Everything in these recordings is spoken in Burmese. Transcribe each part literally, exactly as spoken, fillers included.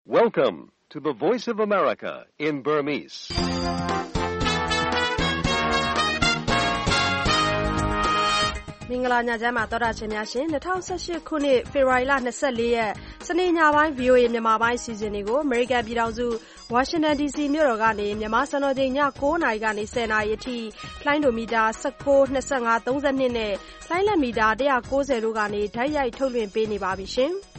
Welcome to the Voice of America in Burmese. ။မင်္ဂလာညချမ်းပါသောတာရှင်များရှင်၂၀၁၈ခုနှစ်ဖေဖော်ဝါရီလ၂၄ရက်စနေညပိုင်း ဗီအိုအေ မြန်မာပိုင်းအစီအစဉ်တွေကိုအမေရိကန်ပြည်ထောင်စုဝါရှင်တန်ဒီစီမြို့တော်ကနေမြန်မာစံတော်ချိန်ည၉နာရီကနေ၁၀နာရီအထိလိုင်းဒိုမီတာ၁၉ ၂၅ ၃၂နဲ့လိုင်းလက်မီတာ၁၉၀တို့ကနေဓာတ်ရိုက်ထုတ်လွှင့်ပေးနေပါပြီရှင်။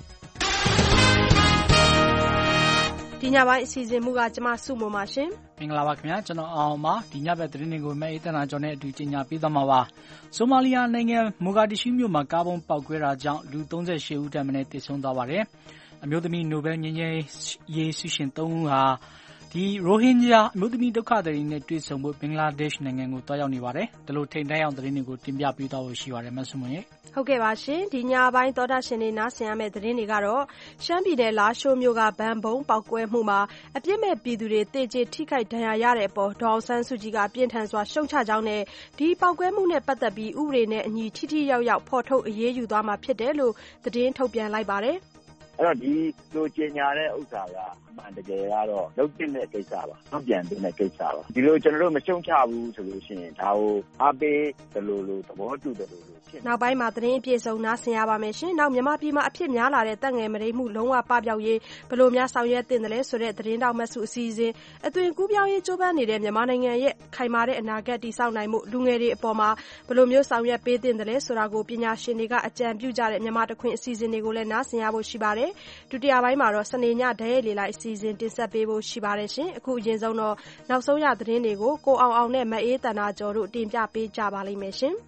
ဒီညပိုင်းအစီအစဉ်မှုကကျမစုမုံပါရှင်။မင်္ဂလာပါခင်ဗျာကျွန်တော်အောင်ပါဒီညဘက်သတင်းတွေကိုမဲအေးတနာကျော်နဲ့အတူကြီးညာပေးသွားမှာပါဆိုမာလီယာနိုင်ငံမိုဂါဒီရှူးမြို့မှာကားဘုံပေါက်ကွဲတာကြောင့်လူ၃၈ဦးထက်မနည်းသေဆုံးသွားပါတယ်အမျိုးသမီးနိုဘယ်ငြိမ်းချမ်းရေးဆုရှင်၃ဦးဟာဒီရိုဟင်ဂျာအမျိုးသမီးဒုက္ခသည်တွေနဲ့တွေ့ဆုံဖို့ဘင်္ဂလားဒေ့ရှ်နိုင်ငံကိုတွားရောက်နေပါတယ်ဒီလိုထိန်တိုင်းအောင်သတင်းတွေကိုတင်ပြပေးသွားဖို့ရှိပါတယ်မဆုမွန်ရဲ့ဟုတ်ကဲ့ပါရှင်ဒီညပိုင်းသောတာရှင်တွေနားဆင်ရမယ့်သတင်းတွေကတော့ရှမ်းပြည်နယ်လာရှိုးမြို့ကဗန်ဘုံပေါက်ကွဲမှုမှာအပြစ်မဲ့ပြည်သူတွေတေကျေထိခိုက်ဒဏ်ရာရတဲ့အပေါ်ဒေါအောင်ဆန်းစုကြည်ကပြင်းထန်စွာရှုံချကြောင်းနဲ့ဒီပေါက်ကွဲမှုနဲ့ပတ်သက်ပြီးဥပဒေနဲ့အညီထိထိရောက်ရောက်ဖော်ထုတ်အရေးယူသွားမှာဖြစ်တယ်လို့သတင်းထုတ်ပြန်လိုက်ပါတယ်အဲ့တော့ဒီလိုကြေညာတဲ့ဥစ္စာကအမှန်တကယ်ကတော့လုပ်တဲ့ကိစ္စပါ။ပြန်တဲ့ကိစ္စပါ။ဒီလိုကျွန်တော်တို့မရှုံချဘူးဆိုလို့ရှိရင်ဒါကိုအားပေးတယ်လို့လို့သဘောတူတယ်လို့လို့ဖြစ်။နောက်ပိုင်းမှာသတင်းအပြည့်စုံနားဆင်ရပါမယ်ရှင်။နောက်မြန်မာပြည်မှာအဖြစ်များလာတဲ့တပ်ငယ်မရိမှုလုံးဝပပျောက်ရေးဘယ်လိုများဆောင်ရွက်တင်တယ်လဲဆိုတဲ့သတင်းတောက်မှတ်စုအစီအစဉ်အသွင်ကူးပြောင်းရေးကြိုးပမ်းနေတဲ့မြန်မာနိုင်ငံရဲ့ခိုင်မာတဲ့အနာဂတ်တည်ဆောက်နိုင်မှုလူငယ်တွေအပေါ်မှာဘယ်လိုမျိုးဆောင်ရွက်ပေးတင်တယ်လဲဆိုတာကိုပညာရှင်တွေကအကြံပြုကြတဲ့မြန်မာတခွင်အစီအစဉ်တွေကိုလည်းနားဆင်ရဖို့ရှိပါတယ်။ဒုတိယပိုင်းမှာတော့စနေညဓာတ်ရိုက်လေလိုက်အစီအစဉ်တင်ဆက်ပေးဖို့ရှိပါတယ်ရှင်အခုအရင်ဆုံးတော့နောက်ဆုံးရသတင်းတွေကိုကိုအောင်အောင်နဲ့မအေးတနာကျော်တို့တင်ပြပေးကြပါလိမ့်မယ်ရှင်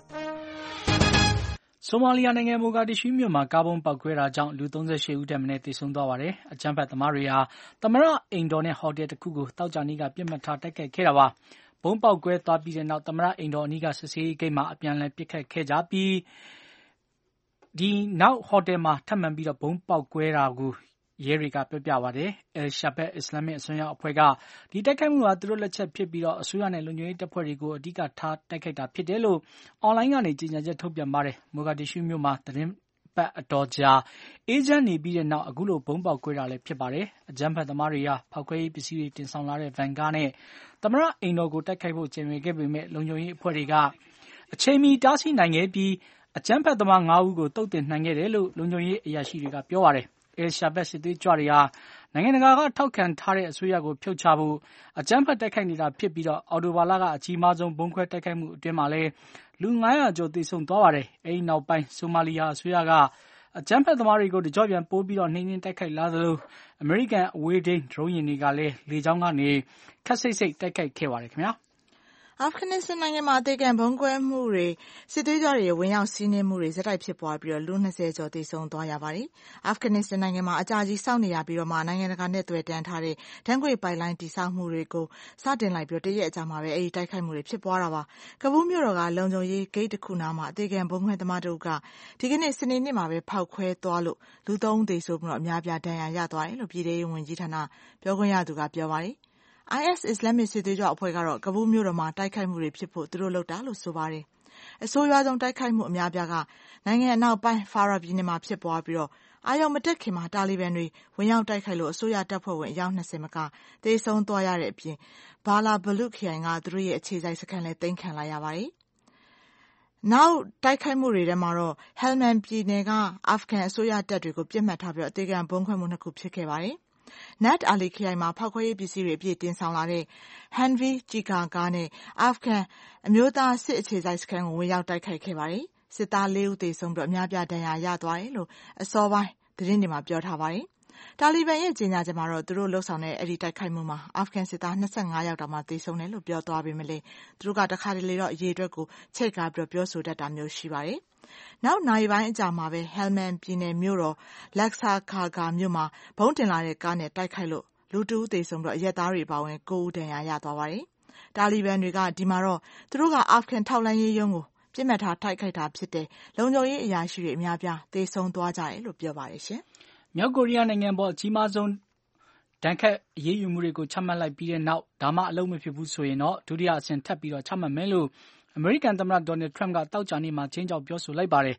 ဆိုမာလီယာနိုင်ငံမိုဂါဒီရှူးမြို့မှာကားဘုံပေါက်ကွဲတာကြောင့်လူ၃၈ဦးထက်မနည်းသေဆုံးသွားပါတယ်အကြမ်းဖက်သမားတွေဟာသမရအိမ်တော်နဲ့ဟိုတယ်တစ်ခုကိုတောက်ကြနီးကပြစ်မှတ်ထားတိုက်ခိုက်ခဲ့တာပါဘုံပေါက်ကွဲသွားပြီးတဲ့နောက်သမရအိမ်တော်အနီးကစစ်ဆေးရေးဂိတ်မှာအပြန်အလှန်ပစ်ခတ်ခဲ့ကြပြီးဒီနောက်ဟိုတယ်မှာထပ်မံပြီးတော့ဘုံပေါက်ကွဲတာကိုရဲတွေကပြောပြပါတယ်။ El Shabab Islamic အစွန်းရောက်အဖွဲ့ကဒီတိုက်ခိုက်မှုဟာသူတို့လက်ချက်ဖြစ်ပြီးတော့အစိုးရနဲ့လုံခြုံရေးတပ်ဖွဲ့တွေကိုအဓိကထားတိုက်ခိုက်တာဖြစ်တယ်လို့အွန်လိုင်းကနေကြေညာချက်ထုတ်ပြန်ပါတယ်။မိုဂါဒီရှူးမြို့မှာသတင်းပတ်အတော်ကြာအေဂျင့်နေပြီးတဲ့နောက်အခုလိုဘုံပေါက်ကွဲတာလည်းဖြစ်ပါတယ်။အကြမ်းဖက်သမားတွေဟာဖောက်ခွဲရေးပစ္စည်းတွေတင်ဆောင်လာတဲ့ဗန်ကားနဲ့သမရအိမ်တော်ကိုတိုက်ခိုက်ဖို့ကြံရွယ်ခဲ့ပေမဲ့လုံခြုံရေးအဖွဲ့တွေကအချိန်မီတားဆီးနိုင်ခဲ့ပြီးအကြမ်းဖက်သမား၅ဦးကိုတုတ်တင်နိုင်ခဲ့တယ်လို့လုံခြုံရေးအရာရှိတွေကပြောပါတယ်။El Shabab စစ်သွေးကြွတွေဟာနိုင်ငံတကာကထောက်ခံထားတဲ့အစိုးရကိုဖြုတ်ချဖို့အကြမ်းဖက်တိုက်ခိုက်နေတာဖြစ်ပြီးတော့အော်တိုဘာလကအကြီးမားဆုံးဘုံခွဲတိုက်ခိုက်မှုအတွင်းမှာလည်းလူ၅ရာကျော်သေဆုံးသွားပါတယ်။အဲဒီနောက်ပိုင်းဆိုမာလီယာအစိုးရကအကြမ်းဖက်သမားတွေကိုတကြော့ပြန်ပိုးပြီးတော့နှိမ့်နှင်းတိုက်ခိုက်လာသလိုအမေရိကန်အဝေးထိန်းဒရုန်းယာဉ်တွေကလည်းလေကြောင်းကနေခက်စိတ်စိတ်တိုက်ခိုက်ခဲ့ပါတယ်ခင်ဗျာ။အာဖဂန်နစ္စတန်နိုင်ငံမှာအသေးခံဘုံကွဲမှုတွေစစ်သွေးကြွတွေဝင်ရောက်စီးနင်းမှုတွေဇက်တိုက်ဖြစ်ပွားပြီးတော့လူ၂၀ကျော်သေဆုံးသွားရပါတယ်။အာဖဂန်နစ္စတန်နိုင်ငံမှာအကြာကြီးစောင့်နေရပြီးတော့မှနိုင်ငံတကာနဲ့တွေ့တန်းထားတဲ့ဓာတ်ငွေ့ပိုက်လိုင်းတည်ဆောက်မှုတွေကိုစတင်လိုက်ပြီးတော့တရက်အကြာမှာပဲအဲဒီတိုက်ခိုက်မှုတွေဖြစ်ပွားတာပါ။ကဘူးမြို့တော်ကလုံခြုံရေးဂိတ်တစ်ခုနားမှာအသေးခံဘုံခွဲသမားတို့ကဒီကနေ့စနေနေ့မှာပဲဖောက်ခွဲသွားလို့လူ၃ဦးသေဆုံးပြီးတော့အများပြားဒဏ်ရာရသွားတယ်လို့ပြည်ထောင်စုဝန်ကြီးဌာနပြောခွင့်ရသူကပြောပါတယ်။ I S အစ္စလာမစ်စစ်သွေးကြွအဖွဲ့ကတော့ကဘူးမြို့တော်မှာတိုက်ခိုက်မှုတွေဖြစ်ဖို့သူတို့လုပ်တာလို့ဆိုပါတယ်။အဆိုးရွားဆုံးတိုက်ခိုက်မှုအများပြားကနိုင်ငံအနောက်ပိုင်းဖာရာပြည်နယ်မှာဖြစ်ပွားပြီးတော့အာရုံမတက်ခင်မှာတာလီဘန်တွေဝင်ရောက်တိုက်ခိုက်လို့အစိုးရတပ်ဖွဲ့ဝင်အယောက်၂၀မကသေဆုံးသွားရတဲ့အပြင်ဘာလာဘလူခရိုင်ကသူတို့ရဲ့အခြေစိုက်စခန်းလည်းသိမ်းခံလိုက်ရပါတယ်။နောက်တိုက်ခိုက်မှုတွေထဲမှာတော့ဟဲလ်မန်ပြည်နယ်ကအာဖဂန်အစိုးရတပ်တွေကိုပြစ်မှတ်ထားပြီးတော့အသေးခံဘုံခွဲမှုနှစ်ခုဖြစ်ခဲ့ပါတယ်။ Nat Ali ခရိုင်မှာဖောက်ခွဲရေးပစ္စည်းတွေအပြည့်တင်ဆောင်လာတဲ့ Hanvi ဂျီကာကားနဲ့အာဖဂန်အမျိုးသားစစ်အခြေစိုက်စခန်းကိုဝင်ရောက်တိုက်ခိုက်ခဲ့ပါတယ်။စစ်သား၄ဦးသေဆုံးပြီးအများပြားဒဏ်ရာရသွားတယ်လို့အစောပိုင်းသတင်းတွေမှာပြောထားပါတယ်။တာလီဘန်ရဲ့ကြေညာချက်မှာတော့သူတို့လှုပ်ဆောင်တဲ့အဲဒီတိုက်ခိုက်မှုမှာအာဖဂန်စစ်သား၂၅ယောက်တောင်မှသေဆုံးတယ်လို့ပြောသွားပေမဲ့သူတို့ကတခါတလေတော့အရေးအတွက်ကိုချိတ်ကားပြီးပြောဆိုတတ်တာမျိုးရှိပါတယ်။နောက်နာရီပိုင်းအကြာမှာပဲဟဲလ်မန်ပြည်နယ်မြို့တော်လက်ဆာခါဂါမြို့မှာဘုံတင်လာတဲ့ကားနဲ့တိုက်ခိုက်လို့လူတဦးသေဆုံးပြီးအရက်သားတွေပါဝင်၉ဦးဒဏ်ရာရသွားပါတယ်။တာလီဘန်တွေကဒီမှာတော့သူတို့ကအာဖဂန်ထောက်လှမ်းရေးရုံးကိုပြစ်မှတ်ထားတိုက်ခိုက်တာဖြစ်တယ်လုံခြုံရေးအရာရှိတွေအများပြားသေဆုံးသွားကြတယ်လို့ပြောပါတယ်ရှင်။မြောက်ကိုရီးယားနိုင်ငံပေါ်အကြီးမားဆုံးဒဏ်ခတ်အရေးယူမှုတွေကိုချမှတ်လိုက်ပြီးတဲ့နောက်ဒါမှအလုံးမဖြစ်ဘူးဆိုရင်တော့ဒုတိယအဆင့်ထပ်ပြီးတော့ချမှတ်မယ်လို့အမေရိကန်သမ္မတဒေါ်နယ်ထရန့်ကတောက်ကြနေမှာချင်းကြောက်ပြောဆိုလိုက်ပါတယ်။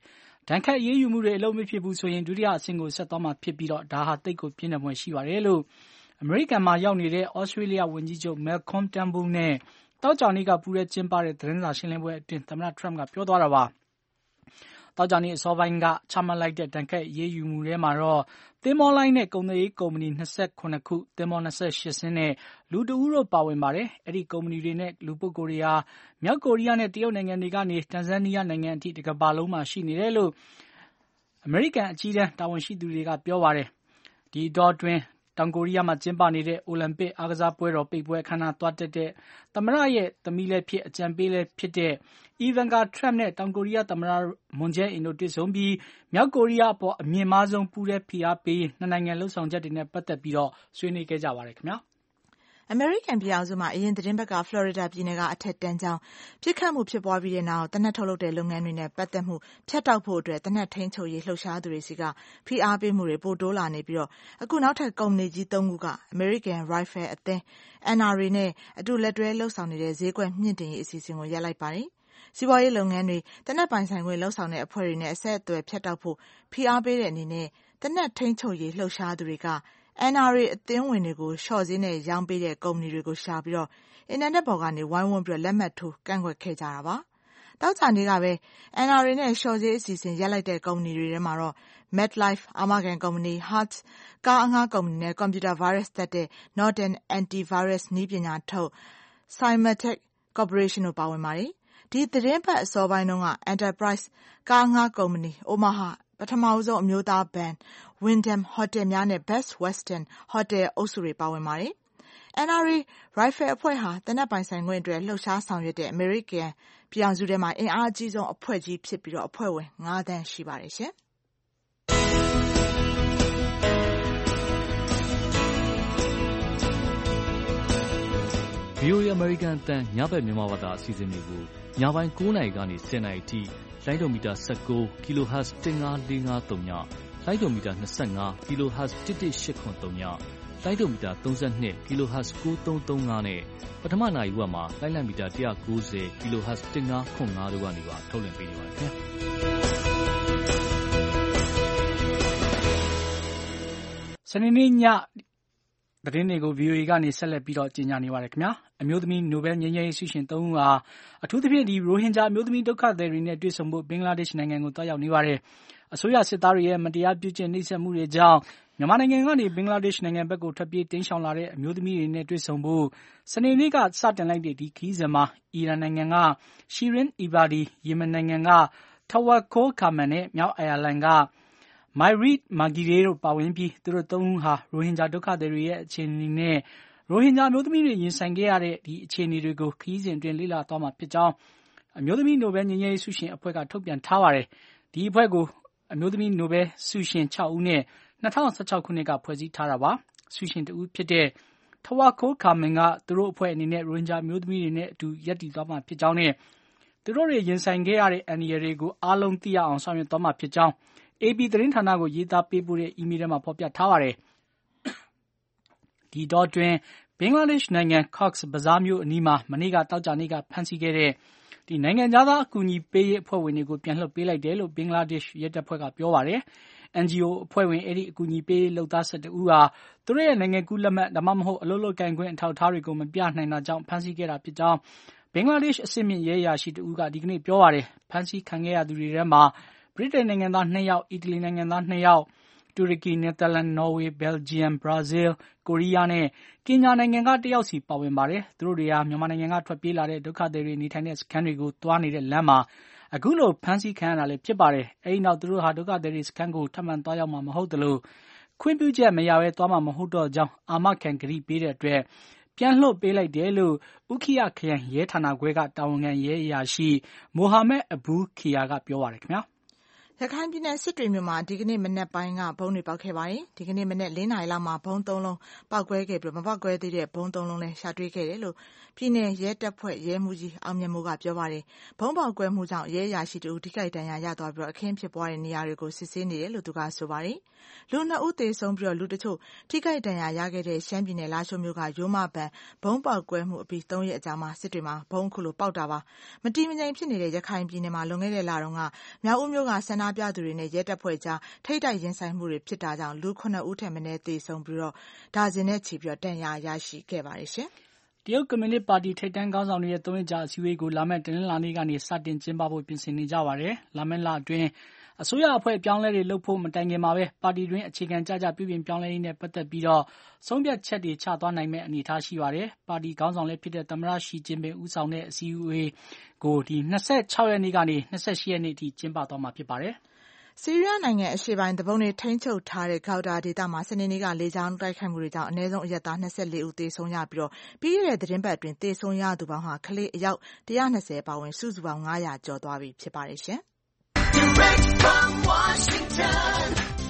ဒဏ်ခတ်အရေးယူမှုတွေအလုံးမဖြစ်ဘူးဆိုရင်ဒုတိယအဆင့်ကိုဆက်သွားမှာဖြစ်ပြီးတော့ဒါဟာတိတ်ကိုပြင်းထန်ဖွယ်ရှိပါတယ်လို့အမေရိကန်မှာရောက်နေတဲ့ဩစတြေးလျဝန်ကြီးချုပ် Malcolm Turnbull နဲ့တောက်ကြောင်နေ့ကပူရဲကျင်းပတဲ့သတင်းစာရှင်းလင်းပွဲအတွင်းသမ္မတ Trump ကပြောသွားတာပါတောက်ကြောင်နေ့အစောပိုင်းကချမှတ်လိုက်တဲ့ဒဏ်ခတ်အရေးယူမှုထဲမှာတော့သင်္ဘောလိုင်းနဲ့ကုန်သွယ်ရေးကုမ္ပဏီ၂၇ခုသင်္ဘော၂၈စင်းနဲ့လူတဦးတို့ပါဝင်ပါတယ်အဲ့ဒီကုမ္ပဏီတွေနဲ့လူပုဂ္ဂိုလ်တွေဟာမြောက်ကိုရီးယားနဲ့တရုတ်နိုင်ငံတွေကနေတန်ဇန်နီးယားနိုင်ငံအထိတစ်ကမ္ဘာလုံးမှာရှိနေတယ်လို့အမေရိကန်အကြီးတန်းတာဝန်ရှိသူတွေကပြောပါတယ်ဒီတော့တွင်တောင်ကိုရီးယားမှာကျင်းပနေတဲ့အိုလံပစ်အားကစားပွဲတော်ပိတ်ပွဲအခမ်းအနားသွားတက်တဲ့သမ္မတရဲ့သမီးလည်းဖြစ်အကြံပေးလည်းဖြစ်တဲ့ Ivanka Trump နဲ့တောင်ကိုရီးယားသမ္မတ Moon Jae-in တို့တွေ့ဆုံပြီးမြောက်ကိုရီးယားအပေါ်အမြင့်မားဆုံးပူးတဲ့ဖိအားပေးနှစ်နိုင်ငံလှုပ်ဆောင်ချက်တွေနဲ့ပတ်သက်ပြီးတော့ဆွေးနွေးခဲ့ကြပါတယ်ခင်ဗျာအမေရိကန်ပြည်ထောင်စုမှာအရင်သတင်းပတ်ကဖလော်ရီဒါပြည်နယ်ကအထက်တန်းကျောင်းပြစ်ခတ်မှုဖြစ်ပွားပြီးတဲ့နောက်တနက်ထုတ်လုပ်တဲ့လုပ်ငန်းတွေနဲ့ပတ်သက်မှုဖြတ်တောက်ဖို့အတွက်တနက်ထိန်းချုပ်ရေးလှုပ်ရှားသူတွေစီကဖိအားပေးမှုတွေပိုတိုးလာနေပြီးတော့အခုနောက်ထပ်ကုမ္ပဏီကြီးသုံးခုက American Rifle အသင်း N R A နဲ့အတူလက်တွဲလှုပ်ဆောင်နေတဲ့ဈေးကွက်မြင့်တင်ရေးအစီအစဉ်ကိုရပ်လိုက်ပါတယ်စီးပွားရေးလုပ်ငန်းတွေတနက်ပိုင်ဆိုင်ခွင့်လှုပ်ဆောင်တဲ့အဖွဲ့တွေနဲ့အဆက်အသွယ်ဖြတ်တောက်ဖို့ဖိအားပေးတဲ့အနေနဲ့တနက်ထိန်းချုပ်ရေးလှုပ်ရှားသူတွေကN R A အသင်းဝင်တွေကိုရှော့ဈေးနဲ့ရောင်းပေးတဲ့ကုမ္ပဏီတွေကိုရှာပြီးတော့အင်တာနက်ပေါ်ကနေဝိုင်းဝန်းပြီးလက်မှတ်ထိုးကန့်ကွက်ခဲ့ကြတာပါ။တောက်ကြနေ့ကပဲ N R A နဲ့ရှော့ဈေးအစီအစဉ်ရပ်လိုက်တဲ့ကုမ္ပဏီတွေထဲမှာတော့ MetLife အာမခံကုမ္ပဏီ Hertz ကားအငှားကုမ္ပဏီနဲ့ကွန်ပျူတာဗိုင်းရပ်စ်တတ်တဲ့ Norton Antivirus နည်းပညာထုတ် Symantec Corporation တို့ပါဝင်ပါတယ်။ဒီသတင်းပတ်အစောပိုင်းတုန်းက Enterprise ကားအငှားကုမ္ပဏီ Omahaပထမဆုံးအမျိုးသားဘဏ် Wyndham Hotel များနဲ့ Best Western Hotel အုပ်စုတွေပါဝင်ပါတယ်။ N R A Rifle အဖွဲ့ဟာတနက်ပိုင်ဆိုင်ခွင့်အတွက်လှုပ်ရှားဆောင်ရွက်တဲ့အမေရိကန်ပြည်ထောင်စုထဲမှာအင်အားအကြီးဆုံးအဖွဲ့ကြီးဖြစ်ပြီးတော့အဖွဲ့ဝင်၅သန်းရှိပါတယ်ရှင်။ V O A American အသံညဘက်မြန်မာဘာသာအစီအစဉ်တွေကိုညပိုင်း၉နာရီကနေ၁၀နာရီအထိလိုင်းဒိုမီတာ၁၉ kilohertz တစ်ငါးလေးငါးသုံးညလိုင်းဒိုမီတာ၂၅ kilohertz တစ်တစ်ရှစ်ခွန်သုံးညလိုင်းဒိုမီတာ၃၂ kilohertz ၉သုံးသုံးငါးနဲ့ပထမနာရီဝက်မှာလိုင်းလံမီတာ၁၉၀ kilohertz တစ်ငါးခွန်ငါးတို့ကနေပါထုတ်လွှင့်ပေးနေပါတယ်ခင်ဗျာစနေနေ့ညသတင်းတွေကို V O A ကနေဆက်လက်ပြီးတော့ကြေညာနေပါတယ်ခင်ဗျာအမျိုးသမီးနိုဘယ်ငြိမ်းချမ်းရေးဆုရှင်သုံးဦးဟာအထူးသဖြင့်ဒီရိုဟင်ဂျာအမျိုးသမီးဒုက္ခသည်တွေနဲ့တွေ့ဆုံဖို့ဘင်္ဂလားဒေ့ရှ်နိုင်ငံကိုတွားရောက်နေပါတယ်အစိုးရစစ်သားတွေရဲ့မတရားပြုကျင့်နှိပ်စက်မှုတွေကြောင့်မြန်မာနိုင်ငံကနေဘင်္ဂလားဒေ့ရှ်နိုင်ငံဘက်ကိုထွက်ပြေးတိမ်းရှောင်လာတဲ့အမျိုးသမီးတွေနဲ့တွေ့ဆုံဖို့စနေနေ့ကစတင်လိုက်တဲ့ဒီခရီးစဉ်မှာအီရန်နိုင်ငံက Shirin Ebadi ယီမင်နိုင်ငံက Tawakkol Karman နဲ့မြောက်အိုင်ယာလန်ကMyreed Margire တို့ပါဝင်ပြီးသူတို့သုံးဦးဟာရိုဟင်ဂျာဒုက္ခသည်တွေရဲ့အခြေအနေနဲ့ရိုဟင်ဂျာအမျိုးသမီးတွေရင်ဆိုင်ခဲ့ရတဲ့ဒီအခြေအနေတွေကိုခရီးစဉ်အတွင်းလေ့လာသွားမှာဖြစ်ကြောင်းအမျိုးသမီးနိုဘယ်ငြိမ်းချမ်းရေးဆုရှင်အဖွဲ့ကထုတ်ပြန်ထားပါတယ်။ဒီအဖွဲ့ကိုအမျိုးသမီးနိုဘယ်ဆုရှင်၆ဦးနဲ့၂၀၁၆ခုနှစ်ကဖွဲ့စည်းထားတာပါ။ဆုရှင်တဦးဖြစ်တဲ့ Tawakkol Karman ကသူတို့အဖွဲ့အနေနဲ့ရိုဟင်ဂျာအမျိုးသမီးတွေနဲ့အတူရပ်တည်သွားမှာဖြစ်ကြောင်းနဲ့သူတို့တွေရင်ဆိုင်ခဲ့ရတဲ့အန္တရာယ်တွေကိုအားလုံးသိရအောင်ဆောင်ရွက်သွားမှာဖြစ်ကြောင်းA P သတင်းဌာနကိုရေးသားပေးပို့တဲ့အီးမေးလ်ထဲမှာဖော်ပြထားပါတယ်။ဒီတော့တွင်ဘင်္ဂလားဒေ့ရှ်နိုင်ငံ Cox's Bazar မြို့အနီးမှာမနေ့ကတောက်ကြနေ့ကဖမ်းဆီးခဲ့တဲ့ဒီနိုင်ငံသားအကူအညီပေးရေးအဖွဲ့ဝင်တွေကိုပြန်လွှတ်ပေးလိုက်တယ်လို့ဘင်္ဂလားဒေ့ရှ်ရဲတပ်ဖွဲ့ကပြောပါတယ်။ N G O အဖွဲ့ဝင်အဲ့ဒီအကူအညီပေးရေးလုပ်သား၁၁ဦးဟာသူတို့ရဲ့နိုင်ငံကူးလက်မှတ်ဒါမှမဟုတ်အလုပ်လုပ်ကိုင်ခွင့်အထောက်အထားတွေကိုမပြနိုင်တာကြောင့်ဖမ်းဆီးခဲ့တာဖြစ်ကြောင်းဘင်္ဂလားဒေ့ရှ်အဆင့်မြင့်ရဲအရာရှိတဦးကဒီကနေ့ပြောပါတယ်။ဖမ်းဆီးခံခဲ့ရသူတွေထဲမှာဗြိတိန်နိုင်ငံသား၂ယောက်အီတလီနိုင်ငံသား၂ယောက်တူရကီနယ်သာလန်နော်ဝေဘယ်လ်ဂျီယမ်ဘရာဇီးကိုရီးယားနဲ့ကင်ညာနိုင်ငံကတယောက်စီပါဝင်ပါတယ်သူတို့တွေဟာမြန်မာနိုင်ငံကထွက်ပြေးလာတဲ့ဒုက္ခသည်တွေနေထိုင်တဲ့စခန်းတွေကိုတွားနေတဲ့လမ်းမှာအခုလိုဖမ်းဆီးခံရတာလည်းဖြစ်ပါတယ်အဲဒီနောက်သူတို့ဟာဒုက္ခသည်တွေစခန်းကိုထပ်မံတွားရောက်မှာမဟုတ်သလိုခွင့်ပြုချက်မရဘဲတွားမှာမဟုတ်တော့ကြောင်းအာမခံကတိပေးတဲ့အတွက်ပြန်လွှတ်ပေးလိုက်တယ်လို့ဥခိယခရိုင်ရဲဌာနခွဲကတာဝန်ခံရဲအရာရှိမိုဟာမက်အဘူခီယာကပြောပါတယ်ခင်ဗျာရခိုင်ပြည်နယ်စစ်တွေမြို့မှာဒီကနေ့မနက်ပိုင်းကဘုံတွေပေါက်ခဲ့ပါတယ်။ဒီကနေ့မနက်၄နာရီလောက်မှာဘုံသုံးလုံးပေါက်ကွဲခဲ့ပြီးမပေါက်ကွဲသေးတဲ့ဘုံသုံးလုံးလည်းရှာတွေ့ခဲ့တယ်လို့ပြည်နယ်ရဲတပ်ဖွဲ့ရဲမှူးကြီးအောင်မြတ်မိုးကပြောပါတယ်။ဘုံပေါက်ကွဲမှုကြောင့်ရဲအရာရှိတူထိခိုက်ဒဏ်ရာရသွားပြီးအခင်းဖြစ်ပွားတဲ့နေရာတွေကိုစစ်ဆေးနေတယ်လို့သူကဆိုပါတယ်။လူနှစ်ဦးသေဆုံးပြီးလူတချို့ထိခိုက်ဒဏ်ရာရခဲ့တဲ့ရှမ်းပြည်နယ်လာရှိုးမြို့ကရိုးမပန်ဘုံပေါက်ကွဲမှုအပြီး၃ရက်အကြာမှာစစ်တွေမှာဘုံခုလိုပေါက်တာပါ။မတီးမငြိမ်ဖြစ်နေတဲ့ရခိုင်ပြည်နယ်မှာလွန်ခဲ့တဲ့လတုန်းကမြောက်ဦးမြို့ကဆန္ဒပြသူတွေနဲ့ရဲတပ်ဖွဲ့ကြားထိပ်တိုက်ရင်ဆိုင်မှုတွေဖြစ်တာကြောင့်လူခုနှစ်ဦးထက်မနည်းသေဆုံးပြီးတော့ဒါဇင်နဲ့ချီပြီးတော့ဒဏ်ရာရရှိခဲ့ပါတယ်ရှင်။တရုတ်ကွန်မြူနစ်ပါတီထိပ်တန်းခေါင်းဆောင်တွေရဲ့သုံးရက်ကြာအစည်းအဝေးကိုလာမယ့်တနင်္လာနေ့ကနေစတင်ကျင်းပဖို့ပြင်ဆင်နေကြပါတယ်။လာမယ့်လအတွင်းအစိုးရအဖွဲ့အပြောင်းလဲတွေလုပ်ဖို့မတိုင်ခင်မှာပဲပါတီတွင်းအခြေခံကြကြပြုပြင်ပြောင်းလဲရေးနဲ့ပတ်သက်ပြီးတော့ဆုံးဖြတ်ချက်တွေချသွားနိုင်မယ့်အနေအထားရှိပါတယ်။ပါတီခေါင်းဆောင်လည်းဖြစ်တဲ့သမ္မတရှီကျင်းပင်ဦးဆောင်တဲ့အစည်းအဝေးကိုဒီ၂၆ရက်နေ့ကနေ၂၈ရက်နေ့အထိကျင်းပသွားမှာဖြစ်ပါတယ်။ဆီးရီးယားနိုင်ငံအရှေ့ပိုင်းသူပုန်တွေထိန်းချုပ်ထားတဲ့ဂေါက်တာဒေသမှာစနေနေ့ကလေကြောင်းတိုက်ခိုက်မှုတွေကြောင့်အနည်းဆုံးအရပ်သား၂၄ဦးသေဆုံးရပြီးတော့ပြီးခဲ့တဲ့သတင်းပတ်အတွင်းသေဆုံးရသူပေါင်းဟာကလေးအယောက်၁၂၀ပါဝင်စုစုပေါင်း၅၀၀ကျော်သွားပြီဖြစ်ပါတယ်ရှင်။ Direct from Washington,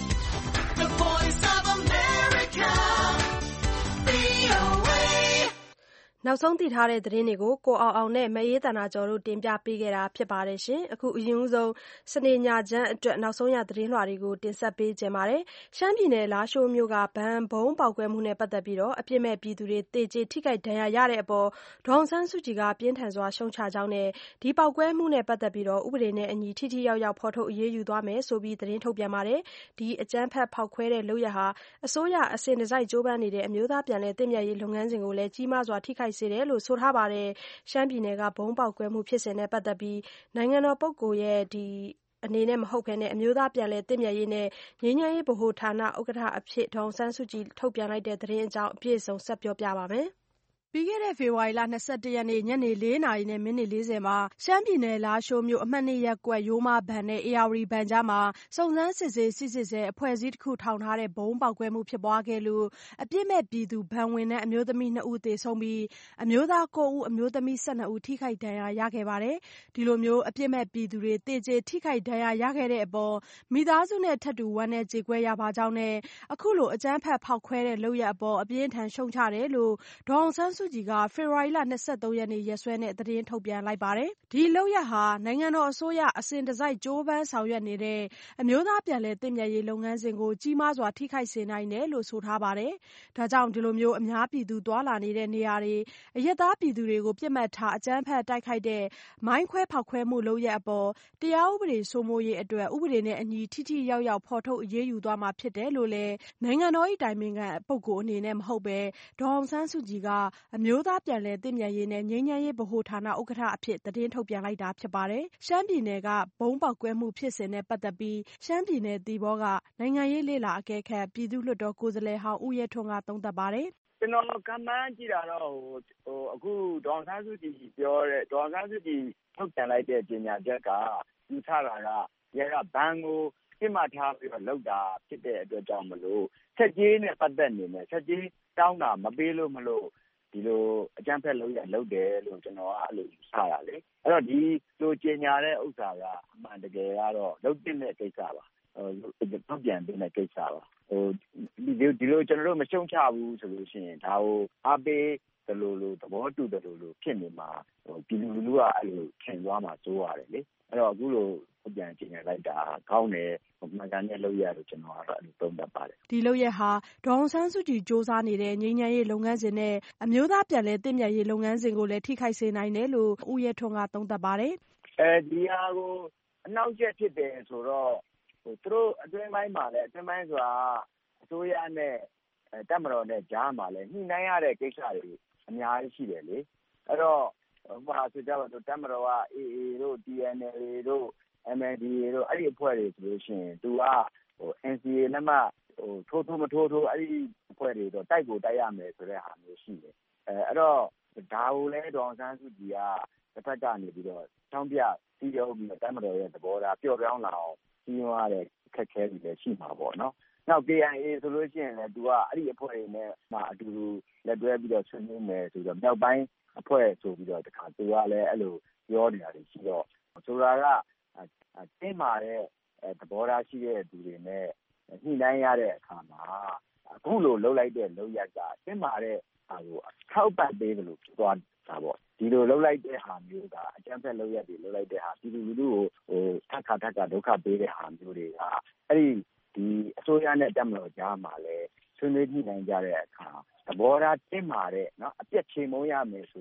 the Voice of America, ဗွီအိုအေနောက်ဆုံးသိထားတဲ့သတင်းတွေကိုကိုအောင်အောင်နဲ့မအေးသန္တာကျော်တို့တင်ပြပေးခဲ့တာဖြစ်ပါတယ်ရှင်။အခုအရင်ဆုံးစနေညချမ်းအတွက်နောက်ဆုံးရသတင်းလွှာတွေကိုတင်ဆက်ပေးကြပါမယ်။ရှမ်းပြည်နယ်လားရှိုးမြို့ကဗန်ဘုံပေါက်ကွဲမှုနဲ့ပတ်သက်ပြီးတော့အပြစ်မဲ့ပြည်သူတွေတေကျေထိခိုက်ဒဏ်ရာရတဲ့အပေါ်ဒေါအောင်ဆန်းစုကြည်ကပြင်းထန်စွာရှုံချကြောင်းနဲ့ဒီပေါက်ကွဲမှုနဲ့ပတ်သက်ပြီးတော့ဥပဒေနဲ့အညီထိထိရောက်ရောက်ဖော်ထုတ်အရေးယူသွားမယ်ဆိုပြီးသတင်းထုတ်ပြန်ပါတယ်။ဒီအကြမ်းဖက်ဖောက်ခွဲတဲ့လုပ်ရဟာအစိုးရအစဉ်တစိုက်ကြိုးပမ်းနေတဲ့အမျိုးသားပြန်လည်တည်မြဲရေးလုပ်ငန်းစဉ်ကိုလည်းကြီးမားစွာထိခိုက်စေတယ်လို့ဆိုထားပါတယ်။ရှမ်းပြည်နယ်ကဗုံးပေါက်ကွဲမှုဖြစ်စဉ်နဲ့ပတ်သက်ပြီးနိုင်ငံတော်ပုဂ္ဂိုလ်ရဲ့ဒီအနေနဲ့မဟုတ်ဘဲနဲ့အမျိုးသားပြန်လည်တည်မြဲရေးနဲ့ငြိမ်းချမ်းရေးဗဟိုဌာနဥက္ကဋ္ဌအဖြစ်ဒေါအောင်ဆန်းစုကြည်ထုတ်ပြန်လိုက်တဲ့သတင်းအကြောင်းအပြည့်အစုံဆက်ပြောပြပါမယ်။ပြီးခဲ့တဲ့ဖေဖော်ဝါရီလ၂၁ရက်နေ့ညနေ၄နာရီနဲ့မိနစ်၄၀မှာရှမ်းပြည်နယ်လားရှိုးမြို့အမှတ်၂ရပ်ကွက်ရိုးမဘဏ်နဲ့ဧရာဝတီဘဏ်ကြားမှာစုံစမ်းစစ်ဆေးစစ်ဆေးဆဲအဖွဲ့အစည်းတစ်ခုထောင်ထားတဲ့ဘုံပေါက်ကွဲမှုဖြစ်ပွားခဲ့လို့အပြစ်မဲ့ပြည်သူဘဏ်ဝင်တဲ့အမျိုးသမီး၂ဦးသေဆုံးပြီးအမျိုးသား၉ဦးအမျိုးသမီး၁၂ဦးထိခိုက်ဒဏ်ရာရခဲ့ပါတယ်။ဒီလိုမျိုးအပြစ်မဲ့ပြည်သူတွေတေကျေထိခိုက်ဒဏ်ရာရခဲ့တဲ့အပေါ်မိသားစုနဲ့ထပ်တူဝမ်းနည်းကြေကွဲရပါကြောင်းနဲ့အခုလိုအကြမ်းဖက်ဖောက်ခွဲတဲ့လုပ်ရပ်အပေါ်အပြင်းထန်ရှုံချတယ်လို့ဒေါအောင်ဆန်းစုကြည်ကဖေဖော်ဝါရီလ၂၃ရက်နေ့ရက်စွဲနဲ့သတင်းထုတ်ပြန်လိုက်ပါတယ်။ဒီလုပ်ရပ်ဟာနိုင်ငံတော်အစိုးရအစဉ်တစိုက်ကြိုးပမ်းဆောင်ရွက်နေတဲ့အမျိုးသားပြန်လည်တည်မြဲရေးလုပ်ငန်းစဉ်ကိုကြီးမားစွာထိခိုက်စေနိုင်တယ်လို့ဆိုထားပါတယ်။ဒါကြောင့်ဒီလိုမျိုးအများပြည်သူသွားလာနေတဲ့နေရာတွေအရက်သားပြည်သူတွေကိုပြစ်မှတ်ထားအကြမ်းဖက်တိုက်ခိုက်တဲ့မိုင်းခွဲဖောက်ခွဲမှုလုပ်ရပ်အပေါ်တရားဥပဒေစိုးမိုးရေးအတွက်ဥပဒေနဲ့အညီထိထိရောက်ရောက်ဖော်ထုတ်အရေးယူသွားမှာဖြစ်တယ်လို့လည်းနိုင်ငံတော်၏တိုင်ပင်ခံပုဂ္ဂိုလ်အနေနဲ့မဟုတ်ပဲဒေါအောင်ဆန်းစုကြည်ကအမျိုးသားပြန်လည်တည်မြဲရေးနဲ့ငြိမ်းချမ်းရေးဗဟိုဌာနဥက္ကဋ္ဌအဖြစ်သတင်းထုတ်ပြန်လိုက်တာဖြစ်ပါတယ်။ရှမ်းပြည်နယ်ကဘုံပေါက်ကွဲမှုဖြစ်စဉ်နဲ့ပတ်သက်ပြီးရှမ်းပြည်နယ်သီပေါကနိုင်ငံရေးလေ့လာအကဲခတ်ပြည်သူ့လွှတ်တော်ကိုယ်စားလှယ်ဟောင်းဦးရဲထွန်းကသုံးသပ်ပါတယ်။ကျွန်တော်ကမှန်းကြည့်တာတော့ဟိုအခုဒေါအောင်ဆန်းစုကြည်ပြောတဲ့ဒေါအောင်ဆန်းစုကြည်ထုတ်ပြန်လိုက်တဲ့ကြေညာချက်ကယူဆတာကရဲကဘန်ကိုပြစ်မှတ်ထားပြီးတော့လောက်တာဖြစ်တဲ့အတွက်ကြောင့်မလို့ဆက်ကြီးနဲ့ပတ်သက်နေမယ်ဆက်ကြီးတောင်းတာမပေးလို့မလို့ဒီလိုအကြမ်းဖက်လုပ်ရလုပ်တယ်လို့ကျွန်တော်ကအဲ့လိုယူဆတာလေအဲ့တော့ဒီလိုကြေညာတဲ့ဥစ္စာကအမှန်တကယ်ကတော့လုပ်တဲ့ကိစ္စပါဟိုထုတ်ပြန်တဲ့ကိစ္စပါဟိုဒီဒီလိုကျွန်တော်တို့မရှုံချဘူးဆိုလို့ရှိရင်ဒါကိုအားပေးတယ်လို့လို့သဘောတူတယ်လို့လို့ဖြစ်နေမှာဟိုပြည်သူလူထုကအဲ့လိုထင်သွားမှာစိုးရတယ်လေအဲ့တော့အခုလိုထုတ်ပြန်ကြေညာလိုက်တာကောင်းတယ်မှန်ကန်တဲ့လုပ်ရလို့ကျွန်တော်ကတော့အဲ့လိုသုံးသပ်ပါတယ်ဒီလုပ်ရဟာဒေါအောင်ဆန်းစုကြည်စ조사နေတဲ့ငြိမ်းချမ်းရေးလုပ်ငန်းစဉ်နဲ့အမျိုးသားပြန်လည်တည်မြဲရေးလုပ်ငန်းစဉ်ကိုလည်းထိခိုက်စေနိုင်တယ်လို့ဦးရဲထွန်းကသုံးသပ်ပါတယ်အဲဒီဟာကိုအနောက်ကျဖြစ်တယ်ဆိုတော့ဟိုသူတို့အတွင်းပိုင်းမှာလည်းအတွင်းပိုင်းဆိုတာအစိုးရနဲ့တပ်မတော်နဲ့ကြားမှာလည်းညှိနှိုင်းရတဲ့ကိစ္စတွေအများကြီးရှိတယ်လေအဲ့တော့ဟိုမှာဆိုကြတော့တပ်မတော်က အေးအေးတို့ တီ အန် အယ် အေ တို့ အမ် အယ် ဒီ အေ တို့အဲ့ဒီအဖွဲ့တွေဆိုလို့ရှိရင်သူကဟို အန် စီ အေ လက်မှတ်ဟိုထိုးထိုးမထိုးထိုးအဲ့ဒီအဖွဲ့တွေတော့တိုက်ကိုတိုက်ရမယ်ဆိုတဲ့ဟာမျိုးရှိတယ်အဲအဲ့တော့ဒါကိုလည်းဒေါအောင်ဆန်းစုကြည်ကတစ်ဖက်ကနေပြီးတော့ချောင်းပြစီးရုံးပြီးတော့တပ်မတော်ရဲ့သဘောထားပျော့ပြောင်းလာအောင်စီးရုံးရတဲ့ခက်ခဲတွေလည်းရှိမှာပေါ့နော်နောက် ကေ အိုင် အေ ဆိုလို့ရှိရင်လည်းသူကအဲ့ဒီအဖွဲ့တွေနဲ့မှအတူတူလက်တွဲပြီးတော့ဆွေးနွေးမယ်ဆိုတော့မြောက်ပိုင်းအဖွဲ့ဆိုပြီးတော့တခါသူကလည်းအဲ့လိုပြောနေတာတွေရှိတော့ဆိုတာကတင်းမာတဲ့သဘောထားရှိတဲ့သူတွေနဲ့ညှိနှိုင်းရတဲ့အခါမှာအခုလိုလှုပ်လိုက်တဲ့လှုပ်ရက်ကတင်းမာတဲ့ဟာကိုထောက်ပံ့ပေးတယ်လို့ပြောသွားတာပေါ့ဒီလိုလှုပ်လိုက်တဲ့ဟာမျိုးကအကြမ်းဖက်လှုပ်ရက်တွေလှုပ်လိုက်တဲ့ဟာပြည်သူလူထုကိုဟိုထပ်ခါထပ်ခါဒုက္ခပေးတဲ့ဟာမျိုးတွေကအဲ့ဒီဒီအစိုးရနဲ့တပ်မတော်ကြားမှာလည်းဆွေးနွေးညှိနှိုင်းကြတဲ့အခါသဘောထားတင်းမာတဲ့နော်အပြက်ချေမုန်းရမယ်ဆိုတဲ့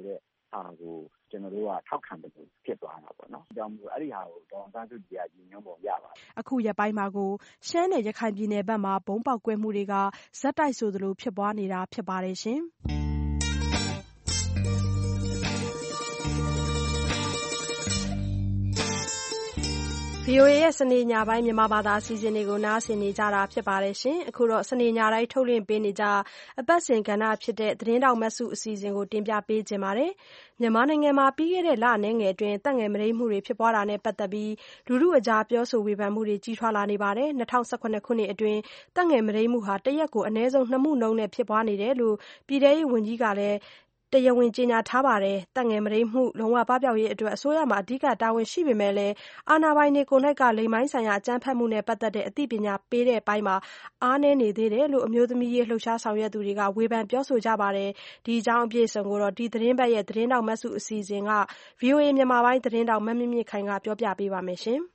ဟာကိုကျွန်တော်တို့ကထောက်ခံတယ်ဖြစ်သွားတာပေါ့နော်။ကြောင့်မို့အဲ့ဒီဟာကိုဒေါ်အောင်ဆန်းစုကြည်ကညီညွတ်ပုံရပါတယ်။အခုရက်ပိုင်းမှာကိုရှမ်းနယ်ရခိုင်ပြည်နယ်ဘက်မှာဘုံပေါက်ကွဲမှုတွေကဇက်တိုက်ဆိုသလိုဖြစ်ပွားနေတာဖြစ်ပါတယ်ရှင်။ဗွီအိုအေရဲ့စနေညပိုင်းမြန်မာဘာသာအစီအစဉ်တွေကိုနားဆင်နေကြတာဖြစ်ပါတယ်ရှင်။အခုတော့စနေညတိုင်းထုတ်လွှင့်ပေးနေကြအပတ်စဉ်ကဏ္ဍဖြစ်တဲ့သတင်းတောက်မတ်စုအစီအစဉ်ကိုတင်ပြပေးခြင်းပါတယ်။မြန်မာနိုင်ငံမှာပြီးခဲ့တဲ့လအနည်းငယ်အတွင်းတပ်ငယ်မုဒိမ်းမှုတွေဖြစ်ပွားတာနဲ့ပတ်သက်ပြီးလူထုအကြားပြောဆိုဝေဖန်မှုတွေကြီးထွားလာနေပါတယ်။၂၀၁၇ခုနှစ်အတွင်းတပ်ငယ်မုဒိမ်းမှုဟာတရက်ကိုအနည်းဆုံးနှစ်မှုနှုန်းနဲ့ဖြစ်ပွားနေတယ်လို့ပြည်ထောင်ရေးဝန်ကြီးကလည်းတရားဝင်ကြေညာထားပါတယ်။တပ်ငယ်မုဒိမ်းမှုလုံးဝပပျောက်ရေးအတွက်အစိုးရမှာအဓိကတာဝန်ရှိပေမဲ့လည်းအာဏာပိုင်တွေကိုယ်နှိုက်ကလိင်ပိုင်းဆိုင်ရာအကြမ်းဖက်မှုနဲ့ပတ်သက်တဲ့အသိပညာပေးတဲ့အပိုင်းမှာအားနည်းနေသေးတယ်လို့အမျိုးသမီးရေးလှုပ်ရှားဆောင်ရွက်သူတွေကဝေဖန်ပြောဆိုကြပါတယ်။ဒီအကြောင်းအပြည့်အစုံကိုတော့ဒီသတင်းပတ်ရဲ့သတင်းတောက်မတ်စုအစီအစဉ်က ဗွီအိုအေမြန်မာပိုင်းသတင်းတောက်မမြင့်မြင့်ခိုင်ကပြောပြပေးပါမယ်ရှင်။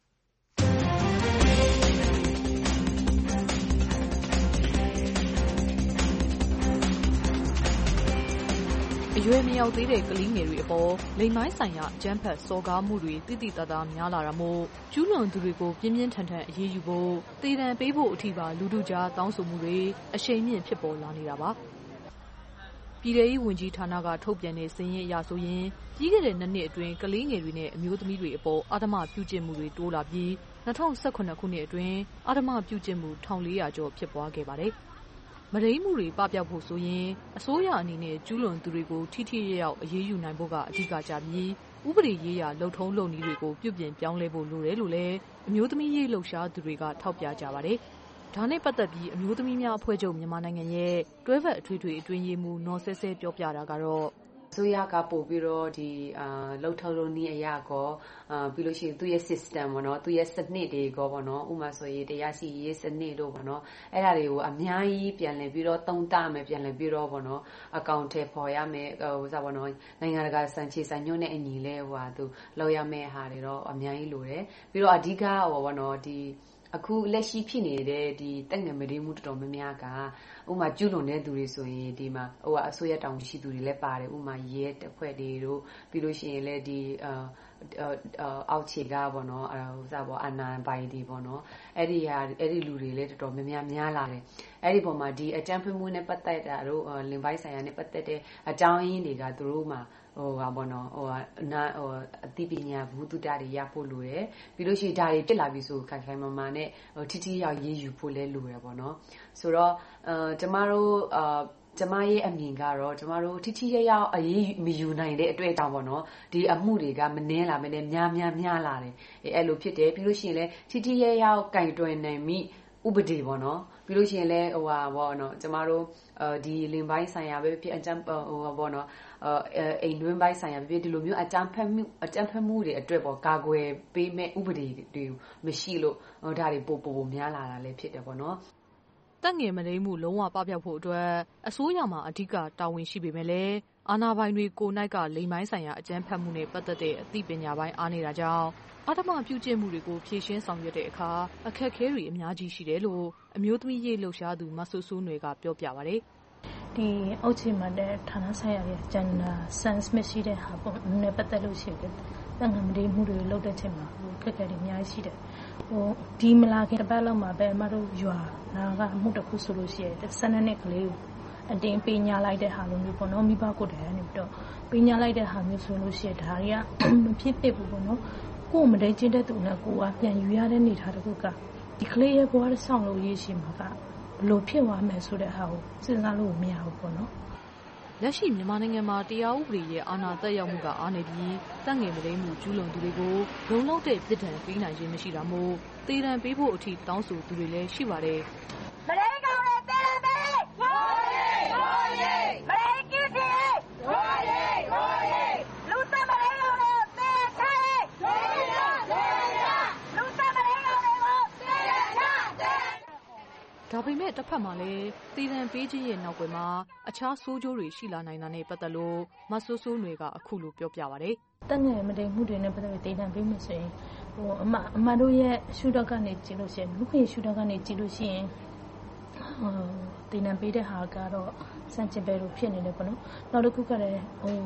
အရွယ်မရောက်သေးတဲ့ကလေးငယ်တွေအပေါ်လိင်ပိုင်းဆိုင်ရာအကြမ်းဖက်စော်ကားမှုတွေတိတိတသားများလာတာမို့ကျူးလွန်သူတွေကိုပြင်းပြင်းထန်ထန်အရေးယူဖို့သေဒဏ်ပေးဖို့အထိပါလူထုကြားတောင်းဆိုမှုတွေအရှိန်မြင့်ဖြစ်ပေါ်လာနေတာပါ။ပြည်ထောင်ရေးဝန်ကြီးဌာနကထုတ်ပြန်တဲ့စာရင်းအရဆိုရင်ပြီးခဲ့တဲ့နှစ်နှစ်အတွင်းကလေးငယ်တွေနဲ့အမျိုးသမီးတွေအပေါ်အဓမ္မပြုကျင့်မှုတွေတိုးလာပြီး၂၀၁၇ခုနှစ်အတွင်းအဓမ္မပြုကျင့်မှု၁၄၀၀ကျော်ဖြစ်ပွားခဲ့ပါတယ်။မုဒိမ်းမှုတွေပပျောက်ဖို့ဆိုရင်အစိုးရအနေနဲ့ကျူးလွန်သူတွေကိုထိထိရောက်ရောက်အရေးယူနိုင်ဖို့ကအဓိကကျပြီးဥပဒေရေးရာလှုပ်ထုံးလုပ်နည်းတွေကိုပြုပြင်ပြောင်းလဲဖို့လိုတယ်လို့လည်းအမျိုးသမီးရေးလှုပ်ရှားသူတွေကထောက်ပြကြပါတယ်။ဒါနဲ့ပတ်သက်ပြီးအမျိုးသမီးများအဖွဲ့ချုပ်မြန်မာနိုင်ငံရဲ့တွဲဖက်အထွေထွေအတွင်းရေးမှူးနော်ဆဲဆဲပြောပြတာကတော့အစိုးရကပို့ပြီးတော့ဒီအာလှုပ်ထုံးလုပ်နည်းအရာကောအာပြီးလို့ရှိရင်သူ့ရဲ့ system ပေါ့နော်သူ့ရဲ့စနစ်တွေကောပေါ့နော်ဥပမာဆိုရင်တရားစီရင်စနစ်တို့ပေါ့နော်အဲ့ဒါတွေကိုအများကြီးပြန်လည်ပြီးတော့သုံးသပ်မယ်ပြန်လည်ပြီးတော့ပေါ့နော်အကောင့်ထဲပေါ်ရမယ်ဟိုစားပေါ့နော်နိုင်ငံတကာစံချေစံညွှန်းတဲ့အညီလဲဟိုဟာသူလောက်ရမယ့်ဟာတွေတော့အများကြီးလိုတယ်ပြီးတော့အဓိကဟိုပေါ့နော်ဒီအခုလက်ရှိဖြစ်နေတဲ့ဒီတက်ငယ်မဒိမှုတော်တော်များများကဥမာကျူးလွန်တဲ့သူတွေဆိုရင်ဒီမှာဟိုအစိုးရတောင်ရှိသူတွေလည်းပါတယ်ဥမာရဲတပ်ဖွဲ့တွေတို့ပြီးလို့ရှိရင်လည်းဒီအာအောက်ခြေကပေါ့နော်ဟိုစားပေါ့အနာပိုင်တွေပေါ့နော်အဲ့ဒီဟာအဲ့ဒီလူတွေလည်းတော်တော်များများများလာတယ်အဲ့ဒီပုံမှာဒီအကြမ်းဖက်မှုနဲ့ပတ်သက်တာတို့လင်ပိုင်းဆိုင်ရာနဲ့ပတ်သက်တဲ့အကြောင်းရင်းတွေကသူတို့မှာဟိုဟာပေါ့နော်ဟိုနာဟိုအသိပညာဘုသူတ္တတွေရဖို့လိုတယ်ပြီးလို့ရှိရင်ဒါတွေတက်လာပြီဆိုခိုင်ခိုင်မာမာနဲ့ဟိုထိထိရောက်ရေးယူဖို့လဲလိုတယ်ပေါ့နော်ဆိုတော့အဲကျမတို့အာကျမရဲ့အမြင်ကတော့ကျမတို့ထိထိရောက်ရောက်အရေးမယူနိုင်တဲ့အတွေ့အကြုံပေါ့နော်ဒီအမှုတွေကမနှင်းလာမနဲ့များများများလာတယ်အဲ့လိုဖြစ်တယ်ပြီးလို့ရှိရင်လဲထိထိရောက်ရောက်ကင်တွယ်နိုင်မိဥပဒေပေါ့နော်ပြီးလို့ရှိရင်လဲဟိုဟာပေါ့နော်ကျမတို့အဲဒီလင်ပိုင်းဆိုင်ရာပဲဖြစ်အကြမ်းဟိုပေါ့နော်အဲအိမ်တွင်းပိုင်းဆိုင်ရာဖြစ်ဒီလိုမျိုးအကြမ်းဖက်မှုအကြမ်းဖက်မှုတွေအတွက်ပေါ့ကာကွယ်ပေးမဲ့ဥပဒေတွေမရှိလို့ဒါတွေပို့ပို့များလာတာလည်းဖြစ်တယ်ပေါ့နော်တက်ငယ်မဒိမှုလုံးဝပပျောက်ဖို့အတွက်အစိုးရမှာအဓိကတာဝန်ရှိပေမဲ့လည်းအာဏာပိုင်တွေကိုယ်နှိုက်ကလိင်ပိုင်းဆိုင်ရာအကြမ်းဖက်မှုနဲ့ပတ်သက်တဲ့အသိပညာပိုင်းအားနေတာကြောင့်အဓမ္မပြုကျင့်မှုတွေကိုဖြေရှင်းဆောင်ရွက်တဲ့အခါအခက်အခဲတွေအများကြီးရှိတယ်လို့အမျိုးသမီးရေးလှုပ်ရှားသူမဆူဆူနွယ်ကပြောပြပါတယ်ဒီအောက်ခြေမှာတဲ့ဌာနဆိုင်ရာရဲ့ gender sense မရှိတဲ့ဟာပေါ့နဲ့ပတ်သက်လို့ရှိတယ်။တန်ခါမဒီမှုတွေလုပ်တဲ့ချိန်မှာဟိုခက်ခဲတွေအများကြီးရှိတယ်။ဟိုဒီမလာခင်တစ်ပတ်လောက်မှာပဲအမတို့ရွာနာကအမှုတစ်ခုဆိုလို့ရှိရင်ဆယ်နှစ်ကလေးကိုအတင်းပေးညာလိုက်တဲ့ဟာလိုမျိုးပေါ့နော်မိဘကိုယ်တိုင်ကနေပြီးတော့ပေးညာလိုက်တဲ့ဟာမျိုးဆိုလို့ရှိရင်ဒါတွေကမဖြစ်သင့်ဘူးပေါ့နော်။ကိုယ်မဒိတ်ချင်းတဲ့သူနဲ့ကိုယ်ကပြန်ယူရတဲ့နေထားတခုကဒီကလေးရဲ့ဘဝတစ်ဆောင်လို့ရရှိမှာကဘလို့ဖြစ်သွားမယ်ဆိုတဲ့ဟာကိုစဉ်းစားလို့မရဘူးပေါ့နော်လက်ရှိမြန်မာနိုင်ငံမှာတရားဥပဒေရဲ့အာဏာသက်ရောက်မှုကအားနေပြီးတပ်ငယ်မဒိမှုကျူးလွန်သူတွေကိုလုံလောက်တဲ့ပြည်ထံပေးနိုင်ခြင်းမရှိတာမို့သေဒဏ်ပေးဖို့အထိတောင်းဆိုသူတွေလည်းရှိပါတယ်မဒိကောင်နဲ့သေဒဏ်ပေးဟိုးရေးဟိုးရေးမဒိကင်းစီဟိုးရေးဟိုးရေးလူသမမဒိကောင်နဲ့သေချေသေရသေရလူသမမဒိကောင်တွေကိုသေချသေဒါပေမဲ့တစ်ဖက်မှာလည်းသေဒဏ်ပေးခြင်းရဲ့နောက်ွယ်မှာအခြားဆိုးကျိုးတွေရှိလာနိုင်တာနဲ့ပတ်သက်လို့မဆိုးဆိုးတွေကအခုလိုပြောပြပါတယ်။တက်ငယ်မဒိမှုတွေနဲ့ပတ်သက်ပြီးသေဒဏ်ပေးမှုဆိုရင်ဟိုအမအမတို့ရဲ့ရှုထောင့်ကနေကြည့်လို့ရှိရင်လူခွင့်ရှုထောင့်ကနေကြည့်လို့ရှိရင်ဟိုသေဒဏ်ပေးတဲ့ဟာကတော့စံချင်ပဲလို့ဖြစ်နေတယ်ပေါ့နော်။နောက်တစ်ခုကလည်းဟို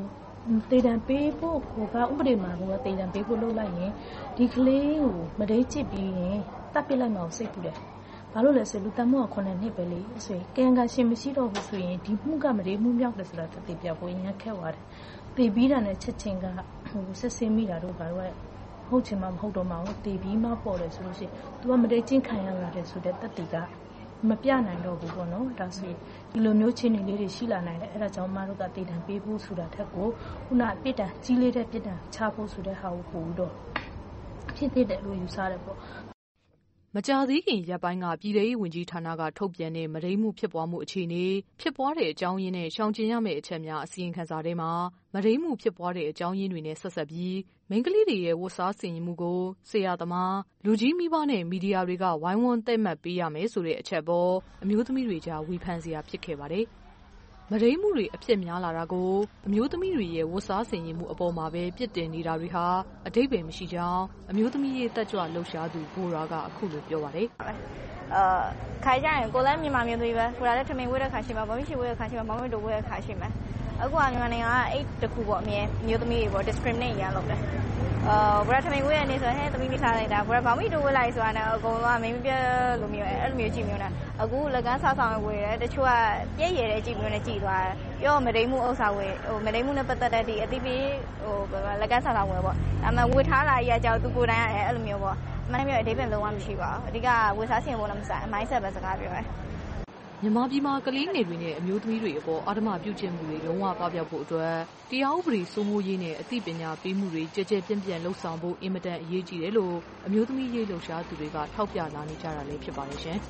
တေတံပေးဖို့ဟိုကဥပဒေမှာကတေတံပေးဖို့လုပ်လိုက်ရင်ဒီကလေးကိုမဒိတ်ချစ်ပြီးရင်တပ်ပစ်လိုက်မှစိတ်ပူတယ်ဘာလို့လဲဆိုလူတမှုကခုနှစ်နှစ်ပဲလေဆိုရင်ကံကရှင်မရှိတော့ဘူးဆိုရင်ဒီမှုကမဒိတ်မှုမြောက်တယ်ဆိုတာတည်ပြဖို့ရခက်သွားတယ်တည်ပြီးတာနဲ့ချက်ချင်းကဟိုဆက်စင်းမိတာတို့ဘာလို့ဟုတ်ချင်မှမဟုတ်တော့မှတည်ပြီးမှပေါ်တယ်ဆိုလို့ရှိရင် तू ကမဒိတ်ချင်းခံရရတယ်ဆိုတဲ့တတိကမပြနိုင်တော့ဘူးပေါ့နော်ဒါဆိုရင်ဒီလိုမျိုးချင်းနေလေးတွေရှိလာနိုင်တယ်အဲ့ဒါကြောင့်မတို့ကတည်တံပေးဖို့ဆိုတာထက်ကိုခုနပြစ်ဒဏ်ကြီးလေးတဲ့ပြစ်ဒဏ်ချဖို့ဆိုတဲ့ဟာကိုပို့တော့ဖြစ်တဲ့လို့ယူဆတယ်ပေါ့မကြာသေးခင်ရက်ပိုင်းကပြည်ထောင်ရေးဝန်ကြီးဌာနကထုတ်ပြန်တဲ့မဒိမှုဖြစ်ပွားမှုအခြေအနေဖြစ်ပွားတဲ့အကြောင်းရင်းနဲ့ရှောင်ကျဉ်ရမယ့်အချက်များအစီရင်ခံစာထဲမှာမဒိမှုဖြစ်ပွားတဲ့အကြောင်းရင်းတွေနဲ့ဆက်ဆက်ပြီးမိန်းကလေးတွေရဲ့ဝတ်စားဆင်ရင်မှုကိုဆရာသမားလူကြီးမိဘနဲ့မီဒီယာတွေကဝိုင်းဝန်းသိမှတ်ပေးရမယ်ဆိုတဲ့အချက်ပေါ်အမျိုးသမီးတွေကြားဝေဖန်စရာဖြစ်ခဲ့ပါတယ်မဒိမှုတွေအဖြစ်များလာတာကိုအမျိုးသမီးတွေရဲ့ဝတ်စားဆင်ရင်မှုအပေါ်မှာပဲပြစ်တင်နေတာတွေဟာအတိတ်ပဲမရှိကြောင်းအမျိုးသမီးရဲ့တက်ကြွလှုပ်ရှားသူဘိုရာကအခုလိုပြောပါတယ်အာခိုင်ကြရင်ကိုလည်းမြန်မာမျိုးတွေပဲဟိုလည်းထမင်းဝဲတဲ့ခါရှိမှာမမရှိဝဲတဲ့ခါရှိမှာမမတို့ဝဲတဲ့ခါရှိမှာအခုကမြန်မာနိုင်ငံကအဲ့တခုပေါ့အမြဲမျိုးသမီးတွေပေါ့ discriminate ရလုပ်တယ်အာဘရထမင်းဝဲနေဆိုရင်သမီးလေးစားလိုက်တာဘရဘာမီတို့ဝဲလိုက်ဆိုတာနဲ့အကုန်လုံးကမင်းမပြလိုမျိုးအဲ့လိုမျိုးကြည့်မျိုးနဲ့အခုလက်ကန်းစားဆောင်ဝဲတယ်တချို့ကပြည့်ရတဲ့ကြည့်မျိုးနဲ့ကြည့်သွားတယ်ပြောမဒိမှုဥစ္စာဝဲဟိုမဒိမှုနဲ့ပတ်သက်တဲ့ဒီအသိပေးဟိုလက်ကန်းစားဆောင်ဝဲပေါ့ဒါမှဝေထားလာရကြောက်သူကိုယ်တိုင်အဲ့လိုမျိုးပေါ့မင်းမျိုးအဓိပ္ပာယ်လုံးဝမရှိပါဘူးအဓိကဝေစားဆင်ဖို့လည်းမဆိုင် mindset ပဲစကားပြောတယ်မြန်မာပြည်မှာကလေးငယ်တွေနဲ့အမျိုးသမီးတွေအပေါ်အာဓမပြုကျင့်မှုတွေလုံးဝပပျောက်ဖို့အတွက်တရားဥပဒေစိုးမိုးရေးနဲ့အသိပညာပေးမှုတွေကြဲကြဲပြန့်ပြန့်လှုပ်ဆောင်ဖို့အင်မတန်အရေးကြီးတယ်လို့အမျိုးသမီးရေးလှုပ်ရှားသူတွေကထောက်ပြလာနေကြတာလည်းဖြစ်ပါတယ်ရှင်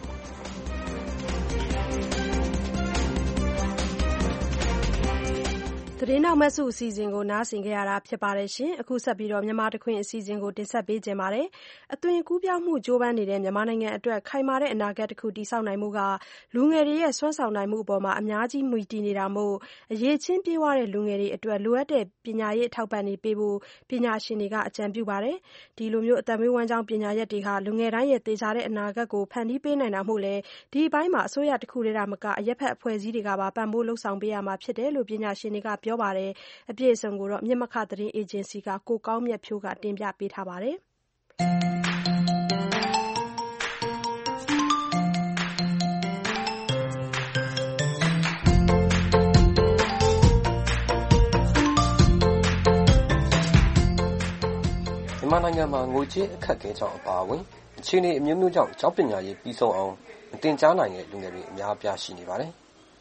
သတင်းနောက်မဆုအစီအစဉ်ကိုနားဆင်ကြရတာဖြစ်ပါတယ်ရှင်အခုဆက်ပြီးတော့မြန်မာတခွင်အစီအစဉ်ကိုတင်ဆက်ပေးခြင်းပါတယ်အသွင်ကူးပြောင်းမှုကြိုးပမ်းနေတဲ့မြန်မာနိုင်ငံအတွက်ခိုင်မာတဲ့အနာဂတ်တစ်ခုတည်ဆောက်နိုင်မှုကလူငယ်တွေရဲ့စွမ်းဆောင်နိုင်မှုအပေါ်မှာအများကြီးမူတည်နေတာမို့အရေးချင်းပြေးဝတဲ့လူငယ်တွေအတွက်လိုအပ်တဲ့ပညာရေးအထောက်ပံ့တွေပေးဖို့ပညာရှင်တွေကအကြံပြုပါတယ်ဒီလိုမျိုးအသက်မွေးဝမ်းကြောင်းပညာရပ်တွေဟာလူငယ်တိုင်းရဲ့သေချာတဲ့အနာဂတ်ကိုဖန်တီးပေးနိုင်တာမို့လေဒီအပိုင်းမှာအစိုးရတစ်ခုတည်းမကအရက်ဖက်အဖွဲ့အစည်းတွေကပါပံ့ပိုးလှုပ်ဆောင်ပေးရမှာဖြစ်တယ်လို့ပညာရှင်တွေကပြောပါတယ်အပြည့်အစုံကိုတော့မြစ်မခသတင်းအေဂျင်စီကကိုကောင်းမြတ်ဖြိုးကတင်ပြပေးထားပါတယ်မြန်မာနိုင်ငံမှာငွေကြေးအခက်အခဲကြောင့်အပါအဝင်အခြေအနေအမျိုးမျိုးကြောင့်ကျောင်းပညာရေးပြီးဆုံးအောင်မတင်ကြားနိုင်တဲ့လူငယ်တွေအများအပြားရှိနေပါတယ်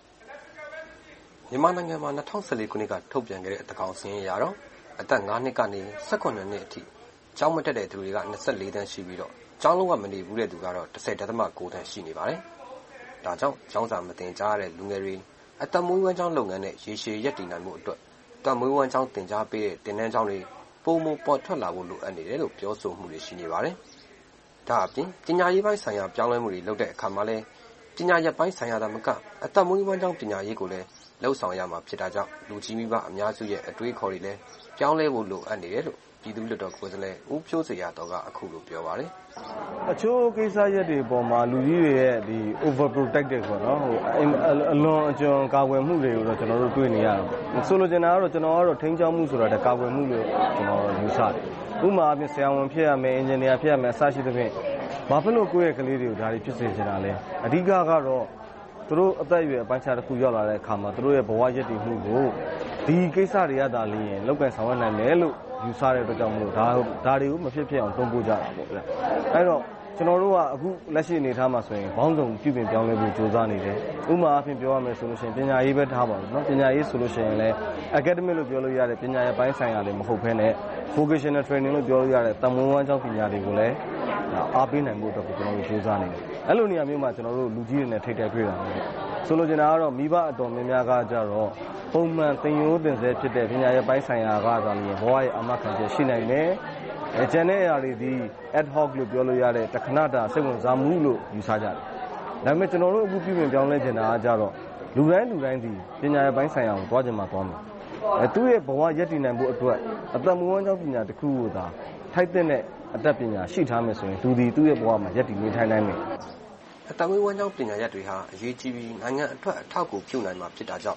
မြန်မာနိုင်ငံမှာ၂၀၁၄ခုနှစ်ကထုတ်ပြန်ခဲ့တဲ့သန်းခေါင်စာရင်းအရတော့အသက်၅နှစ်ကနေ၁၈နှစ်အထိကျောင်းမတက်တဲ့သူတွေက၂၄တန်းရှိပြီးတော့ကျောင်းလုံးဝမနေဘူးတဲ့သူကတော့၁၀.၉တန်းရှိနေပါတယ်။ဒါကြောင့်ကျောင်းစာမတင်ကြားရတဲ့လူငယ်တွေအသက်မွေးဝမ်းကျောင်းလုပ်ငန်းနဲ့ရေရှည်ရပ်တည်နိုင်မှုအတွက်အသက်မွေးဝမ်းကျောင်းတင်ကြားပေးတဲ့တင်နန်းကျောင်းတွေပုံမပေါ်ထွက်လာဖို့လိုအပ်နေတယ်လို့ပြောဆိုမှုတွေရှိနေပါတယ်။ဒါအပြင်ပညာရေးပိုင်းဆိုင်ရာပြောင်းလဲမှုတွေလုပ်တဲ့အခါမှာလည်းပညာရပ်ပိုင်းဆိုင်ရာသာမကအသက်မွေးဝမ်းကျောင်းပညာရေးကိုလည်းလှုပ်ဆောင်ရမှာဖြစ်တာကြောင့်လူကြီးမိဘအများစုရဲ့အတွေးခေါ်တွေလည်းပြောင်းလဲဖို့လိုအပ်နေတယ်လို့ပြည်သူ့လွှတ်တော်ကိုယ်စားလှယ်ဦးဖြိုးစရာတော်ကအခုလိုပြောပါတယ်အချို့ကိစ္စရပ်တွေပေါ်မှာလူကြီးတွေရဲ့ဒီ over protected ပေါ့နော်ဟိုအလွန်အကျွံကာကွယ်မှုတွေကိုတော့ကျွန်တော်တို့တွေ့နေရတယ်ဆိုလိုချင်တာကတော့ကျွန်တော်ကတော့ထိန်းချောင်းမှုဆိုတာတကာကွယ်မှုလို့ကျွန်တော်ယူဆတယ်ဥပမာအပြင်ဆရာဝန်ဖြစ်ရမယ်အင်ဂျင်နီယာဖြစ်ရမယ်အစရှိသဖြင့်ဘာဖြစ်လို့ကိုယ့်ရဲ့ကလေးတွေကိုဒါတွေဖြစ်စေချင်တာလဲအဓိကကတော့သူတို့အသက်အရွယ်အပိုင်းခြားတစ်ခုရောက်လာတဲ့အခါမှာသူတို့ရဲ့ဘဝရည်တည်မှုကိုဒီကိစ္စတွေကသာလျှင်လောက်ကန်ဆောင်ရွက်နိုင်မယ်လို့ယူဆတဲ့အတွက်ကြောင့်မလို့ဒါဒါတွေကိုမဖြစ်ဖြစ်အောင်တွန်းပို့ကြတာပေါ့ဗျာအဲ့တော့ကျွန်တော်တို့ကအခုလက်ရှိအနေထားမှာဆိုရင်ဘောင်းဆောင်ပြုပြင်ပြောင်းလဲဖို့ကြိုးစားနေတယ်ဥပမာအဖြစ်ပြောရမယ်ဆိုလို့ရှိရင်ပညာရေးပဲထားပါဘူးเนาะပညာရေးဆိုလို့ရှိရင်လည်း academic လို့ပြောလို့ရတဲ့ပညာရေးပိုင်းဆိုင်ရာတွေမဟုတ်ဘဲနဲ့ vocational training လို့ပြောလို့ရတဲ့တမွေးဝမ်းကျောင်းပညာတွေကိုလည်းအားပေးနိုင်ဖို့အတွက်ကျွန်တော်တို့ကြိုးစားနေတယ်အဲ့လိုနေရာမျိုးမှာကျွန်တော်တို့လူကြီးတွေနဲ့ထိတ်တဲတွေ့တာပေါ့ဆိုလိုချင်တာကတော့မိဘအတော်များများကကြတော့ပုံမှန်သင်ရိုးသင်ဆဲဖြစ်တဲ့ပညာရေးပိုင်းဆိုင်ရာကသာလျှင်ဘဝရဲ့အာမခံချက်ရှိနိုင်တယ်အဲကျန်တဲ့အရာတွေဒီ ad hoc လို့ပြောလို့ရတဲ့တခဏတာစိတ်ဝင်စားမှုလို့ယူဆကြတယ်ဒါပေမဲ့ကျွန်တော်တို့အခုပြည်ပြင်ပြောင်းလဲချင်တာကကြတော့လူတိုင်းလူတိုင်းဒီပညာရေးပိုင်းဆိုင်ရာကိုတွားချင်မှတွားမယ်အဲသူ့ရဲ့ဘဝရည်တည်နိုင်ဖို့အတွက်အသက်မွေးဝမ်းကျောင်းပညာတစ်ခုကိုသာထိုက်တဲ့အတတ်ပညာရှိထားမယ်ဆိုရင်သူဒီသူ့ရဲ့ဘဝမှာရည်တည်နေထိုင်နိုင်မယ်အသက်မွေးဝမ်းကျောင်းပညာရပ်တွေဟာအရေးကြီးပြီးနိုင်ငံအတွက်အထောက်အကူပြုနိုင်မှာဖြစ်တာကြောင့်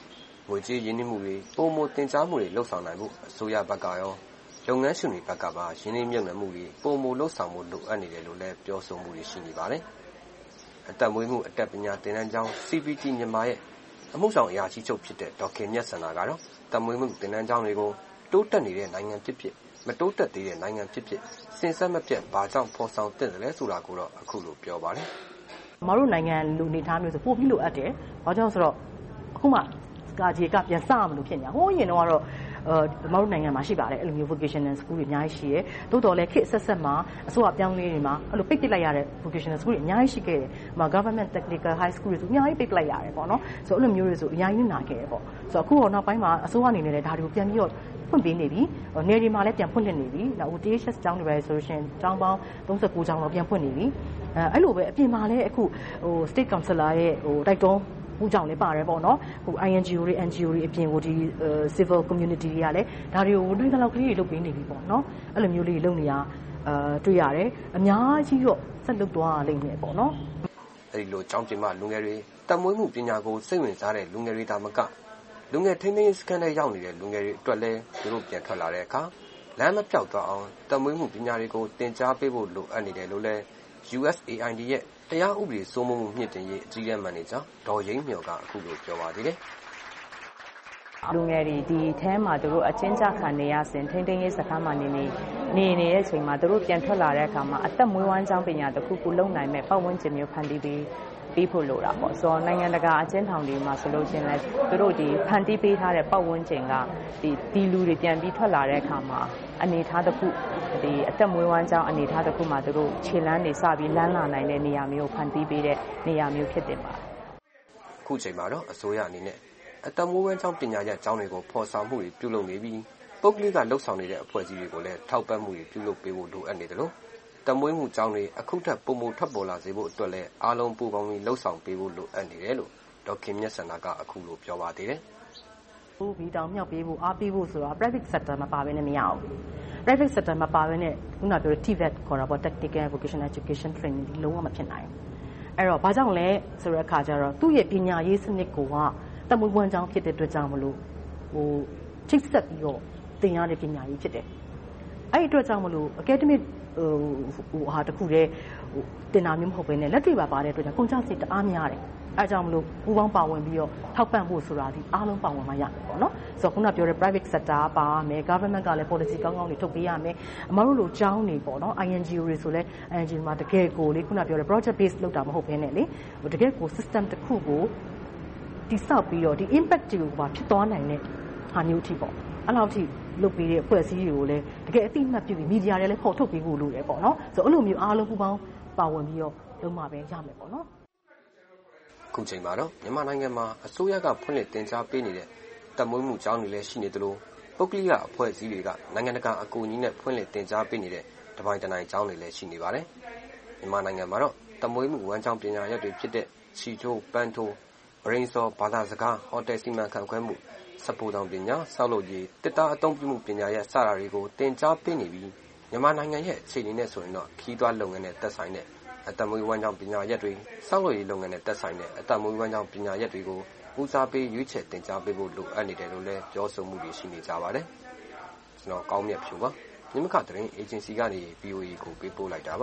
ငွေကြေးရင်းနှီးမှုတွေပုံမတင်ကြားမှုတွေလှုပ်ဆောင်နိုင်ဖို့အစိုးရဘက်ကရောလုပ်ငန်းရှင်တွေဘက်ကပါရင်းနှီးမြှုပ်နှံမှုတွေပုံမလှုပ်ဆောင်မှုလိုအပ်နေတယ်လို့လည်းပြောဆိုမှုတွေရှိနေပါတယ်အသက်မွေးမှုအတက်ပညာသင်တန်းကျောင်း C B T မြန်မာရဲ့အမှုဆောင်အရာရှိချုပ်ဖြစ်တဲ့ဒေါက်ခင်မြတ်စန္ဒာကတော့အသက်မွေးမှုသင်တန်းကျောင်းတွေကိုတိုးတက်နေတဲ့နိုင်ငံဖြစ်ဖြစ်မတိုးတက်သေးတဲ့နိုင်ငံဖြစ်ဖြစ်စဉ်ဆက်မပြတ်ဘာကြောင့်ဖော်ဆောင်တင်တယ်လဲဆိုတာကိုတော့အခုလိုပြောပါတယ်။မတို့နိုင်ငံလူနေသားမျိုးဆိုပို့ပြီးလိုအပ်တယ်။ဘာကြောင့်ဆိုတော့အခုမှကာဂျီကပြန်စမလို့ဖြစ်နေတာ။ဟိုးရင်တော့ကတော့အဲမတို့နိုင်ငံမှာရှိပါတယ်အဲ့လိုမျိုး vocational school တွေအများကြီးရှိတယ်။သို့တော်လည်းခေတ်ဆက်ဆက်မှာအစိုးရပြောင်းလဲတွေမှာအဲ့လိုပိတ်ပစ်လိုက်ရတဲ့ vocational school တွေအများကြီးရှိခဲ့တယ်။မှာ government technical high school တွေဆိုအများကြီးပိတ်ပစ်လိုက်ရတယ်ပေါ့နော်။ဆိုတော့အဲ့လိုမျိုးတွေဆိုအများကြီးနာခဲ့တယ်ပေါ့။ဆိုတော့အခုတော့နောက်ပိုင်းမှာအစိုးရအနေနဲ့လည်းဒါတွေကိုပြန်ပြီးတော့ဖွင့်ပေးနေပြီ။နေတွေမှာလည်းပြန်ဖွင့်လှစ်နေပြီ။နောက် T H S ကျောင်းတွေပဲဆိုလို့ရှိရင်ကျောင်းပေါင်းသုံးဆယ့်ကိုးကျောင်းတော့ပြန်ဖွင့်နေပြီ။အဲအဲ့လိုပဲအပြင်မှာလည်းအခုဟို state councilor ရဲ့ဟိုတိုက်တွန်းမှုကြောင့်လည်းပါတယ်ပေါ့နော်ဟို I N G O တွေ N G O တွေအပြင်ကိုဒီ civil community တွေကလည်းဒါတွေကိုနိုင်တဲ့လောက်ကလေးတွေလုပ်ပေးနေပြီပေါ့နော်အဲ့လိုမျိုးလေးလုပ်နေရအာတွေ့ရတယ်အများကြီးတော့ဆက်လုပ်သွားလိမ့်မယ်ပေါ့နော်အဲ့ဒီလိုကျောင်းပြင်မှာလူငယ်တွေတမွေးမှုပညာကိုစိတ်ဝင်စားတဲ့လူငယ်တွေဒါမကလူငယ်ထိန်းသိမ်းစခန်းထဲရောက်နေတဲ့လူငယ်တွေအတွက်လည်းသူတို့ပြန်ထွက်လာတဲ့အခါလမ်းမပြောက်သွားအောင်တမွေးမှုပညာတွေကိုသင်ကြားပေးဖို့လိုအပ်နေတယ်လို့လည်း U S A I D ရဲ့တရားဥပဒေစိုးမိုးမှုမြင့်တင်ရေးအကြီးအကဲမန်နေဂျာဒေါ်ရင်းမြော်ကအခုလိုပြောပါသေးတယ်လူငယ်တွေဒီထဲမှာသူတို့အချင်းချခံနေရစဉ်ထိန်းသိမ်းရေးစခန်းမှာနေနေနေနေတဲ့အချိန်မှာသူတို့ပြန်ထွက်လာတဲ့အခါမှာအသက်မွေးဝမ်းကြောင်းပညာတစ်ခုခုလုပ်နိုင်မဲ့ပတ်ဝန်းကျင်မျိုးဖန်တီးပေးပေးဖို့လိုတာပေါ့ဆိုတော့နိုင်ငံတကာအကျဉ်းထောင်တွေမှာဆိုလို့ချင်းလဲသူတို့ဒီဖန်တီးပေးထားတဲ့ပတ်ဝန်းကျင်ကဒီဒီလူတွေပြန်ပြီးထွက်လာတဲ့အခါမှာအနေထားတစ်ခုဒီအသက်မွေးဝမ်းကြောင်းအနေထားတစ်ခုမှာသူတို့ခြေလမ်းတွေစပြီးလမ်းလာနိုင်တဲ့နေရာမျိုးဖန်တီးပေးတဲ့နေရာမျိုးဖြစ်တင်ပါတယ်အခုချိန်မှာတော့အစိုးရအနေနဲ့အသက်မွေးဝမ်းကြောင်းပညာရပ်ကျောင်းတွေကိုဖော်ဆောင်မှုတွေပြုလုပ်နေပြီးပုဂ္ဂလိကလှုပ်ဆောင်နေတဲ့အဖွဲ့အစည်းတွေကိုလည်းထောက်ပံ့မှုတွေပြုလုပ်ပေးဖို့လိုအပ်နေတယ်လို့တမွေးမှုကျောင်းတွေအခုထပ်ပုံမထွက်ပေါ်လာစေဖို့အတွက်လည်းအားလုံးပူးပေါင်းပြီးလှုပ်ဆောင်ပေးဖို့လိုအပ်နေတယ်လို့ဒေါက်ခင်မြတ်စန္ဒာကအခုလိုပြောပါသေးတယ်။ဟိုပြီးတောင်မြောက်ပေးဖို့အားပေးဖို့ဆိုတာ private sector မှာပါဘဲနဲ့မရဘူး။ private sector မှာပါဘဲနဲ့ခုနပြောတဲ့ T V E T ခေါ်တာပေါ့ Technical Vocational Education Training ဒီလုံးဝမဖြစ်နိုင်ဘူး။အဲ့တော့ဘာကြောင့်လဲဆိုတဲ့အခါကျတော့သူ့ရဲ့ပညာရေးစနစ်ကိုကတမွေးဝမ်းကျောင်းဖြစ်တဲ့အတွက်ကြောင့်မလို့ဟိုချိတ်ဆက်ပြီးတော့သင်ရတဲ့ပညာရေးဖြစ်တယ်။အဲ့ဒီအတွက်ကြောင့်မလို့ academicဟိုဟိုဟာတခုတည်းဟိုတင်တာမျိုးမဟုတ်ဘဲနဲ့လက်တွေ့ပါပါတဲ့အတွက်ကြောင့်ကုန်ကျစရိတ်တအားများတယ်အဲအကြောင်းမလို့ပူပေါင်းပါဝင်ပြီးတော့ထောက်ပံ့ဖို့ဆိုတာဒီအားလုံးပါဝင်မှရမယ်ပေါ့နော်ဆိုတော့ခုနပြောတဲ့ private sector ပါမယ် government ကလည်း policy ကောင်းကောင်းတွေထုတ်ပေးရမယ်အမတို့လိုကျောင်းတွေပေါ့နော် I N G O တွေဆိုလဲ I N G O မှာတကယ်ကိုလေခုနပြောတဲ့ project based လုပ်တာမဟုတ်ဘဲနဲ့လေဟိုတကယ်ကို system တစ်ခုကိုတိဆောက်ပြီးတော့ဒီ impact တွေကိုပါဖြစ်သွားနိုင်တဲ့ဟာမျိုးထိပေါ့အဲ့လောက်ထိလုပ်ပေးတဲ့အဖွဲ့အစည်းတွေကိုလည်းတကယ်အသိမှတ်ပြုပြီးမီဒီယာတွေလည်းပေါ်ထုတ်ပေးဖို့လိုတယ်ပေါ့နော်ဆိုတော့အဲ့လိုမျိုးအားလုံးပူပေါင်းပါဝင်ပြီးတော့လုပ်မှပဲရမယ်ပေါ့နော်ခုချိန်မှာတော့မြန်မာနိုင်ငံမှာအစိုးရကဖွင့်လှစ်တင် जा ပေးနေတဲ့တမွေးမှုကျောင်းတွေလည်းရှိနေသလိုပုဂ္ဂလိကအဖွဲ့အစည်းတွေကနိုင်ငံတကာအကူအညီနဲ့ဖွင့်လှစ်တင် जा ပေးနေတဲ့တပိုင်းတနိုင်ကျောင်းတွေလည်းရှိနေပါတယ်မြန်မာနိုင်ငံမှာတော့တမွေးမှုဝမ်းကျောင်းပညာရပ်တွေဖြစ်တဲ့ချီချိုးပန်းထိုးဗရိန်စောဘာသာစကားဟိုတယ်စီမံခန့်ခွဲမှုစပူတောင်ပညာဆောက်လုပ်ရေးတစ်တာအသုံးပြုမှုပညာရပ်စတာတွေကိုတင် जा ပေးနေပြီးမြန်မာနိုင်ငံရဲ့အခြေအနေနဲ့ဆိုရင်တော့ခီးသွွားလုပ်ငန်းနဲ့သက်ဆိုင်တဲ့အတမွေးဝမ်းကြောင်းပညာရပ်တွေဆောက်လုပ်ရေးလုပ်ငန်းနဲ့သက်ဆိုင်တဲ့အတမွေးဝမ်းကြောင်းပညာရပ်တွေကိုဦးစားပေးရွေးချယ်တင် जा ပေးဖို့လိုအပ်နေတယ်လို့လည်းပြောဆိုမှုတွေရှိနေကြပါတယ်ကျွန်တော်ကောင်းမြတ်ဖြူပါမြင်းမခသတင်းအေဂျင်စီကနေ V O A ကိုပေးပို့လိုက်တာပါ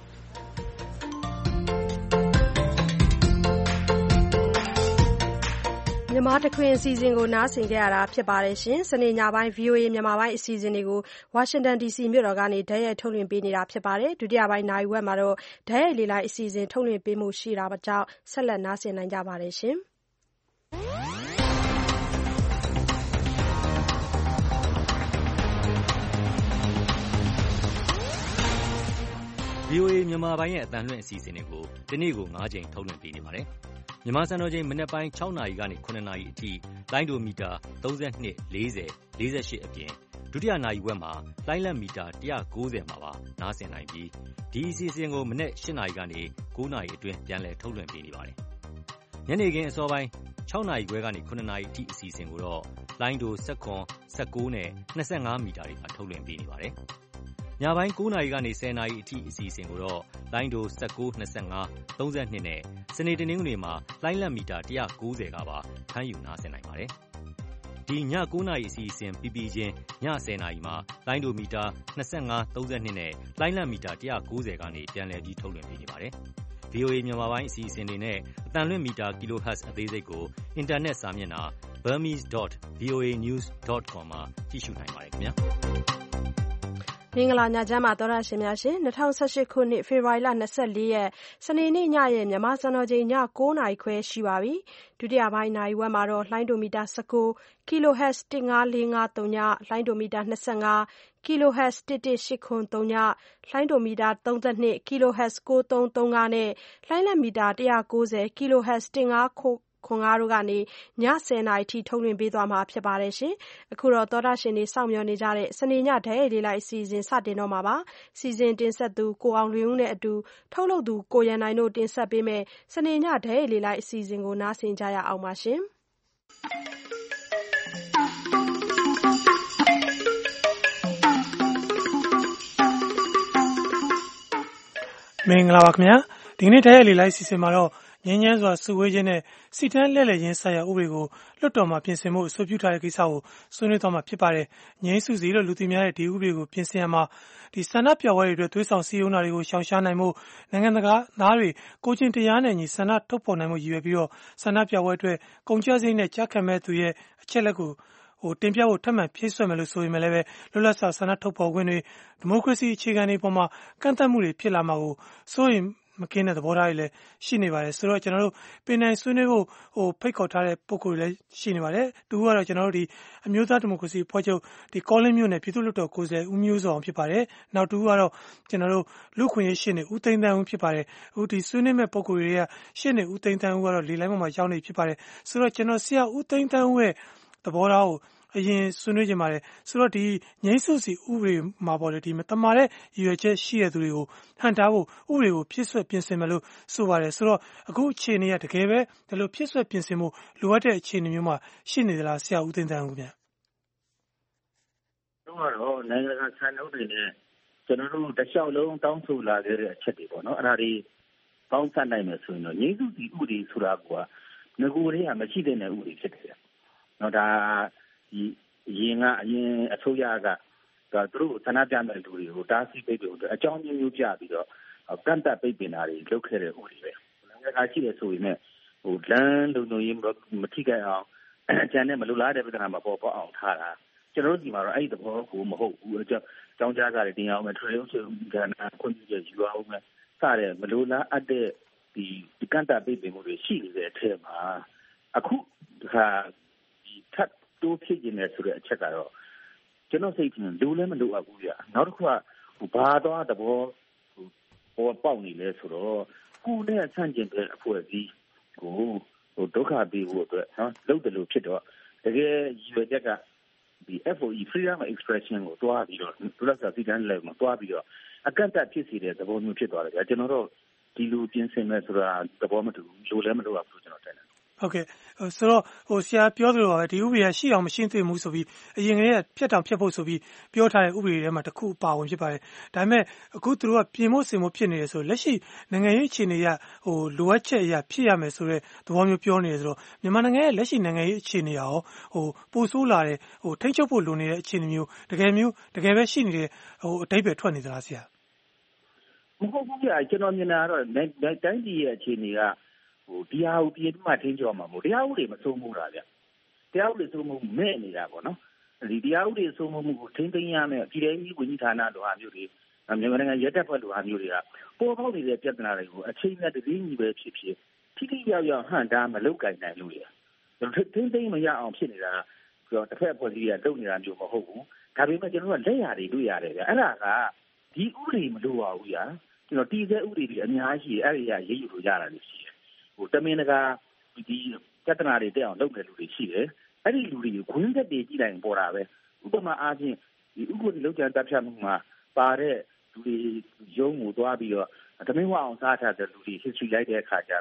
မြန်မာတခွင်အစီအစဉ်ကိုနားဆင်ကြရတာဖြစ်ပါတယ်ရှင်။စနေညပိုင်း V O A မြန်မာပိုင်းအစီအစဉ်တွေကို Washington D C မြို့တော်ကနေဓာတ်ရိုက်ထုတ်လွှင့်ပေးနေတာဖြစ်ပါတယ်။ဒုတိယပိုင်းနာရီဝက်မှာတော့ဓာတ်ရိုက်လေလိုင်းအစီအစဉ်ထုတ်လွှင့်ပေးမှုရှိတာကြောင့်ဆက်လက်နားဆင်နိုင်ကြပါတယ်ရှင်။ V O A မြန်မာပိုင်းရဲ့အသံလွှင့်အစီအစဉ်တွေကိုဒီနေ့ကို၅ချိန်ထုတ်လွှင့်ပေးနေပါတယ်။မြန်မာစံတော်ချိန်မနက်ပိုင်း၆နာရီကနေ၇နာရီအထိလိုင်းဒိုမီတာ၃၂ ၄၀ ၄၈အပြင်ဒုတိယနာရီဝက်မှာလိုင်းလက်မီတာ၁၉၀မှာပါနားဆင်နိုင်ပြီးဒီအစီအစဉ်ကိုမနက်၈နာရီကနေ၉နာရီအတွင်းပြန်လည်ထုတ်လွှင့်ပေးနေပါတယ်။ညနေခင်းအစောပိုင်း၆နာရီခွဲကနေခုနှစ်နာရီအထိအစီအစဉ်ကိုတော့လိုင်းဒို၁၇ ၁၉နဲ့၂၅မီတာတွေမှာထုတ်လွှင့်ပေးနေပါတယ်။ညပိုင်း၉နာရီကနေ၁၀နာရီအထိအစီအစဉ်ကိုတော့လိုင်းဒို၁၉ ၂၅ ၃၂နဲ့စနေတနင်္ဂနွေမှာလိုင်းလံမီတာ၁၉၀ကပါဖမ်းယူနားဆင်နိုင်ပါတယ်။ဒီည၉နာရီအစီအစဉ်ပြီးပြီးချင်းည၁၀နာရီမှာလိုင်းဒိုမီတာ၂၅ ၃၂နဲ့လိုင်းလံမီတာ၁၉၀ကနေပြန်လည်ပြီးထုတ်လွှင့်ပေးနေပါတယ်။ ဗီအိုအေ မြန်မာပိုင်းအစီအစဉ်တွေနဲ့အသံလွှင့်မီတာ kilohertz အသေးစိတ်ကိုအင်တာနက်စာမျက်နှာ burmese dot v o a news dot com မှာကြည့်ရှုနိုင်ပါတယ်ခင်ဗျာ။မင်္ဂလာညချမ်းပါသောတရှင်များရှင်၂၀၁၈ခုနှစ်ဖေဖော်ဝါရီလ၂၄ရက်စနေနေ့ညရဲ့မြန်မာစံတော်ချိန်ည၉နာရီခွဲရှိပါပြီ။ဒုတိယပိုင်းနာရီဝက်မှာတော့လိုင်းဒိုမီတာ၁၉ kilohertz ၁၅၄၅၃ညလိုင်းဒိုမီတာ၂၅ kilohertz ၁၁၈၇၃ညလိုင်းဒိုမီတာ၃၂ kilohertz ၉၃၃၅နဲ့လိုင်းလံမီတာ၁၉၀ kilohertz ၁၅ခွန်၅တို့ကနေည၁၀နာရီထိထုတ်လွှင့်ပေးသွားမှာဖြစ်ပါတယ်ရှင်။အခုတော့သောတာရှင်တွေစောင့်မျှော်နေကြတဲ့စနေညဓာတ်ရိုက်လေးလိုက်အစီအစဉ်စတင်တော့မှာပါ။စီစဉ်တင်ဆက်သူကိုအောင်လွင်ဦးနဲ့အတူထုတ်လုပ်သူကိုရန်နိုင်တို့တင်ဆက်ပေးမယ်စနေညဓာတ်ရိုက်လေးလိုက်အစီအစဉ်ကိုနားဆင်ကြရအောင်ပါရှင်။မင်္ဂလာပါခင်ဗျာဒီကနေ့ဓာတ်ရိုက်လေးလိုက်အစီအစဉ်မှာတော့ငြင်းငြမ်းစွာစုဝေးခြင်းနဲ့စီတန်းလှည့်လည်ခြင်းဆိုင်ရာဥပဒေကိုလွှတ်တော်မှာပြင်ဆင်ဖို့အဆိုပြုထားတဲ့ကိစ္စကိုဆွေးနွေးသွားမှာဖြစ်ပါတယ်။ငြိမ်းစုစီလို့လူသိများတဲ့ဒီဥပဒေကိုပြင်ဆင်ရမှာဒီဆန္ဒပြပွဲတွေအတွက်သွေးဆောင်စည်းရုံးတာတွေကိုရှောင်ရှားနိုင်ဖို့နိုင်ငံတကာသားတွေကိုချင်းတရားနဲ့ညီဆန္ဒထုတ်ဖော်နိုင်မှုရည်ရွယ်ပြီးတော့ဆန္ဒပြပွဲအတွက်ကုန်ကျစရိတ်နဲ့ကြားခံမဲ့သူရဲ့အချက်လက်ကိုဟိုတင်ပြဖို့ထပ်မံဖြည့်ဆွက်မယ်လို့ဆိုရင်လည်းပဲလွတ်လပ်စွာဆန္ဒထုတ်ဖော်ခွင့်တွေဒီမိုကရေစီအခြေခံတွေပေါ်မှာကန့်သတ်မှုတွေဖြစ်လာမှာကိုစိုးရင်မကင်းတဲ့သဘောထားတွေလည်းရှိနေပါတယ်ဆိုတော့ကျွန်တော်တို့ပင်နိုင်ဆွေးနွေးဖို့ဟိုဖိတ်ခေါ်ထားတဲ့ပုံကိုယ်တွေလည်းရှိနေပါတယ်တူကတော့ကျွန်တော်တို့ဒီအမျိုးသားဒီမိုကရေစီဖွဲ့ချုပ်ဒီကောလင်းမြို့နယ်ပြည်သူ့လွှတ်တော်ကိုယ်စားလှယ်ဦးမျိုးစောအောင်ဖြစ်ပါတယ်နောက်တူကတော့ကျွန်တော်တို့လူခွင့်ရေးရှင်းနေဦးသိန်းတန်းဦးဖြစ်ပါတယ်အခုဒီဆွေးနွေးမဲ့ပုံကိုယ်တွေကရှင်းနေဦးသိန်းတန်းဦးကတော့လေလိုင်းပေါ်မှာရောက်နေဖြစ်ပါတယ်ဆိုတော့ကျွန်တော်ဆရာဦးသိန်းတန်းဦးရဲ့သဘောထားကိုအရင်ဆွေးနွေးကြပါတယ်ဆိုတော့ဒီငြိမ်းစုစီဥပဒေမှာပေါ့လေဒီမတမာတဲ့ရည်ရွယ်ချက်ရှိတဲ့သူတွေကိုဟန်တာဖို့ဥပဒေကိုဖြစ်ဆွဲပြင်ဆင်မယ်လို့ဆိုပါတယ်ဆိုတော့အခုအခြေအနေကတကယ်ပဲဒီလိုဖြစ်ဆွဲပြင်ဆင်မှုလိုအပ်တဲ့အခြေအနေမျိုးမှာရှိနေသလားဆရာဦးသိန်းတန်းဦးခင်ဗျတော့တော့နိုင်ငံကဆန်ထုတ်တွေနဲ့ကျွန်တော်တို့တခြားလုံးတောင်းဆိုလာခဲ့တဲ့အချက်တွေပေါ့နော်အဲ့ဒါတွေပေါင်းစပ်နိုင်မယ်ဆိုရင်တော့ငြိမ်းစုစီဥပဒေဆိုတာကငကိုတွေကမရှိတဲ့ဥပဒေဖြစ်တယ်နော်ဒါဒီအရင်ကအရင်အစိုးရကဒါသူတို့ဆန္ဒပြမဲ့လူတွေကိုတားဆီးပိတ်ပင်ဖို့အကြောင်းမျိုးမျိုးပြပြီးတော့ကန့်သတ်ပိတ်ပင်တာတွေလုပ်ခဲ့တဲ့ဥပဒေပဲနိုင်ငံကရှိတယ်ဆိုရင်လည်းဟိုလမ်းလုံလုံရေးမထိခိုက်အောင်ကျန်တဲ့မလူလားတဲ့ပြဿနာမပေါ်ပေါက်အောင်ထားတာကျွန်တော်တို့ဒီမှာတော့အဲ့ဒီသဘောကိုမဟုတ်ဘူးအကြောင်းကြောင်းကြားကြတယ်တင်အောင်မယ်ထရေဆိုကဏ္ဍခွင့်ပြုချက်ယူအောင်မယ်စတဲ့မလူလားအပ်တဲ့ဒီကန့်သတ်ပိတ်ပင်မှုတွေရှိနေတဲ့အထက်မှာအခုဒါဒီထပ်တိုးဖြစ်နေတယ်ဆိုတဲ့အချက်ကတော့ကျွန်တော်စိတ်ထင်လူလည်းမလိုအပ်ဘူးဗျာနောက်တစ်ခုကဟိုဘာတော့သဘောဟိုပေါ်ပေါက်နေလဲဆိုတော့ကိုယ်နဲ့ဆန့်ကျင်တဲ့အဖွဲ့အစည်းကိုဟိုဒုက္ခပေးဖို့အတွက်နော်လုပ်တယ်လို့ဖြစ်တော့တကယ်ရည်ရွယ်ချက်ကဒီ F O E freedom of expression ကိုတွားပြီးတော့ဒုက္ခစီတန်းလည်းမှာတွားပြီးတော့အကန့်အသတ်ဖြစ်စေတဲ့သဘောမျိုးဖြစ်သွားတယ်ဗျာကျွန်တော်တို့ဒီလိုပြင်ဆင်မဲ့ဆိုတာသဘောမတူဘူးလိုလည်းမလိုအပ်ဘူးကျွန်တော်ထင်တယ်ဟုတ်ကဲ့ဆိုတော့ဟိုဆရာပြောသလိုပါပဲဒီဥပဒေကရှိအောင်မရှိသေးဘူးဆိုပြီးအရင်ကတည်းကဖြတ်တောင်ဖြတ်ဖို့ဆိုပြီးပြောထားတဲ့ဥပဒေထဲမှာတစ်ခုပါဝင်ဖြစ်ပါတယ်ဒါပေမဲ့အခုသူတို့ကပြင်ဖို့စင်ဖို့ဖြစ်နေတယ်ဆိုလက်ရှိနိုင်ငံရေးအခြေအနေရဟိုလိုအပ်ချက်အရာဖြစ်ရမယ်ဆိုတဲ့သဘောမျိုးပြောနေတယ်ဆိုတော့မြန်မာနိုင်ငံရဲ့လက်ရှိနိုင်ငံရေးအခြေအနေရောဟိုပိုဆိုးလာတဲ့ဟိုထိန်းချုပ်ဖို့လိုနေတဲ့အခြေအနေမျိုးတကယ်မျိုးတကယ်ပဲရှိနေတဲ့ဟိုအတိတ်ပဲထွက်နေသလားဆရာမဟုတ်ဘူးကြာကျွန်တော်မြင်တာကတော့တိုင်းပြည်ရဲ့အခြေအနေကဟိုတရားဥပဒေမှထင်းကြောမှာမို့တရားဥပဒေမစိုးမိုးတာဗျတရားဥပဒေစိုးမိုးမဲ့နေတာပေါ့နော်ဒီတရားဥပဒေစိုးမိုးမှုကိုထင်းသိမ်းရမယ်ပြည်ထောင်စုဝန်ကြီးဌာနလိုဟာမျိုးတွေမြန်မာနိုင်ငံရဲတပ်ဖွဲ့လိုဟာမျိုးတွေကပေါ်ပေါက်နေတဲ့ပြဿနာတွေကိုအချိန်နဲ့တပြေးညီပဲဖြစ်ဖြစ်ထိထိရောက်ရောက်ဟန်တာမလုပ်ကြနိုင်လို့ရထင်းသိမ်းမရအောင်ဖြစ်နေတာတော့တစ်ဖက်အဖွဲ့အစည်းကလုပ်နေတာမျိုးမဟုတ်ဘူးဒါပေမဲ့ကျွန်တော်ကလက်ရတွေတွေ့ရတယ်ဗျအဲ့ဒါကဒီဥပဒေမလိုပါဘူးညာကျွန်တော်တည်ဆဲဥပဒေတွေအများကြီးအဲ့ဒီကရေးယူလို့ရတာလို့ရှိတယ်ဟိုတမင်တကာဒီပြဿနာတွေတက်အောင်လုပ်နေလူတွေရှိတယ်အဲ့ဒီလူတွေကိုခွင်းသက်တွေကြည့်လိုက်ပေါ်တာပဲဥပမာအားဖြင့်ဒီဥပဒေလောက်ကျန်တပ်ဖြတ်မှုမှာပါတဲ့လူတွေရုံးကိုသွားပြီးတော့တမင်ဝအောင်စားထားတဲ့လူတွေ history လိုက်တဲ့အခါကျတော့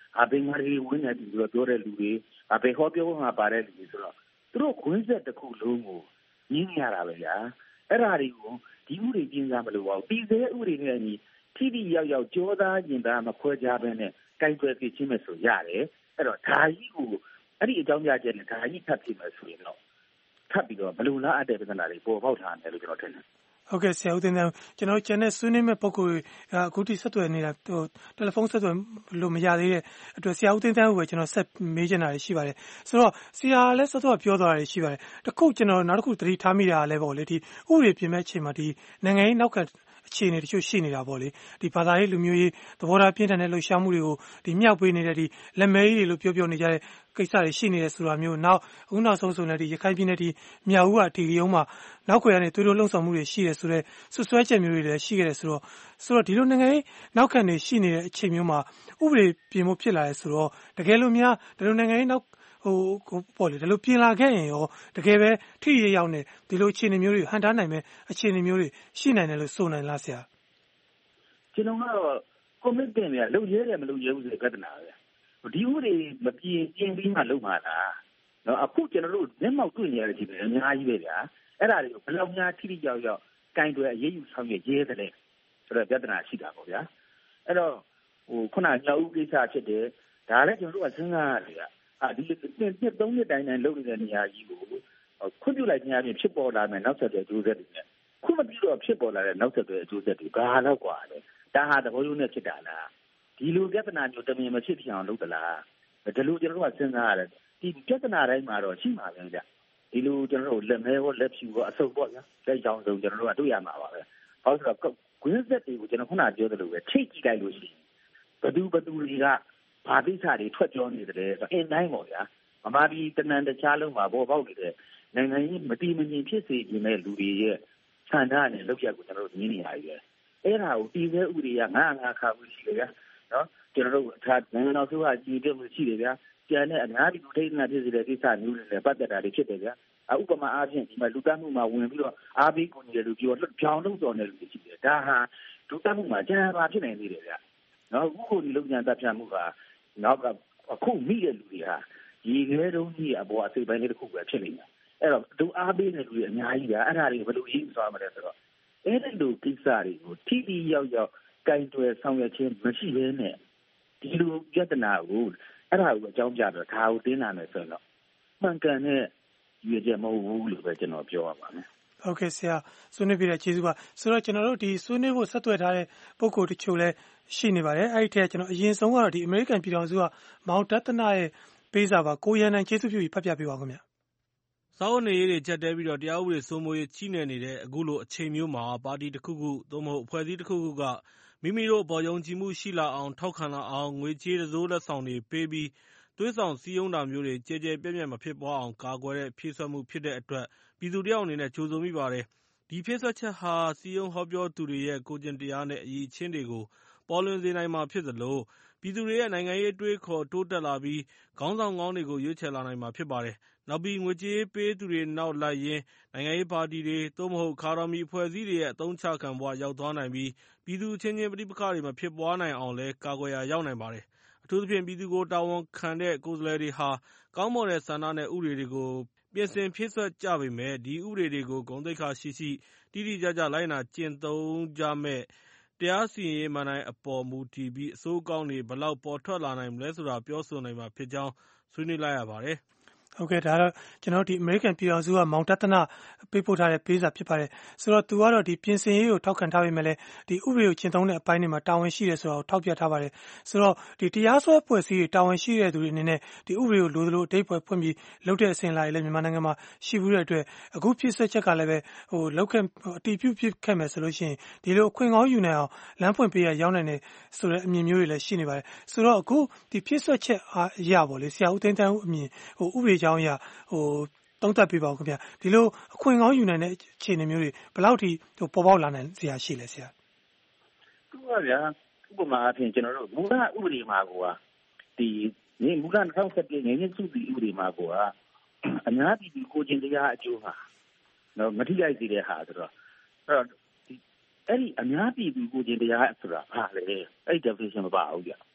အပင်ငါတွေဝင်နေပြီးတော့ပြောတဲ့လူတွေအပင်ဟောပြောမှာပါတဲ့လူတွေဆိုတော့သူတို့ခွင့်ဆက်တစ်ခုလုံးကိုညင်းရတာပဲဗျာအဲ့ဒါတွေကိုဒီဥတွေပြင်စားမလို့ပါဘူးပြည်သေးဥတွေနဲ့အညီထိထိရောက်ရောက်ကြောသားကျင်သားမခွဲခြားဘဲနဲ့ကိုင်တွယ်ပြချင်းမဲ့ဆိုရတယ်အဲ့တော့ဒါကြီးကိုအဲ့ဒီအကြောင်းပြချက်နဲ့ဒါကြီးထပ်ပြမယ်ဆိုရင်တော့ထပ်ပြီးတော့ဘလို့လားအတဲ့ပြဿနာတွေပေါ်ပေါက်ထားတယ်လို့ကျွန်တော်ထင်တယ်ဟုတ်ကဲ့ဆရာဦးတင်တန်းကျွန်တော်ကျန်တဲ့ဆွေးနွေးမဲ့ပုံကိုအခုထိဆက်သွယ်နေတာဟိုတယ်လီဖုန်းဆက်သွယ်လို့မရသေးတဲ့အတွက်ဆရာဦးတင်တန်းကိုပဲကျွန်တော်ဆက်မေးချင်တာရှိပါတယ်ဆိုတော့ဆရာလည်းဆက်သွယ်ပြောသွားတာရှိပါတယ်တခုကျွန်တော်နောက်တစ်ခုသတိထားမိတာလည်းပေါ့လေဒီဥပဒေပြင်မဲ့အချိန်မှာဒီနိုင်ငံရေးနောက်ခံအခြေအနေတချို့ရှိနေတာပေါ့လေဒီဘာသာရေးလူမျိုးရေးသဘောထားပြင်းထန်တဲ့လှုပ်ရှားမှုတွေကိုဒီမြောက်ပေးနေတဲ့ဒီလက်မဲကြီးတွေလို့ပြောပြောနေကြတဲ့ကိစ္စတွေရှိနေတယ်ဆိုတာမျိုးနောက်အခုနောက်ဆုံးဆိုလည်းဒီရခိုင်ပြည်နယ်ဒီမြောက်ဦးကအထီးရုံးမှာနောက်ခွေကနေသွေးတို့လှုံ့ဆော်မှုတွေရှိတယ်ဆိုတော့ဆွဆွဲချက်မျိုးတွေလည်းရှိခဲ့တယ်ဆိုတော့ဆိုတော့ဒီလိုနိုင်ငံရေးနောက်ခံတွေရှိနေတဲ့အချိန်မျိုးမှာဥပဒေပြင်ဖို့ဖြစ်လာတယ်ဆိုတော့တကယ်လို့များဒီလိုနိုင်ငံရေးနောက်ဟိုပေါ့လေဒီလိုပြင်လာခဲ့ရင်ရောတကယ်ပဲထိရရောက်နေဒီလိုအခြေအနေမျိုးတွေဟန်တားနိုင်မဲ့အခြေအနေမျိုးတွေရှိနိုင်တယ်လို့ဆိုနိုင်လားဆရာကျွန်တော်ကတော့ commitment တွေကလုံရဲတယ်မလုံရဲဘူးဆိုတဲ့ပြဿနာပဲဒီဥတွေမပြင်ကျင်းပြီးမှလုံမှာလားနော်အခုကျွန်တော်တို့မျက်မှောက်တွေ့နေရတဲ့ဒီပဲအများကြီးပဲဗျာအဲ့ဒါတွေကိုဘယ်လောက်များထိထိရောက်ရောက်ကင်တွယ်အရေးယူဆောင်ရွက်ရဲတယ်ဆိုတော့ပြဿနာရှိတာပေါ့ဗျာအဲ့တော့ဟိုခုနညောက်ဥကိစ္စဖြစ်တယ်ဒါလည်းကျွန်တော်တို့ကစဉ်းစားရတယ်အာဒီနှစ်သုံးနှစ်တိုင်းတိုင်းလုပ်နေတဲ့နေရာကြီးကိုခွင့်ပြုလိုက်ခြင်းအပြင်ဖြစ်ပေါ်လာမယ်နောက်ဆက်တွဲအကျိုးဆက်တွေနဲ့ခွင့်မပြုတော့ဖြစ်ပေါ်လာတဲ့နောက်ဆက်တွဲအကျိုးဆက်တွေဘာတော့กว่าလဲဒါဟာသဘောရိုးနဲ့ဖြစ်တာလားဒီလိုပြဿနာမျိုးတမင်မဖြစ်ဖြစ်အောင်လုပ်သလားဒီလိုကျွန်တော်တို့ကစဉ်းစားရတယ်ဒီပြဿနာတိုင်းမှာတော့ရှိမှာပဲဗျဒီလိုကျွန်တော်တို့လက်မဲရောလက်ဖြူရောအစုပ်ပေါ့ဗျာလက်ကြောင်စုံကျွန်တော်တို့ကတွေ့ရမှာပါပဲဟောဆိုတော့ကွင်းဆက်တွေကိုကျွန်တော်ခုနပြောသလိုပဲထိတ်ကြည့်လိုက်လို့ရှိရင်ဘသူဘသူတွေကဘာကိစ္စတွေထွက်ပြောနေတယ်ဆိုအင်းတိုင်းပေါ့ဗျာမမဒီတနန်တခြားလုံးမှာပေါ်ပေါက်နေတဲ့နိုင်ငံရေးမတည်မငြိမ်ဖြစ်စေခြင်းတဲ့လူတွေရဲ့ဆန္ဒနဲ့လုပ်ရက်ကိုကျွန်တော်တို့မြင်နေရပြီပဲအဲ့ဒါကိုပြည်သေးဥပဒေကငါးငါးခါဘူးရှိတယ်ဗျာနော်ကျွန်တော်တို့ထားနိုင်ငံတော်ဆိုတာကြည်ပြမှုရှိတယ်ဗျာကျန်တဲ့အများပြည်သူထိန်းသိမ်းဖြစ်စေတဲ့ကိစ္စမျိုးတွေလည်းပတ်သက်တာတွေဖြစ်တယ်ဗျာဥပမာအားဖြင့်ဒီမှာလူတတ်မှုမှာဝင်ပြီးတော့အားပေးကုန်တယ်လို့ပြောလို့ကြောင်လုံးတော်တယ်လို့ရှိတယ်ဒါဟာလူတတ်မှုမှာကျန်ပါဖြစ်နေသေးတယ်ဗျာနော်အခုကိုဒီလုံခြံတပ်ဖြတ်မှုကနောက်ကအခုမိတဲ့လူတွေဟာရေခဲတုံးကြီးအပေါ်အစိပ်ပိုင်းလေးတစ်ခုပဲဖြစ်နေတယ်အဲ့တော့ဒုအားပေးတဲ့လူတွေအများကြီးဗျာအဲ့ဒါတွေဘယ်လိုရေးသွားမလဲဆိုတော့အဲ့ဒီလိုကိစ္စတွေကိုထိထိရောက်ရောက်ကင်တွယ်ဆောင်ရွက်ခြင်းမရှိဘဲနဲ့ဒီလိုပြဿနာကိုအဲ့ဒါကိုအကြောင်းပြတော့ဒါကိုတင်းလာမယ်ဆိုတော့မှန်ကန်တဲ့ရွေးချက်မဟုတ်ဘူးလို့ပဲကျွန်တော်ပြောရပါမယ်ဟုတ်ကဲ့ဆရာဆွေးနွေးပြတဲ့ကျေးဇူးပါဆိုတော့ကျွန်တော်တို့ဒီဆွေးနွေးဖို့ဆက်သွယ်ထားတဲ့ပုံကိုတချို့လဲရှိနေပါတယ်အဲ့ဒီထက်ကျွန်တော်အရင်ဆုံးကတော့ဒီအမေရိကန်ပြည်ထောင်စုကမောင်တသနာရဲ့ပေးစာပါကိုရန်နိုင်ကျေးဇူးပြုပြီးဖတ်ပြပေးပါခင်ဗျာစာအုပ်နေရေးတွေချက်တဲပြီးတော့တရားဥပဒေစိုးမိုးရေးကြီးနေနေတဲ့အခုလိုအချိန်မျိုးမှာပါတီတစ်ခုခုသို့မဟုတ်အဖွဲ့အစည်းတစ်ခုခုကမိမိတို့ပေါ်ယုံကြည်မှုရှိလာအောင်ထောက်ခံလာအောင်ငွေကြေးတစိုးလက်ဆောင်တွေပေးပြီးသွေးဆောင်စည်းရုံးတာမျိုးတွေကြဲကြဲပြန့်ပြန့်မဖြစ်ပွားအောင်ကာကွယ်တဲ့ဖြည့်ဆွတ်မှုဖြစ်တဲ့အတွက်ပြည်သူတယောက်အနေနဲ့ကြိုဆိုမိပါတယ်ဒီဖြည့်ဆွတ်ချက်ဟာစည်းရုံးဟောပြောသူတွေရဲ့ကိုကျင့်တရားနဲ့အရေးချင်းတွေကိုပေါ်လွင်စေနိုင်မှာဖြစ်သလိုပြည်သူတွေရဲ့နိုင်ငံရေးတွေးခေါ်တိုးတက်လာပြီးခေါင်းဆောင်ကောင်းတွေကိုရွေးချယ်လာနိုင်မှာဖြစ်ပါတယ်နောက်ပြီးငွေကြေးပေးသူတွေနောက်လိုက်ရင်းနိုင်ငံရေးပါတီတွေသို့မဟုတ်ခါတော်မီအဖွဲ့အစည်းတွေရဲ့အသုံးချခံဘဝရောက်သွားနိုင်ပြီးပြည်သူချင်းချင်းပဋိပက္ခတွေမဖြစ်ပွားနိုင်အောင်လဲကာကွယ်ရာရောက်နိုင်ပါတယ်အထူးသဖြင့်ပြည်သူကိုတာဝန်ခံတဲ့ကိုယ်စားလှယ်တွေဟာကောင်းမွန်တဲ့ဆန္ဒနဲ့ဥပဒေတွေကိုပြင်ဆင်ဖြည့်စွက်ကြပေမဲ့ဒီဥပဒေတွေကိုဂုဏ်သိက္ခာရှိရှိတိတိကျကျလိုက်နာကျင့်သုံးကြမဲ့တရားစီရင်ရေးမဏ္ဍိုင်အပေါ်မူတည်ပြီးအဆိုးကောင်းတွေဘလောက်ပေါ်ထွက်လာနိုင်မလဲဆိုတာပြောဆိုနိုင်မှာဖြစ်ကြောင်းဆွေးနွေးလိုက်ရပါတယ်ဟုတ်ကဲ့ဒါတော့ကျွန်တော်တို့ဒီအမေရိကန်ပြည်ထောင်စုကမောင်တသနာပေးပို့ထားတဲ့ပေးစာဖြစ်ပါတယ်ဆိုတော့သူကတော့ဒီပြင်ဆင်ရေးကိုထောက်ခံထားပေမဲ့လည်းဒီဥပဒေကိုကျင့်သုံးတဲ့အပိုင်းတွေမှာတာဝန်ရှိတယ်ဆိုတာကိုထောက်ပြထားပါတယ်ဆိုတော့ဒီတရားစွဲဖွဲ့စည်းတာဝန်ရှိတဲ့သူတွေအနေနဲ့ဒီဥပဒေကိုလိုသလိုအဓိပ္ပာယ်ဖွင့်ပြီးလုပ်တဲ့အစဉ်လာတွေလည်းမြန်မာနိုင်ငံမှာရှိဘူးတဲ့အတွက်အခုဖြစ်ဆက်ချက်ကလည်းပဲဟိုလောက်ခဲ့အတီးပြုတ်ဖြစ်ခဲ့မယ်ဆိုလို့ရှိရင်ဒီလိုအခွင့်ကောင်းယူနိုင်အောင်လမ်းဖွင့်ပေးရရောက်နိုင်တယ်ဆိုတဲ့အမြင်မျိုးတွေလည်းရှိနေပါတယ်ဆိုတော့အခုဒီဖြစ်ဆက်ချက်အရာပေါ့လေဆရာဦးသိန်းတန်းဦးအမြင်ဟိုဥပဒေကြောင်းအရာဟိုသုံးသပ်ပြပါဦးခင်ဗျာဒီလိုအခွင့်ကောင်းယူနိုင်တဲ့အခြေအနေမျိုးတွေဘယ်လောက်ထိဟိုပေါ်ပေါက်လာနိုင်စရာရှိလဲဆရာသူကဗျာဥပမာအဖြစ်ကျွန်တော်တို့မူလဥပဒေမှာကဒီနေမူလ၂၀၁၁ငင်းစုပြီးဥပဒေမှာကအများပြည်သူကိုချင်းတရားအကျိုးဟာတော့မထိခိုက်သေးတဲ့ဟာဆိုတော့အဲ့တော့ဒီအဲ့ဒီအများပြည်သူကိုချင်းတရားဆိုတာဘာလဲအဲ့ဒီ definition မပါဘူးဗျ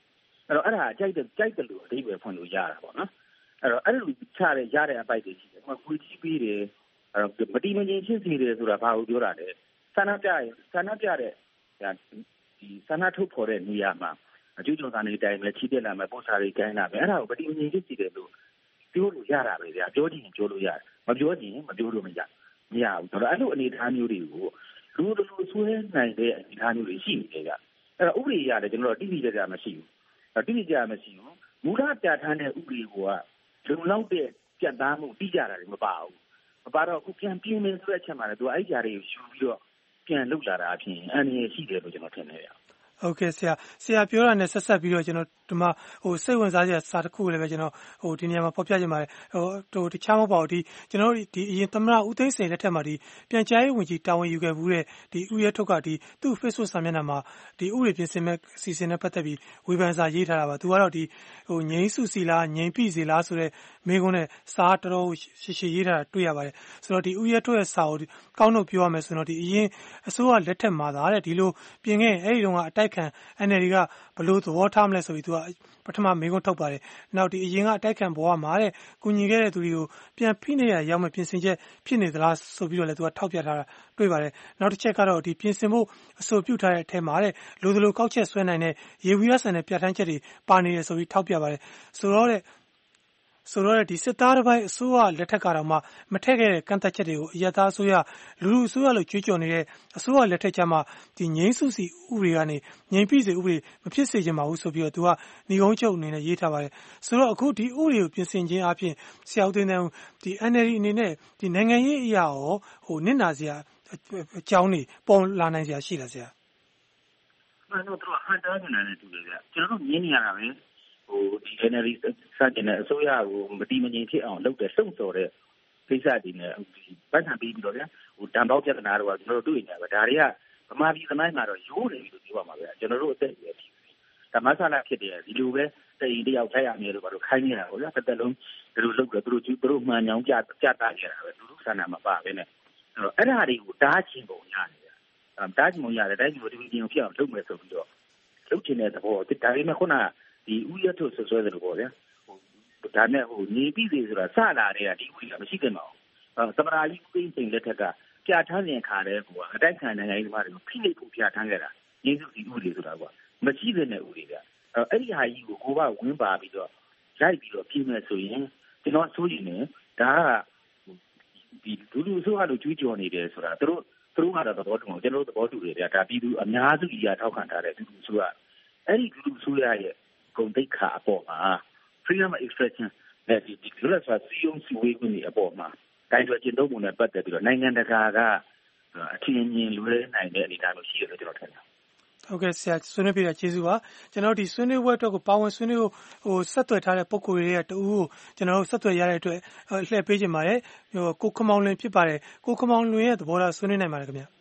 အဲ့တော့အဲ့ဒါကြိုက်တဲ့ကြိုက်တယ်လို့အဓိပ္ပာယ်ဖွင့်လို့ရတာပေါ့နော်အဲ့တော့အဲ့လိုချတဲ့ရတဲ့အပိုက်တွေရှိတယ်ဥပမာကိုကြီးပြီးတယ်အဲ့တော့မတိမငြိမ်ဖြစ်စေတယ်ဆိုတာဘာကိုပြောတာလဲဆန္ဒပြရင်ဆန္ဒပြတဲ့ဒီဆန္ဒထုတ်ဖော်တဲ့နေရာမှာအကျိုးကြောင့်ကနေတိုင်းပဲချီးတက်လာမယ်ပို့စာတွေကိုင်းလာမယ်အဲ့ဒါကိုမတိမငြိမ်ဖြစ်စေတယ်လို့ပြောလို့ရတာပဲဗျာပြောချင်ပြောလို့ရတယ်မပြောချင်မပြောလို့မရမရဘူးဆိုတော့အဲ့လိုအနေအထားမျိုးတွေကိုလူလူဆွဲနိုင်တဲ့အနေအထားမျိုးတွေရှိနေတယ်ဗျအဲ့တော့ဥပဒေရတယ်ကျွန်တော်တို့တိတိကျကျမရှိဘူးတိတိကျကျမရှိဘူးမူလပြဋ္ဌာန်းတဲ့ဥပဒေကလုံလောက်တဲ့ပြတ်သားမှုတိကျတာတွေမပါဘူးမပါတော့အခုပြန်ပြင်းနေဆိုတဲ့အချက်မှာလည်းသူအဲ့ကြားတွေကိုယူပြီးတော့ပြန်လုလာတာအဖြစ်အန္တရာယ်ရှိတယ်လို့ကျွန်တော်ထင်တယ်ဗျဟုတ်ကဲ့ဆရာဆရာပြောတာနဲ့ဆက်ဆက်ပြီးတော့ကျွန်တော်ဒီမှာဟိုစိတ်ဝင်စားစရာစာတစ်ခုလည်းပဲကျွန်တော်ဟိုဒီနေရာမှာဖော်ပြချင်ပါတယ်ဟိုဟိုတခြားမဟုတ်ပါဘူးဒီကျွန်တော်ဒီအရင်သမ္မတဦးသိန်းစိန်လက်ထက်မှာဒီပြန်ကြားရေးဝန်ကြီးတာဝန်ယူခဲ့ဘူးတဲ့ဒီဦးရဲထုတ်ကဒီသူ့ Facebook စာမျက်နှာမှာဒီဥပဒေပြင်ဆင်မဲ့အစီအစဉ်နဲ့ပတ်သက်ပြီးဝေဖန်စာရေးထားတာပါသူကတော့ဒီဟိုငိမ့်စုစီလားငိမ့်ပြီစီလားဆိုတဲ့မိကုန်းနဲ့စာတော်တော်ရှည်ရှည်ရေးထားတာတွေ့ရပါတယ်ဆိုတော့ဒီဦးရဲထုတ်ရဲ့စာကိုကောင်းတော့ပြောရမယ်ဆိုတော့ဒီအရင်အစိုးရလက်ထက်မှာသားတဲ့ဒီလိုပြင်ခဲ့အဲ့ဒီတုန်းကအတိုက်ခံ အန် အယ် ဒီ ကဘလို့သဘောထားမလဲဆိုပြီးသူကပထမမေးခွန်းထုတ်ပါတယ်။နောက်ဒီအရင်ကအတိုက်ခံဘောကမှာတဲ့ကုညီခဲ့တဲ့သူတွေကိုပြန်ဖိနေရရောက်မဲ့ပြင်ဆင်ချက်ဖြစ်နေသလားဆိုပြီးတော့လည်းသူကထောက်ပြထားတာတွေ့ပါတယ်။နောက်တစ်ချက်ကတော့ဒီပြင်ဆင်ဖို့အဆိုပြုထားတဲ့အထက်မှာတဲ့လူသလိုကောက်ချက်ဆွဲနိုင်တဲ့ရေဝီရဆန်တဲ့ပြဋ္ဌာန်းချက်တွေပါနေတယ်ဆိုပြီးထောက်ပြပါတယ်။ဆိုတော့တဲ့ဆိုတော့ဒီစစ်သားတစ်ပိုင်းအစိုးရလက်ထက်ကတော့မှမထက်ခဲ့တဲ့ကန့်သက်ချက်တွေကိုအရသာအစိုးရလူလူအစိုးရလို့ကြွေးကြော်နေတဲ့အစိုးရလက်ထက်ကျမှဒီငိမ့်စုစီဥပဒေကနေငိမ့်ပြည့်စေဥပဒေမဖြစ်စေချင်ပါဘူးဆိုပြီးတော့သူကညီကုန်းချုပ်အနေနဲ့ရေးထားပါတယ်ဆိုတော့အခုဒီဥပဒေကိုပြင်ဆင်ခြင်းအပြင်ဆရာဦးသိန်းတဲ့ဒီ အန် အယ် ဒီ အနေနဲ့ဒီနိုင်ငံရေးအရာရောဟိုနစ်နာစရာအကြောင်းတွေပေါ်လာနိုင်စရာရှိလားဆရာအဲ့တော့သူကဟန်တာနေတယ်တူတယ်ဗျကျွန်တော်တို့မြင်နေရတာပဲဟိုဒီ အန် အယ် ဒီ စတင်တဲ့အစိုးရကိုမတိမငြိမ်ဖြစ်အောင်လုပ်တဲ့စုံစော်တဲ့ကိစ္စတွေနဲ့ဒီပတ်ထန်ပြီးပြီးတော့ဗျာဟိုတံပေါက်ပြဿနာတော့ကျွန်တော်တို့တွေ့နေရပါဒါတွေကဗမာပြည်သမိုင်းမှာတော့ရိုးနေပြီလို့ပြောပါမှာဗျာကျွန်တော်တို့အသက်အရွယ်ဖြစ်ဓမ္မဆန္ဒဖြစ်တယ်ဒီလိုပဲတိတ်တယောက်ထိုက်ရမယ်လို့ဘာလို့ခိုင်းနေတာပေါ့ဗျာတစ်သက်လုံးဒီလိုလုပ်ကြသူတို့သူတို့မှန်ညောင်းကြကြတာကြတာပဲသူတို့ဆန္ဒမပါပဲနဲ့အဲ့တော့အဲ့ဒါတွေကိုတားချင်ပုံရတယ်ဗျာတားချင်ပုံရတယ်တိုင်းကိုဒီပြင်ကိုဖြစ်အောင်လုပ်မယ်ဆိုပြီးတော့လုပ်ချင်တဲ့သဘောဒါပေမဲ့ခုနဒီဥယျာဉ်ထုတ်ဆွဆွဲတယ်လို့ပေါ့ဗျာဟိုဒါနဲ့ဟိုညီပြီးစီဆိုတာစလာတဲ့ကဒီဥယျာဉ်မရှိသင့်ပါဘူးသမရာကြီးပြင်းစိန်လက်ထက်ကပြဋ္ဌာန်းရင်ခါတဲ့ကွာအတိုက်ခံနိုင်ငံရေးသမားတွေကိုဖိနှိပ်ဖို့ပြဋ္ဌာန်းခဲ့တာညီစုဒီဥပဒေဆိုတာကွာမရှိတဲ့နဲ့ဥပဒေကအဲ့ဒီဟာကြီးကိုကိုကဝင်းပါပြီးတော့ရိုက်ပြီးတော့ပြင်မယ်ဆိုရင်ကျွန်တော်ဆိုရင်လည်းဒါကဒီလူလူဆိုဟာလို့ကြွေးကြော်နေတယ်ဆိုတာသူတို့သူတို့ကတော့သဘောတူအောင်ကျွန်တော်တို့သဘောတူတယ်ဗျာဒါပြည်သူအများစုကြီးကထောက်ခံထားတဲ့လူလူဆိုကအဲ့ဒီလူလူဆိုရရဲ့ဂုဏ်သိက္ခာအပေါ်မှာ freedom of expression နဲ့ဒီဒီလိုဆိုစီယုံစီဝေးကနေအပေါ်မှာတိုင်းတော်ကျင့်သုံးမှုနဲ့ပတ်သက်ပြီးတော့နိုင်ငံတကာကအထင်အမြင်လွဲနိုင်တဲ့အနေအထားမျိုးရှိတယ်လို့ကျွန်တော်ထင်တယ်ဟုတ်ကဲ့ဆရာဆွေးနွေးပြတာကျေးဇူးပါကျွန်တော်ဒီဆွေးနွေးပွဲအတွက်ကိုပါဝင်ဆွေးနွေးဖို့ဟိုဆက်သွယ်ထားတဲ့ပုံကိုယ်တွေကတူကိုကျွန်တော်တို့ဆက်သွယ်ရတဲ့အတွက်လှည့်ပေးခြင်းပါတယ်ဟိုကိုခမောင်လွင်ဖြစ်ပါတယ်ကိုခမောင်လွင်ရဲ့သဘောထားဆွေးနွေးနိုင်ပါတယ်ခင်ဗျာ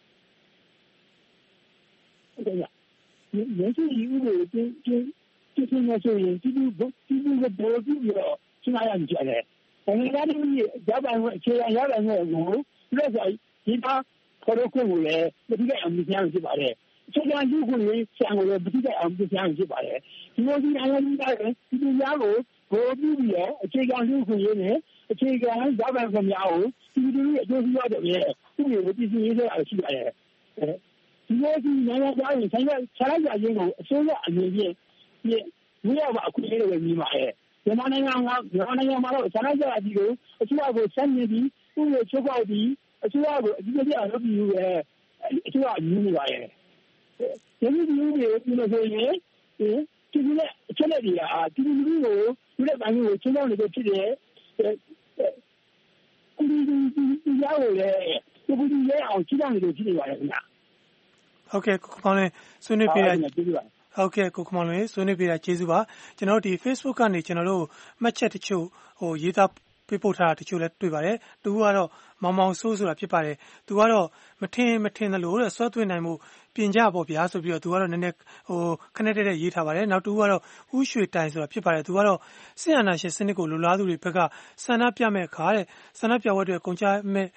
ဟုတ်ကဲ့ရင်းချင်းယူလို့ကျင်းကျင်းကျင်းနေဆိုရင်ဒီလိုဒီလိုဘောပြီးတော့စဉ်းစားရကြတယ်။နိုင်ငံသားတွေရပါမယ်အခြေခံရပါမယ်ကိုလက်ဆိုင်ဒီပါခေါ်တော့ကိုလည်းမတိကျအောင်ပြန်ဖြစ်ပါတယ်။အခြေခံယူကိုလည်းဆံကိုလည်းမတိကျအောင်ပြန်ဖြစ်ပါတယ်။ဒီလိုဒီအရင်ကလည်းဒီလိုရကိုဘောပြီးပြီးတော့အခြေခံယူကိုရေးနဲ့အခြေခံရပါမယ်ကိုများကိုဒီလိုအကျိုးရှိရတယ်လေ။ဒီလိုပြည်စည်းရေးရရှိပါတယ်။ဒီလိုဒီနိုင်ငံသားတွေဆိုင်ရာဆရာကြီးအရင်ကအစိုးရအနေနဲ့ဒီဘယ်မှာအခုလေးတွေမြင်ပါရဲ့မြန်မာနိုင်ငံကမြန်မာနိုင်ငံမှာတော့ဆန္ဒပြအကြီးကိုအစိုးရကိုဆက်နေပြီးသူ့ရဲ့ချုပ်ပေါက်ပြီးအစိုးရကိုအကြီးအကျယ်လုပ်ပြီးရဲ့အစိုးရမြင်နေပါရဲ့ဒီလိုမျိုးတွေဒီလိုဆိုရင်ဒီဒီနဲ့အချက်လက်တွေဟာဒီလိုမျိုးကိုဒီလက်ပိုင်းကိုချင်းချင်းလေးဖြစ်တယ်ဒီဒီဒီရောက်လေဒီဒီရဲ့အောင်ချင်းချင်းလေးဖြစ်နေပါရဲ့ခင်ဗျာဟုတ်ကဲ့ကိုခမောင်လေးဆွေးနွေးပြရဟုတ်ကဲ့ကိုခမောင်လေးဆွေးနွေးပြတာကျေးဇူးပါကျွန်တော်တို့ဒီ Facebook ကနေကျွန်တော်တို့မှတ်ချက်တချို့ဟိုရေးသားပေးပို့ထားတာတချို့လည်းတွေ့ပါတယ်သူကတော့မောင်မောင်ဆိုးဆိုတာဖြစ်ပါတယ်သူကတော့မထင်မထင်သလိုတဲ့ဆွဲသွင်းနိုင်မှုပြင်ကြပေါ့ဗျာဆိုပြီးတော့သူကတော့နည်းနည်းဟိုခနဲ့တဲ့ရေးထားပါတယ်နောက်သူကတော့ဥရွှေတိုင်ဆိုတာဖြစ်ပါတယ်သူကတော့စစ်အာဏာရှင်စနစ်ကိုလူလားသူတွေဘက်ကဆန္ဒပြမဲ့အခါတဲ့ဆန္ဒပြဝတ်တွေကုန်ကြမဲ့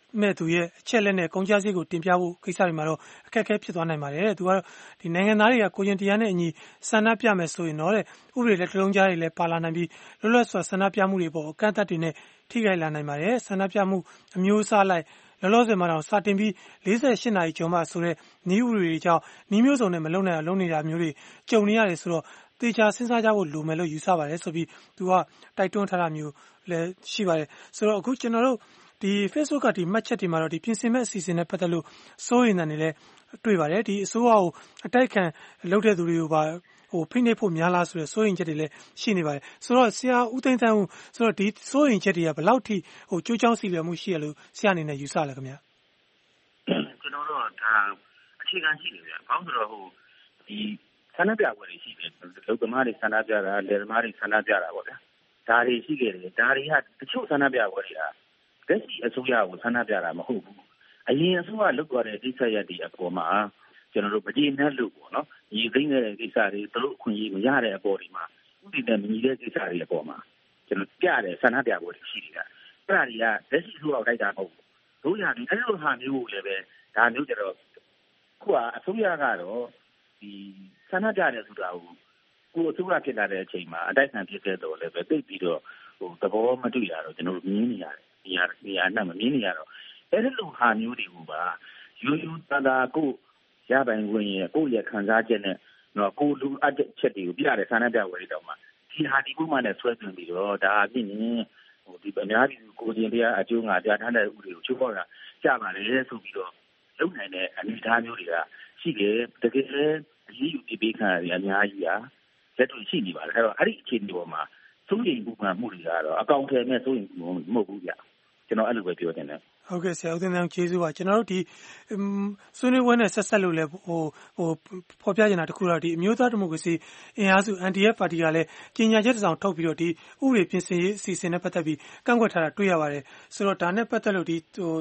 မဲ့သူရဲ့အချက်လက်နဲ့ကုန်ကျစရိတ်ကိုတင်ပြဖို့ကိစ္စတွေမှာတော့အခက်အခဲဖြစ်သွားနိုင်ပါတယ်တဲ့သူကတော့ဒီနိုင်ငံသားတွေကကိုရင်တရားနဲ့အညီဆန္ဒပြမယ်ဆိုရင်တော့တဲ့ဥပဒေလက်တလုံးကြားတွေလည်းပါလာနိုင်ပြီးလွတ်လပ်စွာဆန္ဒပြမှုတွေပေါ်အကန့်အသတ်တွေနဲ့ထိခိုက်လာနိုင်ပါတယ်ဆန္ဒပြမှုအမျိုးအစားလိုက်လောလောဆယ်မှာတော့စတင်ပြီးလေးဆယ်ရှစ်နာရီကျော်မှဆိုတဲ့နည်းဥပဒေတွေကြောင့်နည်းမျိုးစုံနဲ့မလုံနိုင်အောင်လုပ်နေတာမျိုးတွေကြုံနေရတယ်ဆိုတော့တေချာစဉ်းစားကြဖို့လိုမယ်လို့ယူဆပါတယ်ဆိုပြီးသူကတိုက်တွန်းထားတာမျိုးလည်းရှိပါတယ်ဆိုတော့အခုကျွန်တော်တို့ဒီ Facebook ကဒီမှတ်ချက်တွေမှာတော့ဒီပြင်ဆင်မဲ့အစီအစဉ်နဲ့ပတ်သက်လို့စိုးရိမ်တယ်လည်းတွေ့ပါတယ်ဒီအစိုးရကိုအတိုက်ခံလုပ်တဲ့သူတွေကိုပါဟိုဖိနှိပ်ဖို့များလားဆိုရယ်စိုးရိမ်ချက်တွေလည်းရှိနေပါတယ်ဆိုတော့ဆရာဦးသိန်းသန်းဦးဆိုတော့ဒီစိုးရိမ်ချက်တွေကဘယ်လောက်ထိဟိုကြိုးချောင်းစီလွယ်မှုရှိရလို့ဆရာအနေနဲ့ယူဆလဲခင်ဗျာကျွန်တော်တို့ဒါအခြေခံရှိနေဗျာဘာလို့ဆိုတော့ဟိုဒီဆန္ဒပြပွဲတွေရှိတယ်လူသမားတွေဆန္ဒပြတာလယ်သမားတွေဆန္ဒပြတာပေါ့ဗျာဒါတွေရှိခဲ့တယ်ဒါတွေကတချို့ဆန္ဒပြပွဲတွေကလက်ရှိအစိုးရကိုဆန္ဒပြတာမဟုတ်ဘူးအရင်အစိုးရလုပ်သွားတဲ့ကိစ္စရပ်တွေအပေါ်မှာကျွန်တော်တို့မကျေနပ်လို့ပေါ့နော်ညီသိမ်းတဲ့ကိစ္စတွေသူတို့အခွင့်အရေးမရတဲ့အပေါ်ဒီမှာဥပဒေနဲ့မညီတဲ့ကိစ္စတွေအပေါ်မှာကျွန်တော်ပြတဲ့ဆန္ဒပြပွဲတွေရှိနေတာအဲ့ဒါတွေကလက်ရှိအစိုးရတိုက်တာမဟုတ်ဘူးတို့ရတယ်အဲ့လိုဟာမျိုးကိုလည်းပဲဒါမျိုးကြတော့ခုကအစိုးရကတော့ဒီဆန္ဒပြတယ်ဆိုတာကိုကိုအစိုးရဖြစ်လာတဲ့အချိန်မှာအတိုက်ခံဖြစ်တဲ့တော့လည်းပဲသိပြီးတော့ဟိုသဘောမတူရတော့ကျွန်တော်တို့မြင်နေရတယ်နေရာနေရာနဲ့မမြင်နေရတော့အဲ့ဒီလိုဟာမျိုးတွေကိုပါရိုးရိုးသားသားကိုရပိုင်ခွင့်ရဲ့ကိုယ့်ရဲ့ခံစားချက်နဲ့တော့ကိုလူအပ်ချက်တွေကိုပြတဲ့ဆန္ဒပြပွဲတွေတောင်မှဒီဟာဒီပုံမှန်နဲ့ဆွဲသွင်းပြီးတော့ဒါအဖြစ်နေဟိုဒီအများကြီးကိုကျင်တရားအကျိုးငါပြထားတဲ့ဥပဒေကိုချိုးဖောက်တာကြပါလေဆိုပြီးတော့လုံနိုင်တဲ့အနေအထားမျိုးတွေကရှိတယ်တကယ်လည်းအရေးယူပြီးပေးခံရတဲ့အများကြီးอ่ะလက်တွေ့ရှိနေပါတယ်အဲ့တော့အဲ့ဒီအခြေအနေပေါ်မှာစိုးရိမ်မှုမှမှုတွေကတော့အကောင့်ထဲနဲ့စိုးရိမ်မှုမဟုတ်ဘူးဗျကျွန်တော်အဲ့လိုပဲပြောတင်တယ်ဟုတ်ကဲ့ဆရာဦးသိန်းသန်းကျေးဇူးပါကျွန်တော်တို့ဒီဆွေးနွေးပွဲနဲ့ဆက်ဆက်လို့လဲဟိုဟိုဖော်ပြနေတာတခုတော့ဒီအမျိုးသားဒီမိုကရေစီအင်အားစု N D F ပါတီကလည်းကြီးညာချက်တစ်စောင်ထုတ်ပြီးတော့ဒီဥပဒေပြင်ဆင်ရေးအစီအစဉ်နဲ့ပတ်သက်ပြီးကန့်ကွက်ထားတာတွေ့ရပါတယ်ဆိုတော့ဒါနဲ့ပတ်သက်လို့ဒီဟို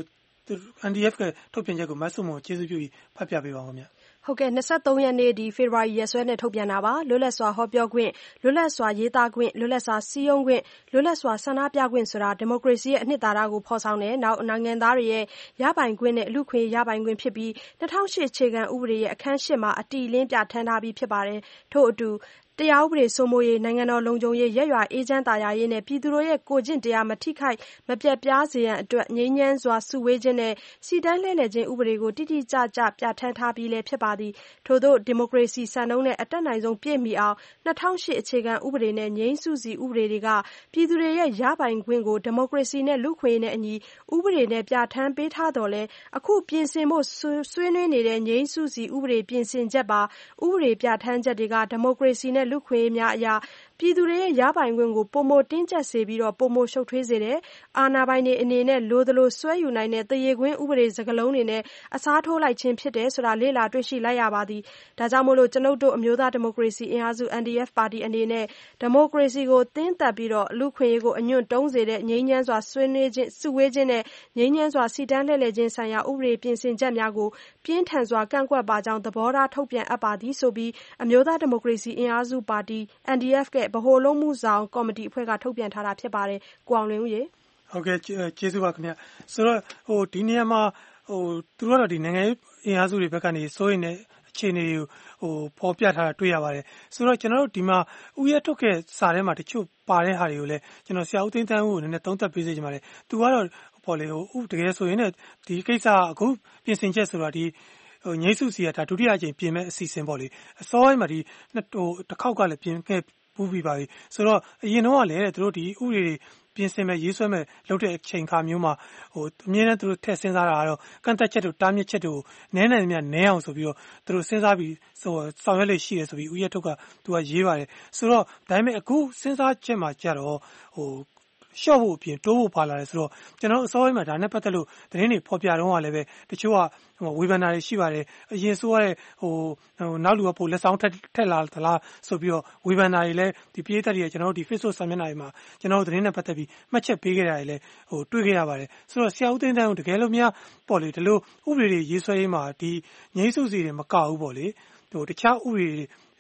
N D F ကထုတ်ပြန်ချက်ကိုမဆုမကျေးဇူးပြုပြီးဖတ်ပြပေးပါဦးခင်ဗျဟုတ်ကဲ့နှစ်သုံးရက်နေ့ဒီဖေဖော်ဝါရီရက်စွဲနဲ့ထုတ်ပြန်တာပါလွတ်လပ်စွာဟောပြောခွင့်လွတ်လပ်စွာရေးသားခွင့်လွတ်လပ်စွာစီးရုံးခွင့်လွတ်လပ်စွာဆန္ဒပြခွင့်ဆိုတာဒီမိုကရေစီရဲ့အနှစ်သာရကိုဖော်ဆောင်တဲ့နောက်နိုင်ငံသားတွေရဲ့ရပိုင်ခွင့်နဲ့လူခွင့်ရပိုင်ခွင့်ဖြစ်ပြီး၂၀၀၈ခြေခံဥပဒေရဲ့အခန်း၈မှာအတီလင်းပြဋ္ဌာန်းထားပြီးဖြစ်ပါတယ်ထို့အတူတရားဥပဒေစိုးမိုးရေးနိုင်ငံတော်လုံခြုံရေးရက်ရွာအေးချမ်းသာယာရေးနဲ့ပြည်သူတို့ရဲ့ကိုကျင့်တရားမထိခိုက်မပြတ်ပြားစေရန်အတွက်ငြိမ်းချမ်းစွာစုဝေးခြင်းနဲ့စီတန်းလှည့်လည်ခြင်းဥပဒေကိုတိတိကျကျပြဋ္ဌာန်းထားပြီးလည်းဖြစ်ပါသည်ထို့သောဒီမိုကရေစီစံနှုန်းနဲ့အတက်နိုင်ဆုံးပြည့်မီအောင်၂၀၀၈အခြေခံဥပဒေနဲ့ငြိမ်းစုစီဥပဒေတွေကပြည်သူတွေရဲ့ရပိုင်ခွင့်ကိုဒီမိုကရေစီနဲ့လူ့ခွင့်ရေးနဲ့အညီဥပဒေနဲ့ပြဋ္ဌာန်းပေးထားတော်လဲအခုပြင်ဆင်ဖို့ဆွေးနွေးနေတဲ့ငြိမ်းစုစီဥပဒေပြင်ဆင်ချက်ပါဥပဒေပြဋ္ဌာန်းချက်တွေကဒီမိုကရေစီနဲ့လူ့ခွင့်ရေးများအရာပြည်သူတွေရဲ့ရပိုင်ခွင့်ကိုပုံမတင်းကျပ်စေပြီးတော့ပုံမရှုပ်ထွေးစေတဲ့အာဏာပိုင်တွေအနေနဲ့လိုသလိုဆွဲယူနိုင်တဲ့တရေခွင်းဥပဒေစကားလုံးတွေနဲ့အစားထိုးလိုက်ခြင်းဖြစ်တယ်ဆိုတာလေ့လာတွေ့ရှိလိုက်ရပါသည်ဒါကြောင့်မို့လို့ကျွန်ုပ်တို့အမျိုးသားဒီမိုကရေစီအင်အားစု N D F ပါတီအနေနဲ့ဒီမိုကရေစီကိုတင်းတက်ပြီးတော့လူခွင့်ရေးကိုအညွန့်တုံးစေတဲ့ငြိမ်းချမ်းစွာဆွေးနွေးခြင်းစုဝေးခြင်းနဲ့ငြိမ်းချမ်းစွာစီတန်းလှည့်လည်ခြင်းဆိုင်ရာဥပဒေပြင်ဆင်ချက်များကိုပြင်းထန်စွာကန့်ကွက်ပါကြောင်းသဘောထားထုတ်ပြန်အပ်ပါသည်ဆိုပြီးအမျိုးသားဒီမိုကရေစီအင်အားစုပါတီ N D F ကဗဟိုလုံးမှုဆောင်ကော်မတီအဖွဲ့ကထုတ်ပြန်ထားတာဖြစ်ပါတယ်ကိုအောင်လွင်ဦးရေဟုတ်ကဲ့ကျေးဇူးပါခင်ဗျဆိုတော့ဟိုဒီနေရာမှာဟိုသူတို့ကတော့ဒီနိုင်ငံရေးအင်အားစုတွေဘက်ကနေစိုးရိမ်တဲ့အခြေအနေတွေကိုဟိုပေါ်ပြထားတာတွေ့ရပါတယ်ဆိုတော့ကျွန်တော်တို့ဒီမှာဥယျာဉ်ထုတ်ခဲ့စာထဲမှာတချို့ပါတဲ့ဟာတွေကိုလည်းကျွန်တော်ဆရာဦးသိန်းသန်းဦးကိုနည်းနည်းသုံးသပ်ပေးစေချင်ပါတယ်သူကတော့ပေါ်လေဟိုတကယ်ဆိုရင်လည်းဒီကိစ္စအခုပြင်ဆင်ချက်ဆိုတာဒီဟိုငြိမ်းစုစီကဒါဒုတိယအကြိမ်ပြင်မဲ့အစီအစဉ်ပေါ့လေအစောပိုင်းမှာဒီဟိုတစ်ခေါက်ကလည်းပြင်ခဲ့ပူးပြီးပါပြီဆိုတော့အရင်တော့ကလည်းသူတို့ဒီဥပဒေတွေပြင်ဆင်မဲ့ရေးဆွဲမဲ့လုပ်တဲ့အချိန်ခါမျိုးမှာဟိုအမြဲတမ်းသူတို့ထည့်စဉ်းစားတာကတော့ကန့်သက်ချက်တို့တားမြစ်ချက်တို့နည်းနိုင်သမျှနည်းအောင်ဆိုပြီးတော့သူတို့စဉ်းစားပြီးဟိုဆောင်ရွက်လေရှိတယ်ဆိုပြီးဥယျာဉ်ထုတ်ကသူကရေးပါတယ်ဆိုတော့ဒါပေမဲ့အခုစဉ်းစားချက်မှာကြတော့ဟိုရှော့ဖို့အပြင်တိုးဖို့ပါလာတယ်ဆိုတော့ကျွန်တော်အစောပိုင်းမှာဒါနဲ့ပတ်သက်လို့သတင်းတွေဖော်ပြတော့ကလည်းပဲတချို့ကဟိုဝေဖန်တာတွေရှိပါတယ်အရင်ဆိုရတဲ့ဟိုဟိုနောက်လူကပိုလက်ဆောင်ထက်ထက်လာသလားဆိုပြီးတော့ဝေဖန်တာတွေလည်းဒီပြည်သက်တွေကျွန်တော်တို့ဒီ Facebook စာမျက်နှာတွေမှာကျွန်တော်တို့သတင်းနဲ့ပတ်သက်ပြီးမှတ်ချက်ပေးခဲ့တာတွေလည်းဟိုတွေ့ခဲ့ရပါတယ်ဆိုတော့ဆရာဦးသိန်းတန်းကတကယ်လို့များပေါ့လေဒီလိုဥပဒေတွေရေးဆွဲရေးမှာဒီငြိမ်းစုစီတွေမကဘူးပေါ့လေဟိုတခြားဥပဒေ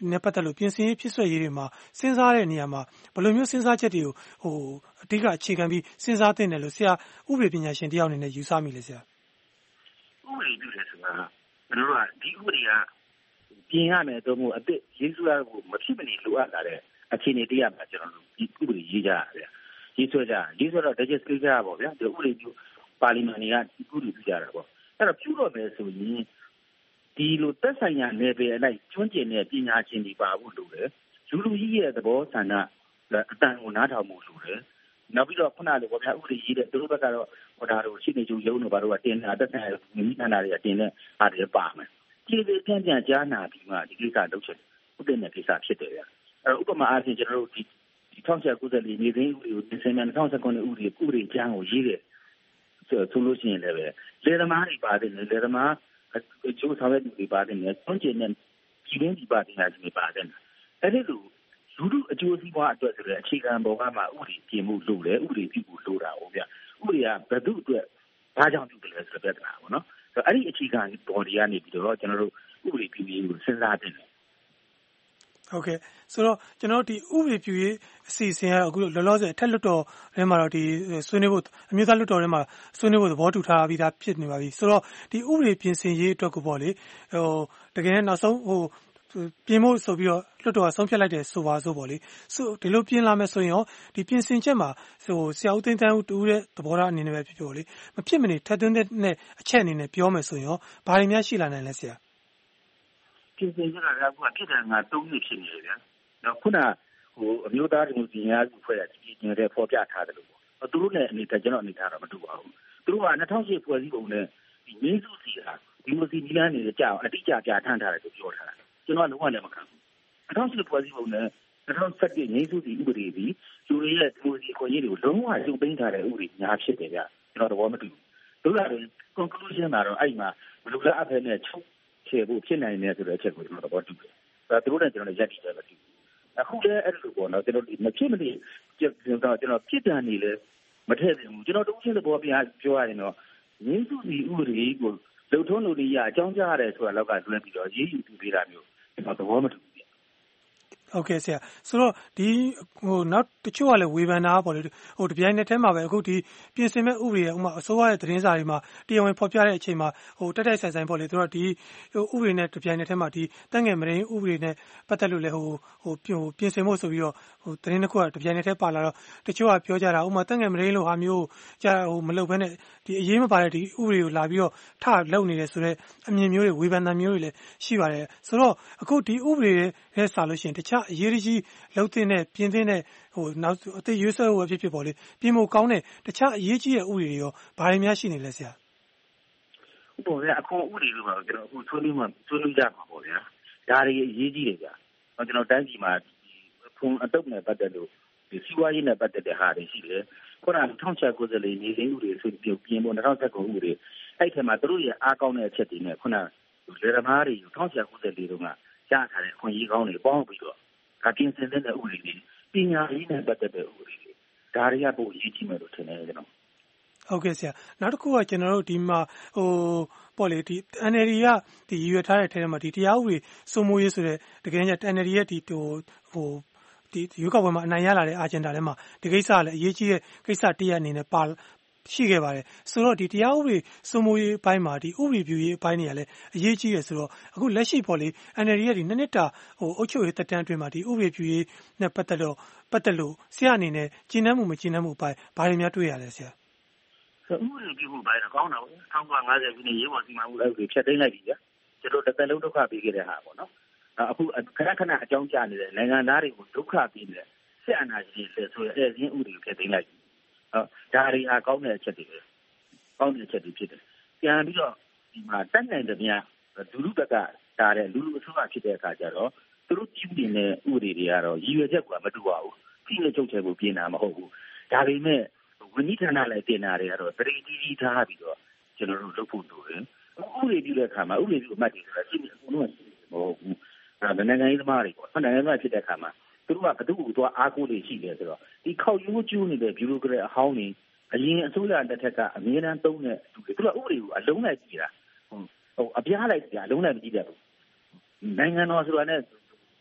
နဲ့ပတ်သက်လို့ပြင်ဆင်ရေးဖြစ်ဆွဲရေးတွေမှာစဉ်းစားတဲ့နေရာမှာဘယ်လိုမျိုးစဉ်းစားချက်တွေကိုဟိုအဓိကအခြေခံပြီးစဉ်းစားသင့်တယ်လို့ဆရာဥပဒေပညာရှင်တယောက်အနေနဲ့ယူဆမိလဲဆရာဥပဒေပြုတယ်ဆိုတာကျွန်တော်တို့ကဒီဥပဒေကပြင်ရမယ်တော့မို့အစ်ရေးဆွဲရဖို့မဖြစ်မနေလိုအပ်လာတဲ့အခြေအနေတရားမှာကျွန်တော်တို့ဒီဥပဒေရေးကြရတယ်ရေးဆွဲကြရေးဆွဲတော့ digest ကြရပါဗျာဒီဥပဒေပြုပါလီမန်တွေကဒီဥပဒေပြုကြတာပေါ့အဲ့တော့ပြုတော့မယ်ဆိုရင်ဒီလိုသက်ဆိုင်ရာနယ်ပယ်အလိုက်ကျွမ်းကျင်တဲ့ပညာရှင်တွေပါဖို့လိုတယ်လူလူကြီးရဲ့သဘောဆန္ဒအတန်ကိုနားထောင်မှုလိုတယ်နောက်ပြီးတော့ခုနကလိုပေါ့ဗျာဥပဒေရေးတဲ့သူတို့ဘက်ကတော့ဟိုဒါတို့ရှိနေကြုံရုံတို့ဘာတို့ကတင်တာသက်ဆိုင်ရာမိခန္ဓာတွေကတင်တဲ့အားတွေပါမယ်ကျေကျေပြန့်ပြန့်ကြားနာပြီးမှဒီကိစ္စလုပ်ချက်ဥပဒေနဲ့ကိစ္စဖြစ်တယ်ဗျအဲ့တော့ဥပမာအားဖြင့်ကျွန်တော်တို့ဒီဒီ၁၉၉၄နေသိန်းဥပဒေကိုတင်ဆင်မြန်၂၀၁၉ဥပဒေဥပဒေကျမ်းကိုရေးတယ်ဆိုလို့ရှိရင်လည်းပဲလေသမားတွေပါတယ်လေသမားအကျိုးဆောင်ရတဲ့တွေပါတယ်ကျွမ်းကျင်တဲ့ပြည်တွင်းပြည်ပပညာရှင်တွေပါတယ်အဲ့ဒီလိုလူလူအကျိုးစီးပွားအတွက်ဆိုတဲ့အခြေခံပေါ်ကမှဥပဒေပြင်မှုလုပ်တယ်ဥပဒေပြုဖို့လိုတာဟုတ်ဗျဥပဒေကဘယ်သူအတွက်ဘာကြောင့်ပြုတယ်လဲဆိုတဲ့ပြဿနာပေါ့နော်အဲ့ဒီအခြေခံပေါ်ဒီကနေပြီးတော့ကျွန်တော်တို့ဥပဒေပြုရေးကိုစဉ်းစားတင်တယ်ဟုတ်ကဲ့ဆိုတော့ကျွန်တော်ဒီဥပဒေပြုရေးအစီအစဉ်ကတော့အခုလောလောဆယ်အထက်လွှတ်တော်ထဲမှာတော့ဒီဆွေးနွေးဖို့အမျိုးသားလွှတ်တော်ထဲမှာဆွေးနွေးဖို့သဘောတူထားပြီးသားဖြစ်နေပါပြီဆိုတော့ဒီဥပဒေပြင်ဆင်ရေးအတွက်ကိုပေါ့လေဟိုတကယ်နောက်ဆုံးဟိုပြင်ဖို့ဆိုပြီးတော့လွှတ်တော်ကဆုံးဖြတ်လိုက်တယ်ဆိုပါစို့ပေါ့လေဆိုဒီလိုပြင်လာမယ်ဆိုရင်ရောဒီပြင်ဆင်ချက်မှာဟိုဆရာဦးသိန်းတန်းဦးတူတဲ့သဘောထားအနေနဲ့ပဲဖြစ်ဖြစ်ပေါ့လေမဖြစ်မနေထပ်သွင်းတဲ့အချက်အနေနဲ့ပြောမယ်ဆိုရင်ရောဘာတွေများရှိလာနိုင်လဲဆရာပြင်ဆင်ချက်ကကဖြစ်တယ်ငါသုံးနှစ်ဖြစ်နေတယ်ဗျာနော်ခုနဟိုအမျိုးသားဒီမိုကရေစီများစုဖွဲ့ရဒီကျင်းတဲ့ဖော်ပြထားတယ်လို့ပေါ့သူတို့နဲ့အနေနဲ့ကျွန်တော်အနေထားတော့မတူပါဘူးသူတို့က၂၀၀၈ဖွဲ့စည်းပုံနဲ့ဒီမင်းစုစီဟာဒီမိုကရေစီကြီးလမ်းနေကြအောင်အတိအကျပြဋ္ဌာန်းထားတယ်လို့ပြောထားတယ်ကျွန်တော်ကလုံးဝလည်းမခံဘူး၂၀၀၈ဖွဲ့စည်းပုံနဲ့၂၀၁၁ငြိမ်းစုစီဥပဒေပြီးလူတွေရဲ့ဒီမိုကရေစီခွင့်ရေးတွေကိုလုံးဝရုပ်သိမ်းထားတဲ့ဥပဒေများဖြစ်တယ်ဗျာကျွန်တော်သဘောမတူဘူးတို့လည်း conclusion မှာတော့အဲ့မှာဘယ်လိုလဲအဖက်နဲ့ချုပ်ချေဖို့ဖြစ်နိုင်တယ်ဆိုတဲ့အချက်ကိုကျွန်တော်သဘောတူတယ်ဒါသူတို့နဲ့ကျွန်တော်လည်းရက်တည်တယ်မတူဘူးအခုလည်းအဲ့လိုပေါ့နော်ကျွန်တော်မဖြစ်မနေကျွန်တော်ကျွန်တော်ဖြစ်တန်နေလဲမထည့်သင့်ဘူးကျွန်တော်တို့ချင်းသဘောပြပြောရရင်တော့ငင်းစုစီဥပဒေကိုလုံထုံးလုံနည်းအကြောင်းကြားရတယ်ဆိုတာလောက်ကတွင်းပြီးတော့ရေးယူပြီးပေးတာမျိုးကျွန်တော်သဘောမတူဘူးဟုတ်ကဲ့ဆရာဆိုတော့ဒီဟိုနောက်တချို့ကလည်းဝေဖန်တာပေါ့လေဟိုတပြိုင်နက်တည်းမှာပဲအခုဒီပြင်ဆင်မဲ့ဥပဒေရဲ့ဥမာအစိုးရရဲ့သတင်းစာတွေမှာတရားဝင်ဖော်ပြတဲ့အချိန်မှာဟိုတက်တက်ဆိုင်ဆိုင်ပေါ့လေသူတို့ဒီဟိုဥပဒေနဲ့တပြိုင်နက်တည်းမှာဒီတန့်ငယ်မရင်းဥပဒေနဲ့ပတ်သက်လို့လည်းဟိုဟိုပြင်ဆင်ဖို့ဆိုပြီးတော့ဟိုသတင်းတစ်ခုကတပြိုင်နက်တည်းပါလာတော့တချို့ကပြောကြတာဥမာတန့်ငယ်မရင်းလို့ဟာမျိုးကြာဟိုမလုပ်ဘဲနဲ့ဒီအရေးမပါတဲ့ဒီဥပဒေကိုလာပြီးတော့ထလုပ်နေတယ်ဆိုတော့အမြင်မျိုးတွေဝေဖန်တာမျိုးတွေလည်းရှိပါတယ်ဆိုတော့အခုဒီဥပဒေရဲ့ဆာလို့ရှိရင်တခြားအရေးကြီးလှုပ်တဲ့ပြင်တဲ့ဟိုနောက်အသေးရွေးဆွဲဖို့ဖြစ်ဖြစ်ပေါ့လေပြင်ဖို့ကောင်းတဲ့တခြားအရေးကြီးတဲ့ဥပဒေတွေရောဘာတွေများရှိနေလဲဆရာဥပဒေအခုဥပဒေတွေမှာကျွန်တော်အခုဆွေးနွေးမှဆွေးနွေးကြမှာပေါ့ဗျာဒါတွေအရေးကြီးတယ်ဗျာကျွန်တော်တိုင်းပြည်မှာဖုန်းအတုပ်နဲ့ပတ်သက်လို့ဒီစီးပွားရေးနဲ့ပတ်သက်တဲ့ဟာတွေရှိတယ်ခုနက၁၉၉၄နေသိန်းဥပဒေဆိုပြီးပြင်ဖို့၂၀၁၉ဥပဒေအဲ့ထက်မှာတို့ရဲ့အားကောင်းတဲ့အချက်တွေနဲ့ခုနလေသမားတွေ၁၉၉၄တုန်းကကြားထားတဲ့အခွင့်အရေးကောင်းတွေပေါင်းပြီးတော့ဒါပြင်ဆင်တဲ့ဥပဒေတွေပညာရေးနဲ့ပတ်သက်တဲ့ဥပဒေတွေဒါတွေကပိုအရေးကြီးမယ်လို့ထင်တယ်ကျွန်တော်ဟုတ်ကဲ့ဆရာနောက်တစ်ခုကကျွန်တော်တို့ဒီမှာဟိုပေါ့လေဒီ N L D ကဒီရွေထားတဲ့ထဲမှာဒီတရားဥပဒေစိုးမိုးရေးဆိုတဲ့တကယ်ကြီး N L D ရဲ့ဒီဟိုဟိုဒီရွေးကောက်ပွဲမှာအနိုင်ရလာတဲ့ agenda ထဲမှာဒီကိစ္စကလည်းအရေးကြီးတဲ့ကိစ္စတရက်အနေနဲ့ပါရှိခဲ့ပါတယ်ဆိုတော့ဒီတရားဥပဒေစိုးမိုးရေးအပိုင်းမှာဒီဥပဒေပြုရေးအပိုင်းတွေကလည်းအရေးကြီးတယ်ဆိုတော့အခုလက်ရှိပေါ့လေ N L D ရဲ့ဒီနှစ်နှစ်တာဟိုအုပ်ချုပ်ရေးတက်တန်းအတွင်းမှာဒီဥပဒေပြုရေးနဲ့ပတ်သက်လို့ပတ်သက်လို့ဆရာအနေနဲ့ကျင်းနှံမှုမကျင်းနှံမှုအပိုင်းဘာတွေများတွေ့ရလဲဆရာဆိုဥပဒေပြုဖို့ပိုင်းတော့ကောင်းတာပေါ့၁၉၅၀ခုနှစ်ရေးပေါ်စီမံမှုလည်းဖြတ်သိမ်းလိုက်ပြီဗျာကျွန်တော်တစ်သက်လုံးဒုက္ခပေးခဲ့တဲ့ဟာပေါ့နော်အခုခဏခဏအကြောင်းကြားနေတဲ့နိုင်ငံသားတွေကိုဒုက္ခပေးနေတဲ့စစ်အာဏာရှင်တွေဆိုရဲအဲရင်းဥပဒေဖြတ်သိမ်းလိုက်ပြီဒါတွေအားကောင်းတဲ့အချက်တွေပဲကောင်းတဲ့အချက်တွေဖြစ်တယ်ပြန်ပြီးတော့ဒီမှာတက်နိုင်တဲ့များလူလူတက်ကဒါတဲ့လူလူအစိုးရဖြစ်တဲ့အခါကျတော့သူတို့ပြုနေတဲ့ဥပဒေတွေကတော့ရည်ရွယ်ချက်ကမတူပါဘူးပြည်နယ်ချုပ်ချယ်ဖို့ပြင်တာမဟုတ်ဘူးဒါပေမဲ့ဝန်ကြီးဌာနလည်းတင်တာတွေကတော့တရီတီးထားပြီးတော့ကျွန်တော်တို့လုပ်ဖို့လိုတယ်ဥပဒေပြုတဲ့အခါမှာဥပဒေပြုအမှတ်တွေဆိုတာရှိနေအကုန်လုံးမဟုတ်ဘူးအဲနိုင်ငံရေးသမားတွေပေါ့နိုင်ငံရေးသမားဖြစ်တဲ့အခါမှာသူတို့ကဘယ်သူ့ကိုသွားအားကိုးနေရှိလဲဆိုတော့ဒီခောက်ရိုးကျူးနေတဲ့ဘီရိုကရက်အဟောင်းတွေအရင်အစိုးရတက်ထက်ကအမြဲတမ်းသုံးတဲ့သူတွေသူကဥပဒေကိုအလုံးလိုက်ကြည့်တာဟိုအပြားလိုက်ကြည့်တာအလုံးလိုက်မကြည့်တတ်ဘူးနိုင်ငံတော်ဆိုတာနဲ့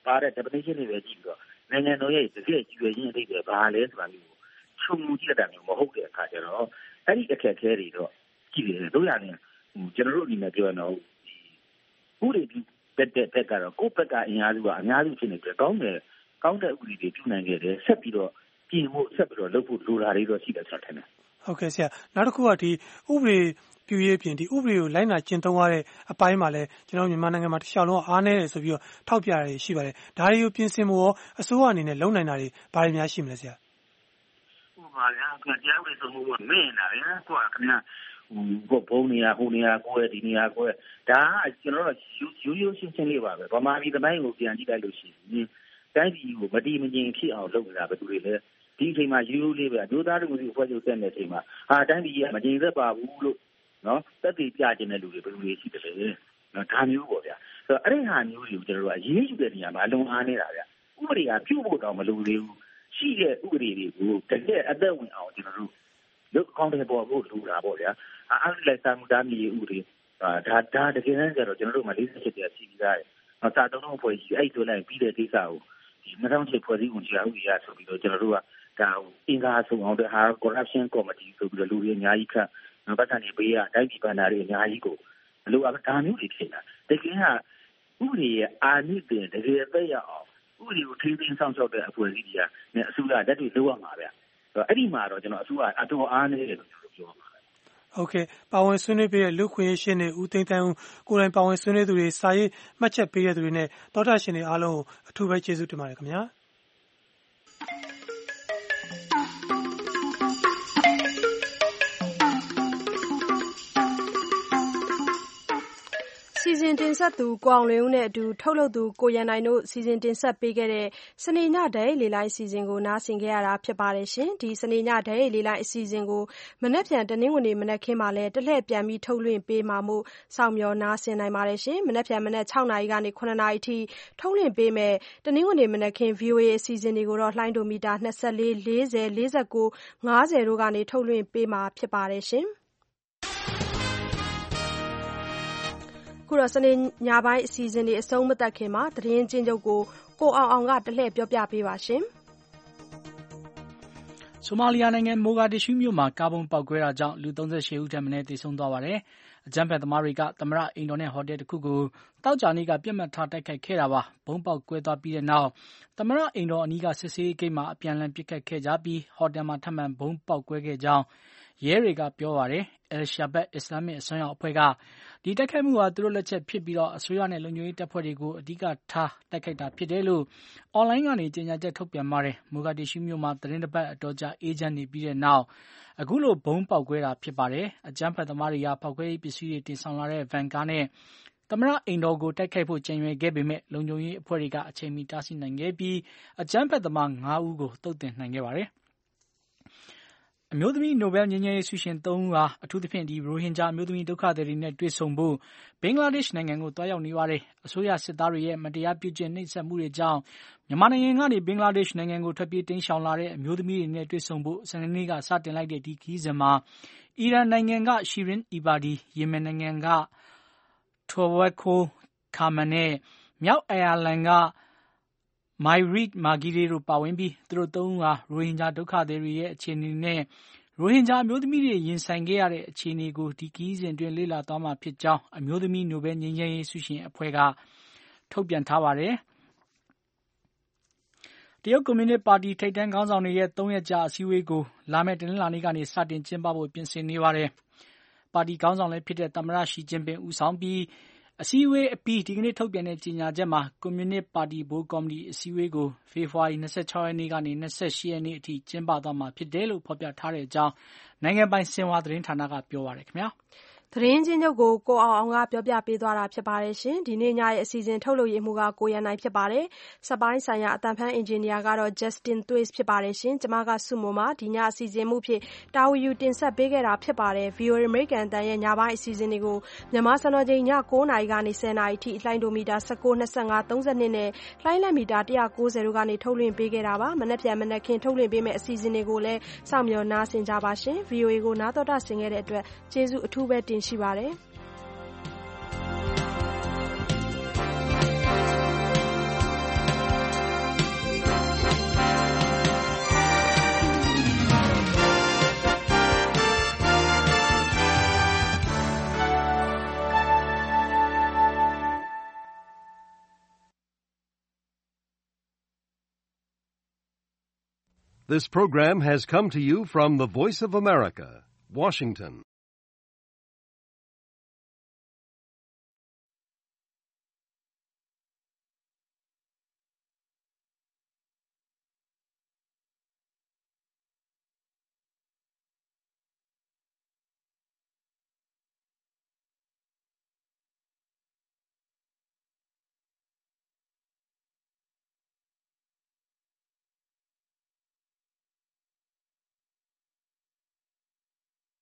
ပါတဲ့ definition တွေပဲကြည့်ပြီးတော့နိုင်ငံတော်ရဲ့တကယ်ကြွယ်ချင်းအဓိပ္ပာယ်ဘာလဲဆိုတာမျိုးကိုခြုံငုံကြည့်တတ်တယ်မျိုးမဟုတ်တဲ့အခါကျတော့အဲ့ဒီအခက်အခဲတွေတော့ကြည့်ရတယ်တို့ရတယ်ဟိုကျွန်တော်တို့အနေနဲ့ပြောရအောင်ဥပဒေပြုတဲ့ဘက်ကတော့ကိုယ့်ဘက်ကအင်အားစုကအများစုဖြစ်နေတယ်ကောင်းတယ်ကောင်းတဲ့ဥပဒေတွေပြုနိုင်ခဲ့တယ်ဆက်ပြီးတော့ပြင်ဖို့ဆက်ပြီးတော့လုပ်ဖို့လိုတာတွေတော့ရှိတယ်ဆိုတော့ထင်တယ်ဟုတ်ကဲ့ဆရာနောက်တစ်ခုကဒီဥပဒေပြုရေးပြင်ဒီဥပဒေကိုလိုက်နာကျင့်သုံးရတဲ့အပိုင်းမှာလည်းကျွန်တော်မြန်မာနိုင်ငံမှာတစ်လျှောက်လုံးအားနည်းတယ်ဆိုပြီးတော့ထောက်ပြရရှိပါတယ်ဒါတွေကိုပြင်ဆင်ဖို့ရောအစိုးရအနေနဲ့လုပ်နိုင်တာတွေဘာတွေများရှိမလဲဆရာဟိုပါဗျာကတရားဥပဒေစိုးမိုးမှုမင်းလာဗျာကိုကခင်ဗျာဟိုဘုံနေရာဟိုနေရာကိုယ်ဒီနေရာကိုယ်ဒါကကျွန်တော်တို့ရိုးရိုးရှင်းရှင်းလေးပါပဲဗမာပြည်တိုင်းကိုပြန်ကြည့်လိုက်လို့ရှိရင်တိုင်းပြည်ကိုမတည်မငြိမ်ဖြစ်အောင်လုပ်နေတာဘယ်သူတွေလဲဒီအချိန်မှာရိုးရိုးလေးပဲအမျိုးသားတို့ကိုအဖွဲ့ချုပ်တက်နေတဲ့အချိန်မှာဟာတိုင်းပြည်ကမငြိမ်သက်ပါဘူးလို့နော်တက်တည်ပြခြင်းတဲ့လူတွေဘယ်လိုတွေရှိတယ်လဲနော်ဒါမျိုးပေါ့ဗျာဆိုတော့အဲ့ဒီဟာမျိုးတွေကိုကျွန်တော်တို့ကရေးယူတဲ့နေရာမှာအလုံးအားနေတာဗျာဥပဒေကပြုဖို့တော့မလိုသေးဘူးရှိတဲ့ဥပဒေတွေကိုတကယ်အသက်ဝင်အောင်ကျွန်တော်တို့လုပ်ကောင်းတဲ့ပေါ်ဖို့လိုတာပေါ့ဗျာအဲ့ဒီလိုက်စာမှုသားမြေဥပဒေဒါဒါတကယ်တမ်းကျတော့ကျွန်တော်တို့မလေးစစ်ချက်ပြစီပြီးသားတယ်နော်စာတုံးတုံးဖွဲ့ကြီးအဲ့ဆိုလိုက်ပြီးတဲ့ကိစ္စကိုဒီနှစ်ထောင်ချစ်ဖွဲ့စည်းဝင်ကြာဥပဒေရဆိုပြီးတော့ကျွန်တော်တို့ကဒါအင်္ဂါဆုံးအောင်တဲ့ဟာ corruption committee ဆိုပြီးတော့လူတွေအများကြီးခန့်နောက်ပတ်ကနေပေးရတိုင်းပြည်ဘဏ္ဍာတွေအများကြီးကိုအလိုအပ်ဒါမျိုးတွေဖြစ်တာတကယ်ကဥပဒေရဲ့အာဏိသင်တကယ်သက်ရအောင်ဥပဒေကိုထိန်းသိမ်းဆောင်ရှောက်တဲ့အဖွဲ့အစည်းတွေကနဲ့အစိုးရတက်တွေလုပ်ရမှာဗျအဲ့ဒီမှာတော့ကျွန်တော်အစိုးရအတော်အားနည်းတယ်လို့ပြောပြောပါမယ်ဟုတ်ကဲ့ပါဝင်ဆွေးနွေးပေးတဲ့လူခွင့်ရှင်တွေဦးသိန်းတန်းဦးကိုယ်တိုင်ပါဝင်ဆွေးနွေးသူတွေစာရေးမှတ်ချက်ပေးတဲ့သူတွေနဲ့တောတာရှင်တွေအားလုံးကိုအထူးပဲကျေးဇူးတင်ပါတယ်ခင်ဗျာစီစဉ်တင်ဆက်သူကိုအောင်လွင်ဦးနဲ့အတူထုတ်လုပ်သူကိုရန်နိုင်တို့စီစဉ်တင်ဆက်ပေးခဲ့တဲ့စနေညဓာတ်ရိုက်လေလိုင်းအစီအစဉ်ကိုနားဆင်ခဲ့ရတာဖြစ်ပါတယ်ရှင်ဒီစနေညဓာတ်ရိုက်လေလိုင်းအစီအစဉ်ကိုမနက်ဖြန်တနင်္ဂနွေမနက်ခင်းမှာလည်းတလှည့်ပြန်ပြီးထုတ်လွှင့်ပေးမှာမို့စောင့်မျှော်နားဆင်နိုင်ပါတယ်ရှင်မနက်ဖြန်မနက်၆နာရီကနေ၇နာရီထိထုတ်လွှင့်ပေးမယ်တနင်္ဂနွေမနက်ခင်း ဗီအိုအေ အစီအစဉ်တွေကိုတော့လှိုင်းဒိုမီတာ၂၄ ၄၀ ၄၉ ၅၀တို့ကနေထုတ်လွှင့်ပေးမှာဖြစ်ပါတယ်ရှင်ခုတော့စနေညပိုင်းအစီအစဉ်တွေအဆုံးမသတ်ခင်မှာသတင်းချင်းချုပ်ကိုကိုအောင်အောင်ကတလှည့်ပြောပြပေးပါရှင်။ဆိုမာလီယာနိုင်ငံမိုဂါဒစ်ရှူးမြို့မှာကားဘုံပေါက်ကွဲတာကြောင့်လူ၃၈ဦးထက်မနည်းသေဆုံးသွားပါတယ်။အကြမ်းဖက်သမားတွေကသမ္မတအိမ်တော်နဲ့ဟိုတယ်တစ်ခုကိုတောက်ကြနေ့ကပြစ်မှတ်ထားတိုက်ခိုက်ခဲ့တာပါ။ဘုံပေါက်ကွဲသွားပြီးတဲ့နောက်သမ္မတအိမ်တော်အနီးကစစ်ဆေးရေးဂိတ်မှာအပြန်အလှန်ပစ်ခတ်ခဲ့ကြပြီးဟိုတယ်မှာထပ်မံဘုံပေါက်ကွဲခဲ့ကြောင်းရဲတွေကပြောပါတယ်။ El Shabab အစ္စလာမစ်အစွန်းရောက်အဖွဲ့ကဒီတိုက်ခိုက်မှုဟာသူတို့လက်ချက်ဖြစ်ပြီးတော့အစိုးရနဲ့လုံခြုံရေးတပ်ဖွဲ့တွေကိုအဓိကထားတိုက်ခိုက်တာဖြစ်တယ်လို့အွန်လိုင်းကနေကြေညာချက်ထုတ်ပြန်ပါတယ်။မိုဂါဒစ်ရှူးမြို့မှာသတင်းတစ်ပတ်အတော်ကြာအေးချမ်းနေပြီးတဲ့နောက်အခုလိုဘုံပေါက်ကွဲတာဖြစ်ပါတယ်။အကြမ်းဖက်သမားတွေကပေါက်ကွဲရေးပစ္စည်းတွေတင်ဆောင်လာတဲ့ဗန်ကားနဲ့သမ္မတအိမ်တော်ကိုတိုက်ခိုက်ဖို့ကြံရွယ်ခဲ့ပေမဲ့လုံခြုံရေးအဖွဲ့တွေကအချိန်မီတားဆီးနိုင်ခဲ့ပြီးအကြမ်းဖက်သမား၅ဦးကိုသုတ်သင်နိုင်ခဲ့ပါတယ်။အမျိုးသမီးနိုဘယ်ငြိမ်းချမ်းရေးဆုရှင်သုံးဦးဟာအထူးသဖြင့်ဒီရိုဟင်ဂျာအမျိုးသမီးဒုက္ခသည်တွေနဲ့တွေ့ဆုံဖို့ဘင်္ဂလားဒေ့ရှ်နိုင်ငံကိုတွားရောက်နေပါတယ်။အစိုးရစစ်သားတွေရဲ့မတရားပြုကျင့်နှိပ်စက်မှုတွေကြောင့်မြန်မာနိုင်ငံကနေဘင်္ဂလားဒေ့ရှ်နိုင်ငံကိုထွက်ပြေးတိမ်းရှောင်လာတဲ့အမျိုးသမီးတွေနဲ့တွေ့ဆုံဖို့စနေနေ့ကစတင်လိုက်တဲ့ဒီခရီးစဉ်မှာအီရန်နိုင်ငံကရှီရင်အီဘာဒီ၊ယီမင်နိုင်ငံကထော်ဝက်ခိုခါမန်နဲ့မြောက်အိုင်ယာလန်ကမိုင်ရီဒ်မာဂီရီတို့ပါဝင်ပြီးသူတို့သုံးဦးဟာရိုဟင်ဂျာဒုက္ခသည်တွေရဲ့အခြေအနေနဲ့ရိုဟင်ဂျာအမျိုးသမီးတွေရင်ဆိုင်ခဲ့ရတဲ့အခြေအနေကိုဒီခရီးစဉ်အတွင်းလေ့လာသွားမှာဖြစ်ကြောင်းအမျိုးသမီးနိုဘယ်ငြိမ်းချမ်းရေးဆုရှင်အဖွဲ့ကထုတ်ပြန်ထားပါတယ်။တရုတ်ကွန်မြူနစ်ပါတီထိပ်တန်းခေါင်းဆောင်တွေရဲ့သုံးရက်ကြာအစည်းအဝေးကိုလာမယ့်တနင်္လာနေ့ကနေစတင်ကျင်းပဖို့ပြင်ဆင်နေပါတယ်။ပါတီခေါင်းဆောင်လည်းဖြစ်တဲ့သမ္မတရှီကျင်းပင်ဦးဆောင်ပြီးအစည်းအဝေးအပြီးဒီကနေ့ထုတ်ပြန်တဲ့ကြေညာချက်မှာကွန်မြူနစ်ပါတီဘိုးကော်မတီအစည်းအဝေးကိုဖေဖော်ဝါရီ၂၆ရက်နေ့ကနေ၂၈ရက်နေ့အထိကျင်းပသွားမှာဖြစ်တယ်လို့ဖော်ပြထားတဲ့အကြောင်းနိုင်ငံပိုင်ဆင်ဟွာသတင်းဌာနကပြောပါရခင်ဗျာ။သတင်းချင်းချုပ်ကိုကိုအောင်အောင်ကပြောပြပေးသွားတာဖြစ်ပါတယ်ရှင်ဒီနေ့ညရဲ့အစီအစဉ်ထုတ်လုပ်ရေးမှုကကိုရန်နိုင်ဖြစ်ပါတယ်စပိုင်းဆိုင်ရာအတန်ဖန်အင်ဂျင်နီယာကတော့ Justin Twist ဖြစ်ပါတယ်ရှင်ကျွန်မကစုမုံမှာဒီညအစီအစဉ်မှုဖြစ်တာဝီယူတင်ဆက်ပေးခဲ့တာဖြစ်ပါတယ် ဗီအိုအေ American အတန်ရဲ့ညပိုင်းအစီအစဉ်တွေကိုမြန်မာစံတော်ချိန်ည၉နာရီကနေ၁၀နာရီထိလှိုင်းဒိုမီတာ၁၉ ၂၅ ၃၂နဲ့လှိုင်းလက်မီတာ၁၉၀တို့ကနေထုတ်လွှင့်ပေးခဲ့တာပါမနက်ဖြန်မနက်ခင်းထုတ်လွှင့်ပေးမယ့်အစီအစဉ်တွေကိုလည်းစောင့်မျှော်နားဆင်ကြပါရှင် ဗီအိုအေ ကိုနားတော်တာဆင်ခဲ့တဲ့အတွက်ကျေးဇူးအထူးပဲတင်ရှိပါတယ်။ This program has come to you from the Voice of America, Washington.